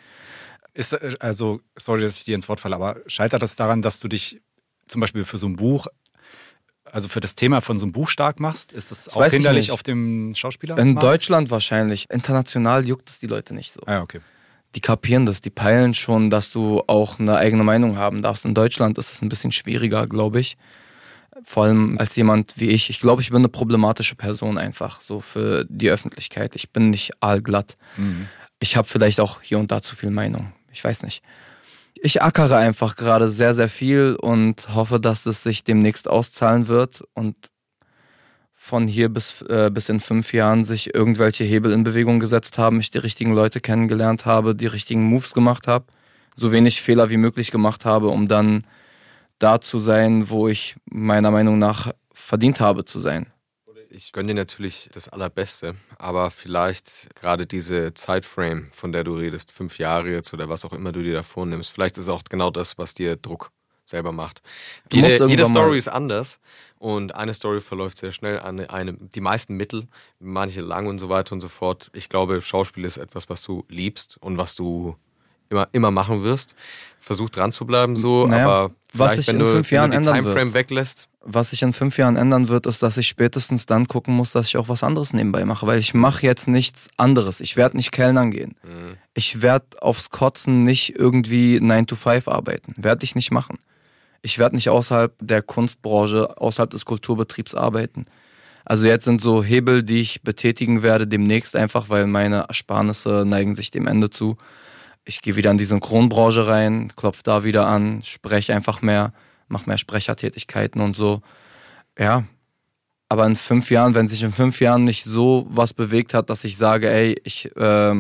[SPEAKER 1] Also, sorry, dass ich dir ins Wort falle, aber scheitert das daran, dass du dich zum Beispiel für so ein Buch, also für das Thema von so einem Buch stark machst? Ist das auch hinderlich auf dem Schauspieler?
[SPEAKER 5] In Deutschland wahrscheinlich. International juckt es die Leute nicht so.
[SPEAKER 1] Okay.
[SPEAKER 5] Die kapieren das, die peilen schon, dass du auch eine eigene Meinung haben darfst. In Deutschland ist es ein bisschen schwieriger, glaube ich. Vor allem als jemand wie ich. Ich glaube, ich bin eine problematische Person einfach, so für die Öffentlichkeit. Ich bin nicht aalglatt. Ich habe vielleicht auch hier und da zu viel Meinung. Ich weiß nicht. Ich ackere einfach gerade sehr, sehr viel und hoffe, dass es sich demnächst auszahlen wird und von hier bis in 5 Jahren sich irgendwelche Hebel in Bewegung gesetzt haben, ich die richtigen Leute kennengelernt habe, die richtigen Moves gemacht habe, so wenig Fehler wie möglich gemacht habe, um dann da zu sein, wo ich meiner Meinung nach verdient habe zu sein.
[SPEAKER 7] Ich gönne dir natürlich das Allerbeste, aber vielleicht gerade diese Zeitframe, von der du redest, 5 Jahre jetzt oder was auch immer du dir da vornimmst, vielleicht ist auch genau das, was dir Druck selber macht. Jede Story ist anders und eine Story verläuft sehr schnell, die meisten mittel, manche lang und so weiter und so fort. Ich glaube, Schauspiel ist etwas, was du liebst und was du immer machen wirst. Versuch dran zu bleiben aber vielleicht, wenn du die Timeframe weglässt.
[SPEAKER 5] Was sich in 5 Jahren ändern wird, ist, dass ich spätestens dann gucken muss, dass ich auch was anderes nebenbei mache, weil ich mache jetzt nichts anderes. Ich werde nicht Kellnern gehen. Ich werde aufs Kotzen nicht irgendwie 9 to 5 arbeiten. Werde ich nicht machen. Ich werde nicht außerhalb der Kunstbranche, außerhalb des Kulturbetriebs arbeiten. Also jetzt sind so Hebel, die ich betätigen werde demnächst einfach, weil meine Ersparnisse neigen sich dem Ende zu. Ich gehe wieder in die Synchronbranche rein, klopfe da wieder an, spreche einfach mehr, mache mehr Sprechertätigkeiten und so. Ja, aber in 5 Jahren, wenn sich in 5 Jahren nicht so was bewegt hat, dass ich sage, ey, ich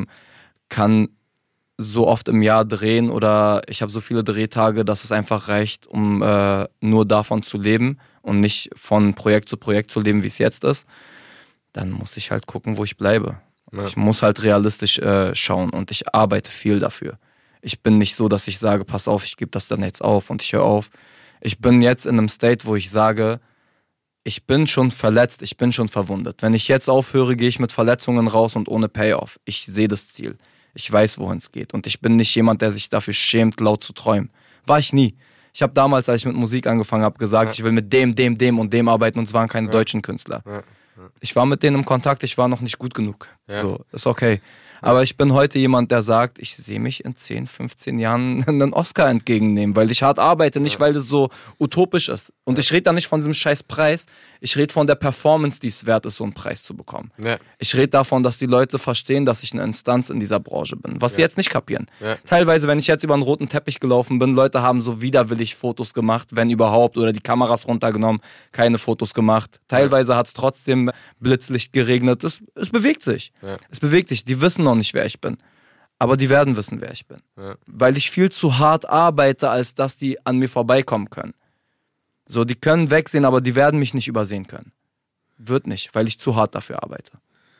[SPEAKER 5] kann so oft im Jahr drehen oder ich habe so viele Drehtage, dass es einfach reicht, um nur davon zu leben und nicht von Projekt zu Projekt zu leben, wie es jetzt ist, dann muss ich halt gucken, wo ich bleibe. Ja. Ich muss halt realistisch schauen und ich arbeite viel dafür. Ich bin nicht so, dass ich sage, pass auf, ich gebe das dann jetzt auf und ich höre auf. Ich bin jetzt in einem State, wo ich sage, ich bin schon verletzt, ich bin schon verwundet. Wenn ich jetzt aufhöre, gehe ich mit Verletzungen raus und ohne Payoff. Ich sehe das Ziel. Ich weiß, wohin es geht. Und ich bin nicht jemand, der sich dafür schämt, laut zu träumen. War ich nie. Ich habe damals, als ich mit Musik angefangen habe, gesagt, ich will mit dem und dem arbeiten und es waren keine deutschen Künstler. Ich war mit denen im Kontakt, ich war noch nicht gut genug. So, ist okay. Aber ich bin heute jemand, der sagt, ich sehe mich in 10, 15 Jahren einen Oscar entgegennehmen, weil ich hart arbeite, nicht weil es so utopisch ist. Und ich rede da nicht von diesem scheiß Preis, ich rede von der Performance, die es wert ist, so einen Preis zu bekommen. Ich rede davon, dass die Leute verstehen, dass ich eine Instanz in dieser Branche bin, was sie jetzt nicht kapieren. Teilweise, wenn ich jetzt über einen roten Teppich gelaufen bin, Leute haben so widerwillig Fotos gemacht, wenn überhaupt, oder die Kameras runtergenommen, keine Fotos gemacht. Teilweise hat es trotzdem Blitzlicht geregnet. Es bewegt sich. Es bewegt sich. Die wissen noch nicht, wer ich bin. Aber die werden wissen, wer ich bin. Weil ich viel zu hart arbeite, als dass die an mir vorbeikommen können. So, die können wegsehen, aber die werden mich nicht übersehen können. Wird nicht, weil ich zu hart dafür arbeite.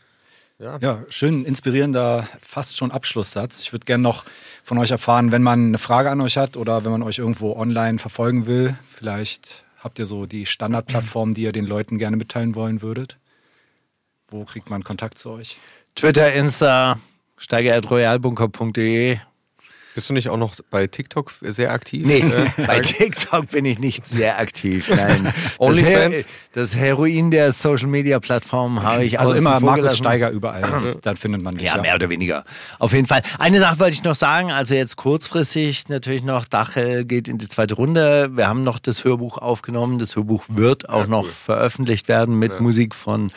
[SPEAKER 1] Ja, schön inspirierender, fast schon Abschlusssatz. Ich würde gerne noch von euch erfahren, wenn man eine Frage an euch hat oder wenn man euch irgendwo online verfolgen will. Vielleicht habt ihr so die Standardplattform, die ihr den Leuten gerne mitteilen wollen würdet. Wo kriegt man Kontakt zu euch?
[SPEAKER 6] Twitter, Insta, steiger@royalbunker.de.
[SPEAKER 7] Bist du nicht auch noch bei TikTok sehr aktiv?
[SPEAKER 6] Nee, bei TikTok bin ich nicht sehr aktiv. Nein.
[SPEAKER 7] OnlyFans?
[SPEAKER 6] Das Heroin der Social-Media-Plattformen habe ich
[SPEAKER 1] also immer Markus Steiger überall. Dann findet man dich.
[SPEAKER 6] Ja, mehr oder weniger. Auf jeden Fall. Eine Sache wollte ich noch sagen. Also jetzt kurzfristig natürlich noch, Dachel geht in die 2. Runde. Wir haben noch das Hörbuch aufgenommen. Das Hörbuch wird auch noch veröffentlicht werden mit Musik von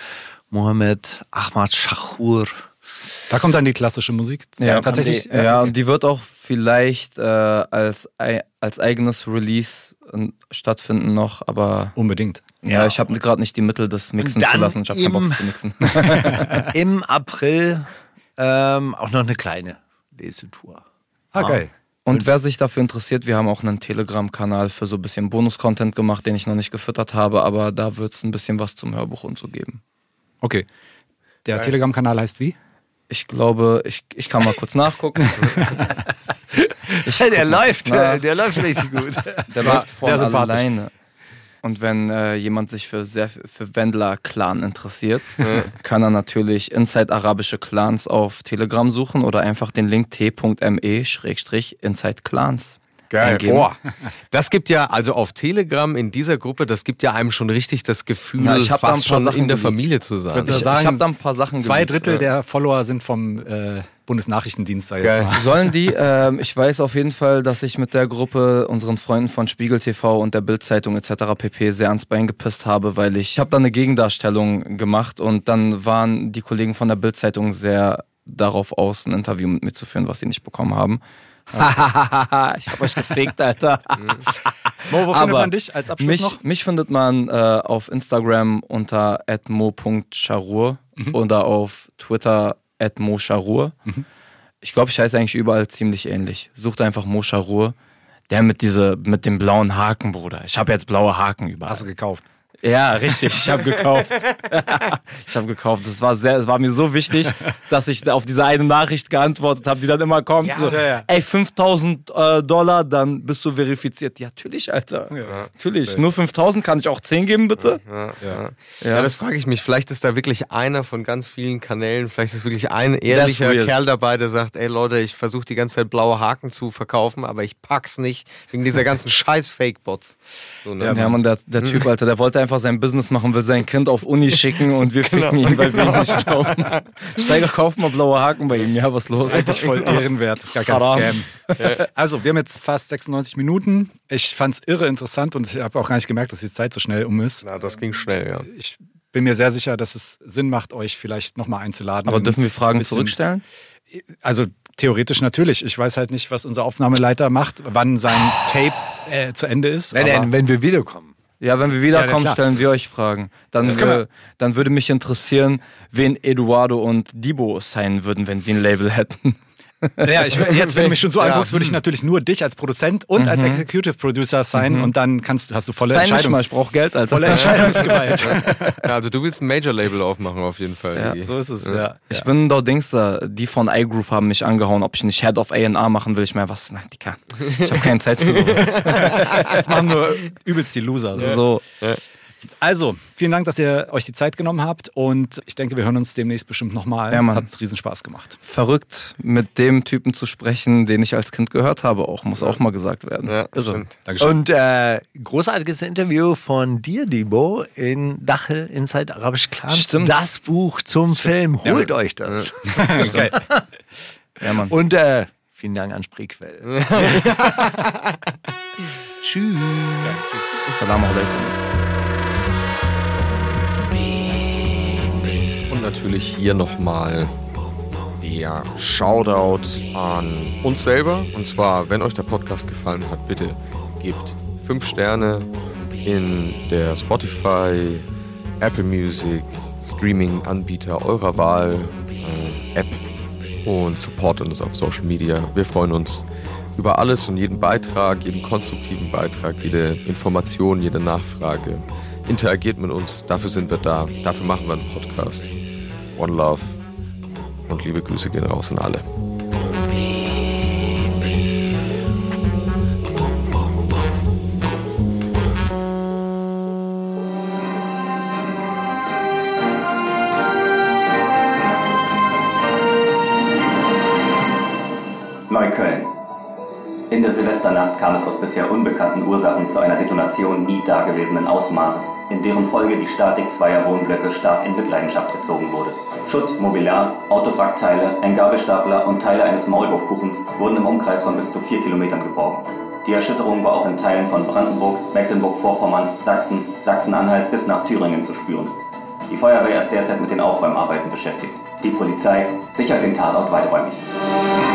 [SPEAKER 6] Mohammed Ahmad Shahur.
[SPEAKER 1] Da kommt dann die klassische Musik.
[SPEAKER 5] Ja, tatsächlich. Und die wird auch vielleicht als eigenes Release stattfinden noch, aber...
[SPEAKER 1] Unbedingt.
[SPEAKER 5] Ja, ich habe gerade nicht die Mittel, das mixen zu lassen. Ich habe keinen Bock, das zu mixen.
[SPEAKER 6] Im April auch noch eine kleine Lesetour.
[SPEAKER 1] Geil.
[SPEAKER 5] Und wer sich dafür interessiert, wir haben auch einen Telegram-Kanal für so ein bisschen Bonus-Content gemacht, den ich noch nicht gefüttert habe, aber da wird es ein bisschen was zum Hörbuch und so geben.
[SPEAKER 1] Okay. Der Telegram-Kanal heißt wie?
[SPEAKER 5] Ich glaube, ich kann mal kurz nachgucken.
[SPEAKER 6] Der läuft richtig gut.
[SPEAKER 5] Der läuft von
[SPEAKER 1] sehr sympathisch.
[SPEAKER 5] alleine. Und wenn jemand sich für Wendler-Clan interessiert, kann er natürlich Inside Arabische Clans auf Telegram suchen oder einfach den Link t.me/Inside-Clans.
[SPEAKER 7] Geil.
[SPEAKER 5] eingeben.
[SPEAKER 7] Boah. Das gibt ja, also auf Telegram in dieser Gruppe, das gibt ja einem schon richtig das Gefühl,
[SPEAKER 5] ich hab da ein
[SPEAKER 7] fast
[SPEAKER 5] paar
[SPEAKER 7] schon
[SPEAKER 5] Sachen
[SPEAKER 7] in der
[SPEAKER 5] geliebt.
[SPEAKER 7] Familie zu sein.
[SPEAKER 5] Ich habe da ein paar Sachen
[SPEAKER 1] 2
[SPEAKER 5] geliebt.
[SPEAKER 1] Drittel der Follower sind vom Bundesnachrichtendienst.
[SPEAKER 7] Geil.
[SPEAKER 5] Sollen die, ich weiß auf jeden Fall, dass ich mit der Gruppe unseren Freunden von Spiegel TV und der Bild-Zeitung etc. pp. Sehr ans Bein gepisst habe, weil ich habe da eine Gegendarstellung gemacht und dann waren die Kollegen von der Bild-Zeitung sehr darauf aus, ein Interview mit mir zu führen, was sie nicht bekommen haben. Ich hab euch gefickt, Alter.
[SPEAKER 1] Mo, wo findet man dich als Abschluss noch?
[SPEAKER 5] Mich findet man auf Instagram unter @mo.charur oder auf Twitter @mo.charur. Ich glaube, ich heiße eigentlich überall ziemlich ähnlich. Sucht einfach Mo Charur. Der mit dem blauen Haken, Bruder. Ich habe jetzt blaue Haken überall.
[SPEAKER 1] Hast du gekauft?
[SPEAKER 5] Ja, richtig, ich habe gekauft. Es war mir so wichtig, dass ich auf diese eine Nachricht geantwortet habe, die dann immer kommt.
[SPEAKER 1] Ja,
[SPEAKER 5] so,
[SPEAKER 1] ja.
[SPEAKER 5] Ey, $5.000, dann bist du verifiziert. Ja, natürlich, Alter. Ja. Natürlich. Nur 5.000, kann ich auch 10 geben, bitte?
[SPEAKER 7] Ja, das frage ich mich. Vielleicht ist da wirklich einer von ganz vielen Kanälen, vielleicht ist wirklich ein ehrlicher Kerl dabei, der sagt, ey Leute, ich versuche die ganze Zeit blaue Haken zu verkaufen, aber ich pack's nicht wegen dieser ganzen scheiß Fake-Bots. So, ne?
[SPEAKER 5] Ja, Mann, der Typ, Alter, der wollte einfach sein Business machen, will sein Kind auf Uni schicken und wir ficken ihn, weil wir ihn nicht glauben. Steiger, kauf mal blaue Haken bei ihm. Ja, was los?
[SPEAKER 1] Eigentlich voll ehrenwert, das ist gar kein Scam. Also, wir haben jetzt fast 96 Minuten. Ich fand's irre interessant und ich habe auch gar nicht gemerkt, dass die Zeit so schnell um ist.
[SPEAKER 7] Na, das ging schnell, ja.
[SPEAKER 1] Ich bin mir sehr sicher, dass es Sinn macht, euch vielleicht nochmal einzuladen.
[SPEAKER 5] Aber dürfen wir Fragen zurückstellen?
[SPEAKER 1] Also theoretisch natürlich. Ich weiß halt nicht, was unser Aufnahmeleiter macht, wann sein Tape zu Ende ist.
[SPEAKER 6] Wenn wir wiederkommen.
[SPEAKER 5] Ja, wenn wir wiederkommen,
[SPEAKER 1] Ja,
[SPEAKER 5] stellen wir euch Fragen. Dann würde mich interessieren, wen Eduardo und Dibo signen würden, wenn sie ein Label hätten.
[SPEAKER 1] Ja, jetzt, wenn du mich schon so anguckst, würde ich natürlich nur dich als Produzent und als Executive Producer signen und dann hast du volle
[SPEAKER 5] Ich brauche Geld, Alter.
[SPEAKER 1] volle Entscheidungsgewalt.
[SPEAKER 7] Ja, also du willst ein Major-Label aufmachen auf jeden Fall.
[SPEAKER 5] Ja,
[SPEAKER 7] Digi.
[SPEAKER 5] so ist es, ja. Ich bin dort die von iGroove haben mich angehauen, ob ich nicht Head of A&R machen will. Ich meine, was, na, Dicker, ich habe keine Zeit für sowas.
[SPEAKER 1] Das machen nur übelst die Loser.
[SPEAKER 5] So.
[SPEAKER 1] Also, vielen Dank, dass ihr euch die Zeit genommen habt und ich denke, wir hören uns demnächst bestimmt nochmal.
[SPEAKER 5] Ja, Mann.
[SPEAKER 1] Hat riesen Spaß gemacht.
[SPEAKER 5] Verrückt, mit dem Typen zu sprechen, den ich als Kind gehört habe, muss auch mal gesagt werden.
[SPEAKER 7] Ja,
[SPEAKER 5] Irre.
[SPEAKER 7] stimmt.
[SPEAKER 1] Dankeschön.
[SPEAKER 6] Und großartiges Interview von dir, Dibo, in Dachel Inside Arabisch Clans.
[SPEAKER 5] Stimmt.
[SPEAKER 6] Das Buch zum Film. Holt euch das.
[SPEAKER 1] Geil.
[SPEAKER 5] Ja, Mann.
[SPEAKER 6] Und vielen Dank an Spreequell. Tschüss.
[SPEAKER 5] Salam alaikum.
[SPEAKER 7] Und natürlich hier nochmal der Shoutout an uns selber. Und zwar, wenn euch der Podcast gefallen hat, bitte gebt 5 Sterne in der Spotify, Apple Music, Streaming-Anbieter eurer Wahl, App und supportet uns auf Social Media. Wir freuen uns über alles und jeden Beitrag, jeden konstruktiven Beitrag, jede Information, jede Nachfrage. Interagiert mit uns, dafür sind wir da, dafür machen wir einen Podcast. One Love und liebe Grüße gehen raus an alle.
[SPEAKER 8] Neukölln. In der Silvesternacht kam es aus bisher unbekannten Ursachen zu einer Detonation nie dagewesenen Ausmaßes, in deren Folge die Statik zweier Wohnblöcke stark in Mitleidenschaft gezogen wurde. Schutt, Mobiliar, Autowrackteile, ein Gabelstapler und Teile eines Maulwurfkuchens wurden im Umkreis von bis zu 4 Kilometern geborgen. Die Erschütterung war auch in Teilen von Brandenburg, Mecklenburg-Vorpommern, Sachsen, Sachsen-Anhalt bis nach Thüringen zu spüren. Die Feuerwehr ist derzeit mit den Aufräumarbeiten beschäftigt. Die Polizei sichert den Tatort weiträumig.